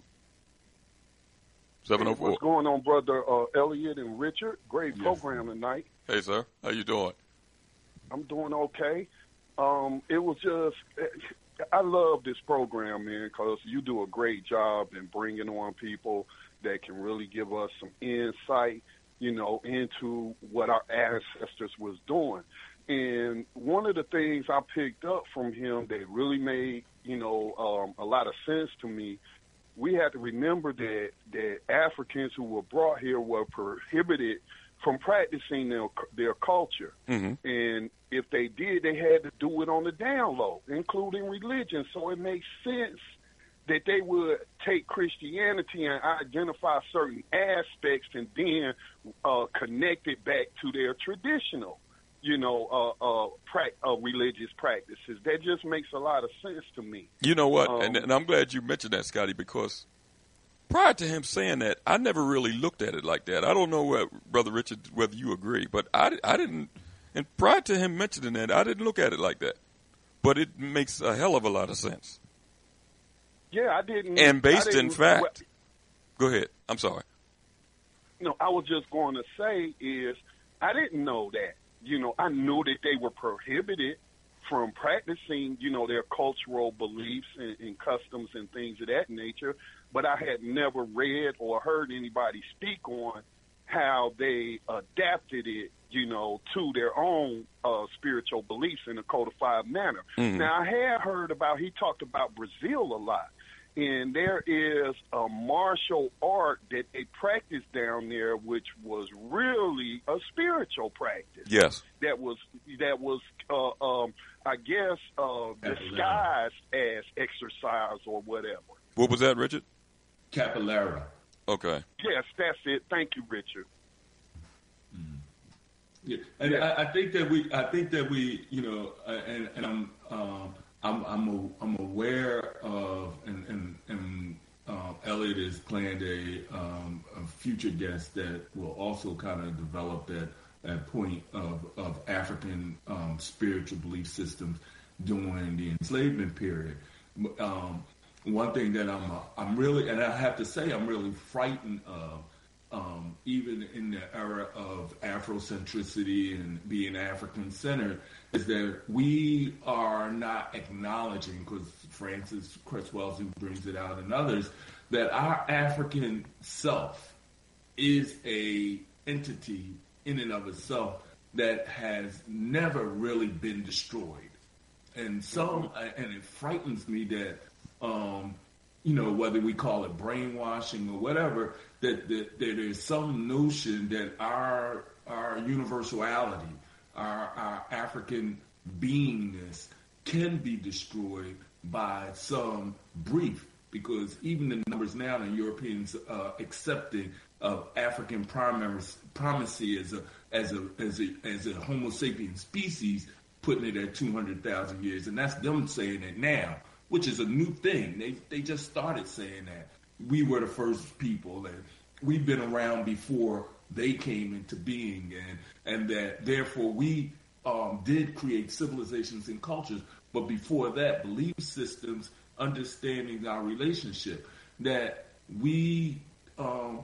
seven oh four. What's going on, Brother uh, Elliot and Richard? Great yes. program tonight. Hey, sir. How you doing? I'm doing okay. Um, it was just... I love this program, man, because you do a great job in bringing on people that can really give us some insight, you know, into what our ancestors was doing. And one of the things I picked up from him that really made, you know, um, a lot of sense to me, we had to remember that, that Africans who were brought here were prohibited from practicing their, their culture. Mm-hmm. And if they did, they had to do it on the down low, including religion. So it makes sense that they would take Christianity and identify certain aspects and then uh, connect it back to their traditional, you know, uh, uh, pra- uh, religious practices. That just makes a lot of sense to me. You know what? Um, and, and I'm glad you mentioned that, Scotty, because prior to him saying that, I never really looked at it like that. I don't know, what, Brother Richard, whether you agree, but I, I didn't. And prior to him mentioning that, I didn't look at it like that. But it makes a hell of a lot of sense. Yeah, I didn't. And based didn't, in fact, go ahead. I'm sorry. You know, I was just going to say is I didn't know that. You know, I knew that they were prohibited from practicing, you know, their cultural beliefs and, and customs and things of that nature. But I had never read or heard anybody speak on how they adapted it, you know, to their own uh, spiritual beliefs in a codified manner. Mm-hmm. Now, I had heard about, he talked about Brazil a lot, and there is a martial art that they practice down there, which was really a spiritual practice. Yes. That was, that was uh, um, I guess, uh, disguised as exercise or whatever. What was that, Richard? Capoeira. Okay. Yes, that's it. Thank you, Richard. Mm. Yeah, and yeah. I, I think that we, I think that we, you know, and, and I'm, um, I'm, I'm, a, I'm aware of, and and, and uh, Elliot has planned a, um, a future guest that will also kind of develop that, that point of, of African um, spiritual belief systems during the enslavement period. Um, one thing that I'm uh, I'm really, and I have to say, I'm really frightened of, um, even in the era of Afrocentricity and being African-centered, is that we are not acknowledging, because Francis Cress Welsing brings it out and others, that our African self is a entity in and of itself that has never really been destroyed. And some, and it frightens me that, um, you know, whether we call it brainwashing or whatever, that, that, that there's some notion that our our universality, our, our African beingness can be destroyed by some brief, because even the numbers now that Europeans uh, accepting of African primacy, primacy as a as a as a as a Homo sapien species, putting it at two hundred thousand years, and that's them saying it now, which is a new thing. They they just started saying that we were the first people, and we've been around before they came into being, and and that therefore we um, did create civilizations and cultures, but before that, belief systems, understanding our relationship, that we um,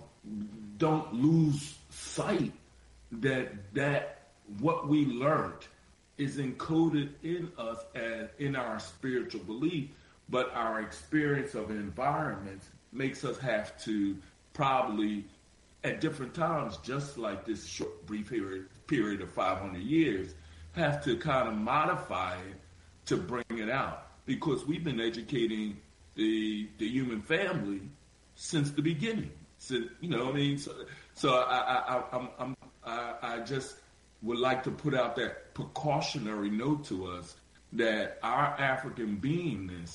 don't lose sight that that what we learned is encoded in us as in our spiritual belief, but our experience of environments makes us have to probably at different times, just like this short brief period, period of five hundred years, have to kind of modify it to bring it out, because we've been educating the the human family since the beginning. So, you know, I mean, so, so I, I, I, I'm, I'm, I, I just would like to put out that precautionary note to us that our African beingness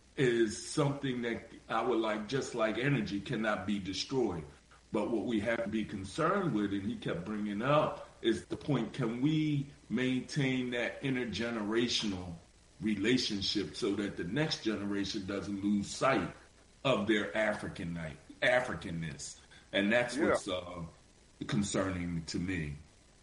is something that I would like, just like energy, cannot be destroyed. But what we have to be concerned with, and he kept bringing up, is the point, can we maintain that intergenerational relationship so that the next generation doesn't lose sight of their African night, Africanness? And that's Yeah. what's uh, concerning to me.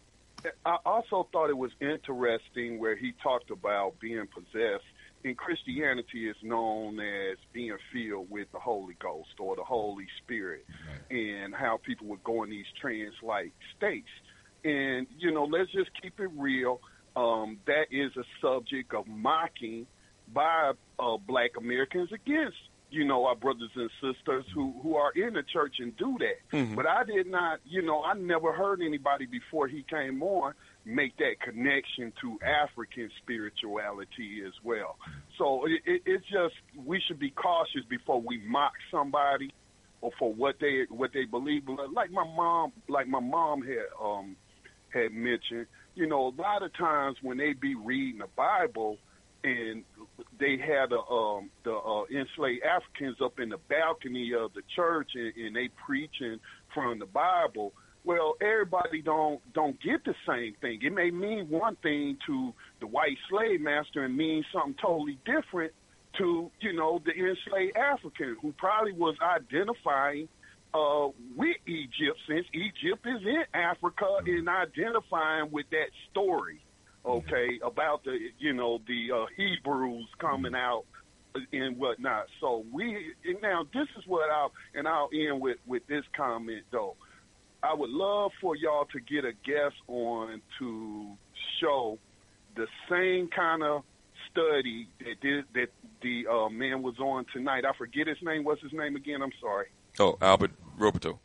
I also thought it was interesting where he talked about being possessed. In Christianity, it's known as being filled with the Holy Ghost or the Holy Spirit, right, and how people would go in these trance-like states. And, you know, let's just keep it real. Um, that is a subject of mocking by uh, black Americans against, you know, our brothers and sisters who, who are in the church and do that. Mm-hmm. But I did not, you know, I never heard anybody before he came on make that connection to African spirituality as well. So it, it, it's just, we should be cautious before we mock somebody or for what they what they believe. Like my mom, like my mom had um had mentioned, you know, a lot of times when they be reading the Bible and they had the um, the uh, enslaved Africans up in the balcony of the church and, and they preaching from the Bible. Well, everybody don't don't get the same thing. It may mean one thing to the white slave master and mean something totally different to, you know, the enslaved African who probably was identifying uh, with Egypt, since Egypt is in Africa, and identifying with that story, okay, about the, you know, the uh, Hebrews coming out and whatnot. So we, now this is what I'll, and I'll end with, with this comment though. I would love for y'all to get a guest on to show the same kind of study that did, that the uh, man was on tonight. I forget his name. What's his name again? I'm sorry. Oh, Albert Roberto.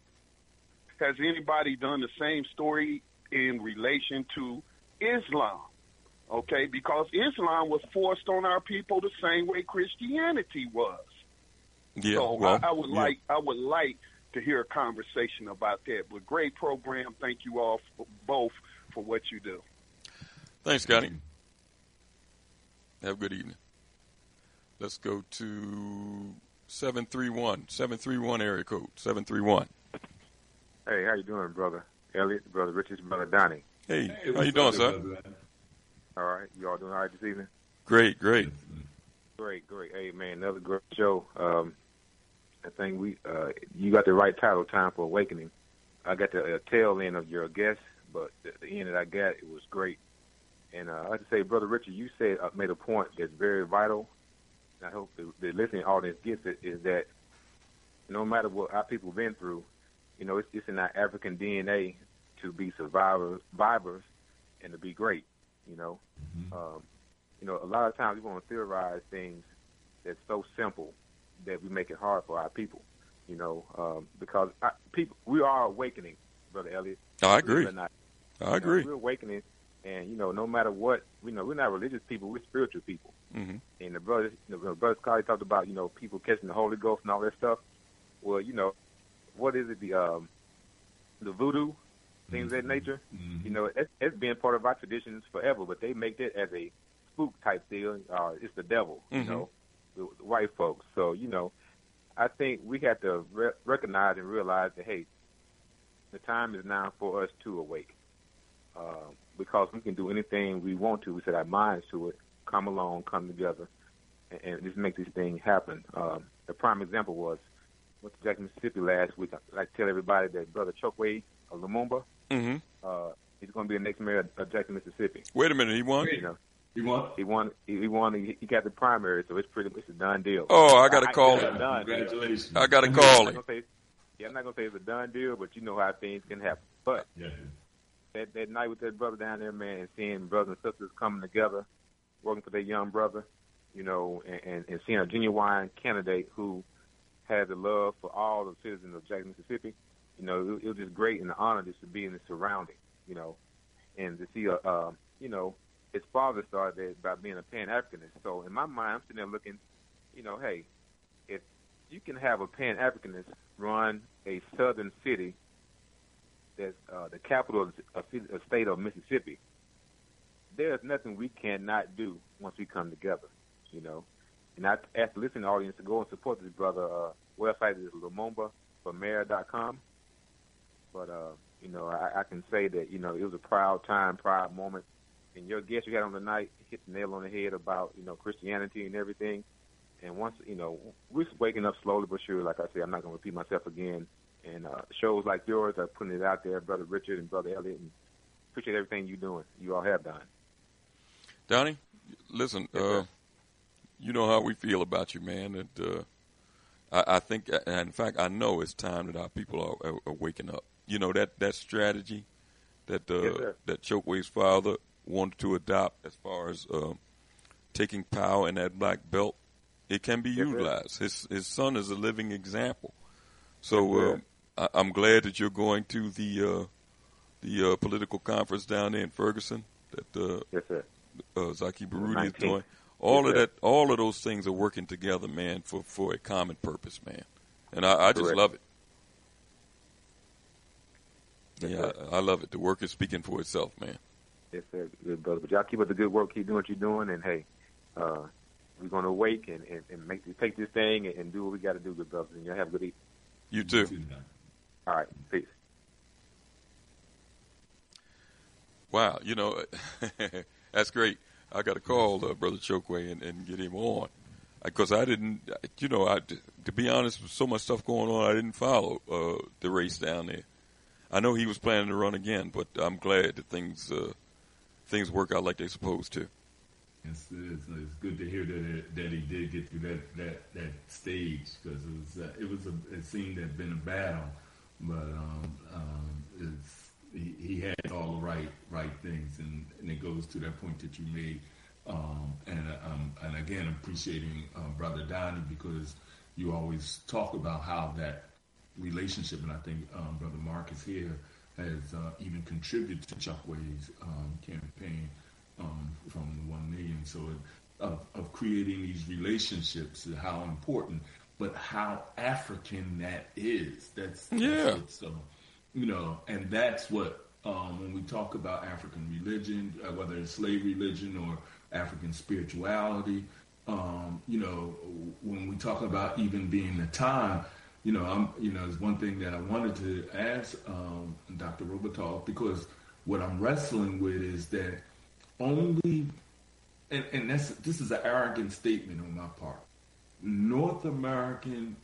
Has anybody done the same story in relation to Islam? Okay, because Islam was forced on our people the same way Christianity was. Yeah, so well, I, I would yeah. like, I would like to hear a conversation about that. But great program. Thank you all for, both for what you do. Thanks, Scotty. Have a good evening. Let's go to seven three one. seven three one area code. seven three one. Hey, how you doing, brother Elliot, brother Richard, brother Donnie? Hey, hey how you doing, sir? All right. You all doing all right this evening? Great, great. Great, great. Hey, man, another great show. Um, I think we uh, you got the right title, Time for Awakening. I got the uh, tail end of your guest, but the, the end that I got, it was great. And uh, I like to say, Brother Richard, you said uh, made a point that's very vital. And I hope the, the listening audience gets it, is that no matter what our people have been through, you know, it's, it's in our African D N A to be survivors, survivors and to be great, you know. Mm-hmm. Um, you know, a lot of times we want to theorize things that's so simple that we make it hard for our people, you know, um, because I, people, we are awakening, Brother Elliot. I agree. Not, I agree. Know, we're awakening, and, you know, no matter what, we know we're not religious people, we're spiritual people. Mm-hmm. And the brother, the brother Scotty talked about, you know, people catching the Holy Ghost and all that stuff. Well, you know, what is it, the um, the voodoo, things mm-hmm. of that nature? Mm-hmm. You know, it's, it's been part of our traditions forever, but they make that as a spook type deal. Uh, it's the devil, mm-hmm. you know, the, the white folks. So, you know, I think we have to re- recognize and realize that, hey, the time is now for us to awake. Uh, because we can do anything we want to. We set our minds to it, come along, come together, and, and just make this thing happen. Um, the prime example was, went to Jackson, Mississippi last week. I like to tell everybody that Brother Chokwe of Lumumba, mm-hmm. uh, he's going to be the next mayor of Jackson, Mississippi. Wait a minute, he won? You know, he won? He won. He, he won. He, he got the primary, so it's pretty much a done deal. Oh, I got to call him. Congratulations. I got to call him. Yeah, I'm not going to say it's a done deal, but you know how things can happen. But yeah. that, that night with that brother down there, man, and seeing brothers and sisters coming together, working for their young brother, you know, and, and, and seeing a genuine candidate who had the love for all the citizens of Jackson, Mississippi, you know, it, it was just great and an honor just to be in the surrounding, you know, and to see, a, uh, you know, his father started that by being a Pan-Africanist. So in my mind, I'm sitting there looking, you know, hey, if you can have a Pan-Africanist run a southern city that's uh, the capital of the state of Mississippi, there's nothing we cannot do once we come together, you know. And I ask the listening audience to go and support this brother. Uh, website is lumumba for mayor dot com. But, uh, you know, I, I can say that, you know, it was a proud time, proud moment. And your guest you had on tonight hit the nail on the head about, you know, Christianity and everything. And once, you know, we're waking up slowly but surely. Like I said, I'm not going to repeat myself again. And uh, shows like yours are putting it out there, Brother Richard and Brother Elliot. And appreciate everything you're doing. You all have done. Donnie, listen, yes, uh, you know how we feel about you, man. And uh, I, I think, and in fact, I know it's time that our people are, are, are waking up. You know, that, that strategy that uh, yes, that Chokwe's father wanted to adopt as far as uh, taking power in that black belt, it can be yes, utilized. His his son is a living example. So uh, I, I'm glad that you're going to the uh, the uh, political conference down there in Ferguson that uh, yes, sir. Uh, Zaki Baruti is doing. All yes, of that, all of those things are working together, man, for, for a common purpose, man. And I, I just Correct. love it. Yes, yeah, sir. I, I love it. The work is speaking for itself, man. Yes, sir. Good, brother. But y'all keep up the good work. Keep doing what you're doing. And, hey, uh, we're going to wake and, and, and make take this thing and, and do what we got to do, good brothers. And y'all have a good evening. You too. All right. Peace. Wow. You know, that's great. I got to call uh, Brother Chokwe and, and get him on. Because I didn't, you know, I, to be honest, with so much stuff going on, I didn't follow uh, the race down there. I know he was planning to run again, but I'm glad that things uh, things work out like they're supposed to. It's, it's, it's good to hear that it, that he did get through that that, that stage, because it was uh, it was a it seemed to have been a battle, but um, um, it's, he, he had all the right right things, and, and it goes to that point that you made, um, and um, and again appreciating uh, Brother Donnie, because you always talk about how that relationship, and I think um, Brother Marcus here has uh, even contributed to Chokwe's um, campaign. Um, from the one million, so it, of, of creating these relationships, how important, but how African that is. That's, that's yeah. What's, uh, you know, and that's what um, when we talk about African religion, uh, whether it's slave religion or African spirituality, um, you know, when we talk about even being the time, you know, I'm, you know, it's one thing that I wanted to ask um, Doctor Robital, because what I'm wrestling with is that. Only, and, and that's, this is an arrogant statement on my part, North American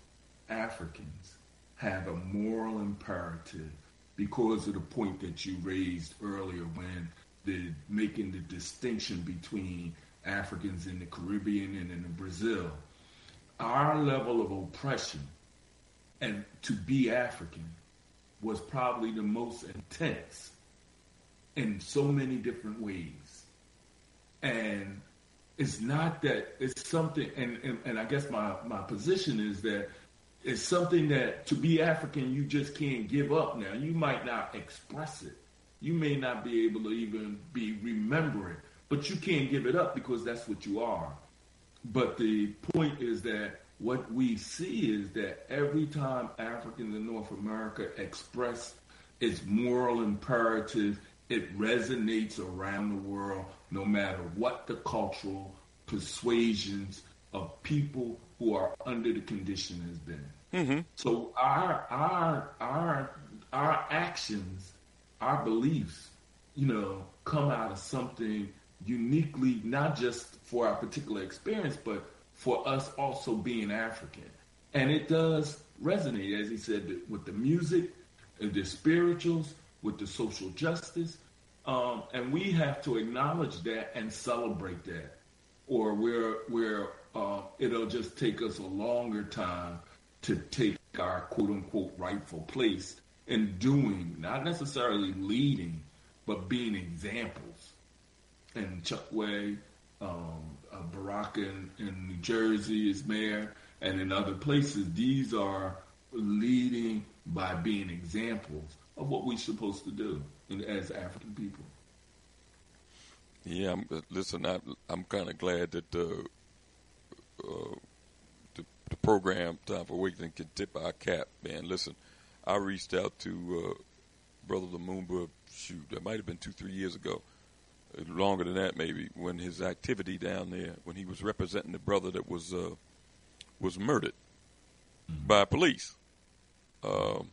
Africans have a moral imperative because of the point that you raised earlier when the making the distinction between Africans in the Caribbean and in Brazil. Our level of oppression and to be African was probably the most intense in so many different ways. And it's not that, it's something, and, and, and I guess my, my position is that it's something that to be African, you just can't give up now. You might not express it. You may not be able to even be remembering, but you can't give it up because that's what you are. But the point is that what we see is that every time Africans in North America express its moral imperative, it resonates around the world, no matter what the cultural persuasions of people who are under the condition has been. Mm-hmm. So our our our our actions, our beliefs, you know, come out of something uniquely, not just for our particular experience, but for us also being African. And it does resonate, as he said, with the music, the spirituals, with the social justice. Um, and we have to acknowledge that and celebrate that. Or we're, we're, uh, it'll just take us a longer time to take our quote-unquote rightful place in doing, not necessarily leading, but being examples. And Chokwe, um, uh, Baraka in, in New Jersey is mayor, and in other places, these are leading by being examples of what we're supposed to do as African people. Yeah, I'm, listen, I, I'm kind of glad that uh, uh, the, the program, Time for Awakening, can tip our cap, man. Listen, I reached out to uh, Brother Lumumba, shoot, that might have been two, three years ago, longer than that maybe, when his activity down there, when he was representing the brother that was uh, was murdered mm-hmm. by police. Um,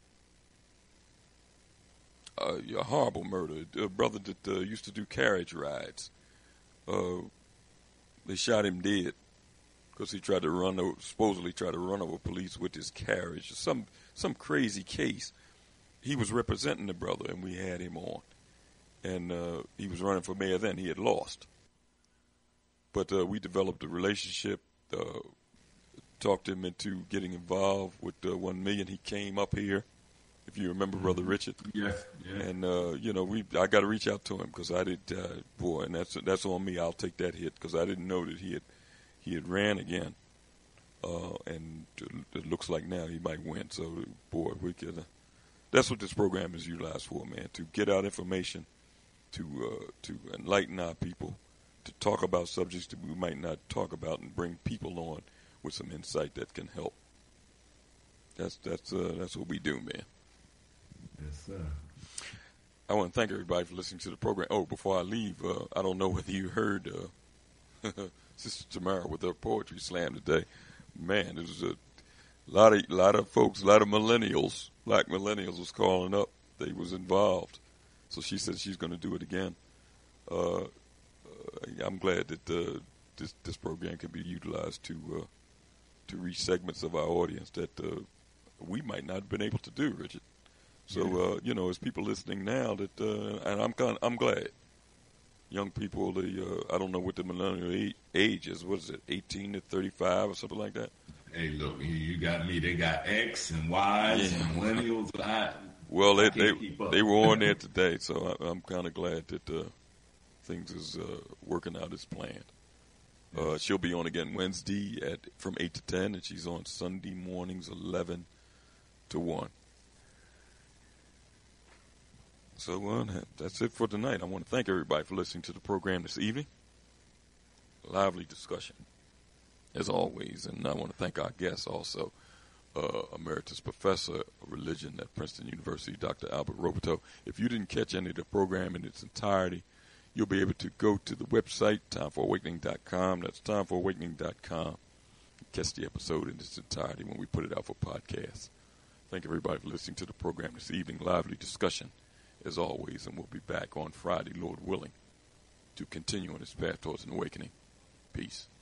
uh, a horrible murder. A brother that uh, used to do carriage rides. Uh, they shot him dead because he tried to run over, supposedly tried to run over police with his carriage. Some some crazy case. He was representing the brother, and we had him on. And uh, he was running for mayor then. He had lost. But uh, we developed a relationship, uh, talked him into getting involved with uh, one million. He came up here, if you remember, mm-hmm. Brother Richard. Yes. Yeah. And, uh, you know, we I got to reach out to him because I did, uh, boy, and that's that's on me. I'll take that hit because I didn't know that he had, he had ran again. Uh, and it looks like now he might win. So, boy, we could. Uh, that's what this program is utilized for, man, to get out information, to uh, to enlighten our people, to talk about subjects that we might not talk about, and bring people on with some insight that can help. That's that's uh, that's what we do, man. Yes, sir. I want to thank everybody for listening to the program. Oh, before I leave, uh, I don't know whether you heard uh, Sister Tamara with her poetry slam today. Man, there was a lot of lot of folks, a lot of millennials, black millennials, was calling up. They was involved. So she said she's going to do it again. Uh, uh, I'm glad that uh, this this program can be utilized to uh, to reach segments of our audience that uh, we might not have been able to do, Richard. So uh, you know, as people listening now, that uh, and I'm kind, I'm glad. Young people, the uh, I don't know what the millennial age is. What is it, eighteen to thirty-five or something like that? Hey, look, you got me. They got X and Y's yeah. and millennials. I, Well, they they, they were on there today, so I, I'm kind of glad that uh, things is uh, working out as planned. Uh, she'll be on again Wednesday at from eight to ten, and she's on Sunday mornings eleven to one. So uh, that's it for tonight. I want to thank everybody for listening to the program this evening. Lively discussion, as always, and I want to thank our guests also. Uh, Emeritus Professor of Religion at Princeton University, Doctor Albert Roboteau. If you didn't catch any of the program in its entirety, you'll be able to go to the website, time for awakening dot com. That's time for awakening dot com. Catch the episode in its entirety when we put it out for podcasts. Thank everybody for listening to the program this evening. Lively discussion, as always, and we'll be back on Friday, Lord willing, to continue on this path towards an awakening. Peace.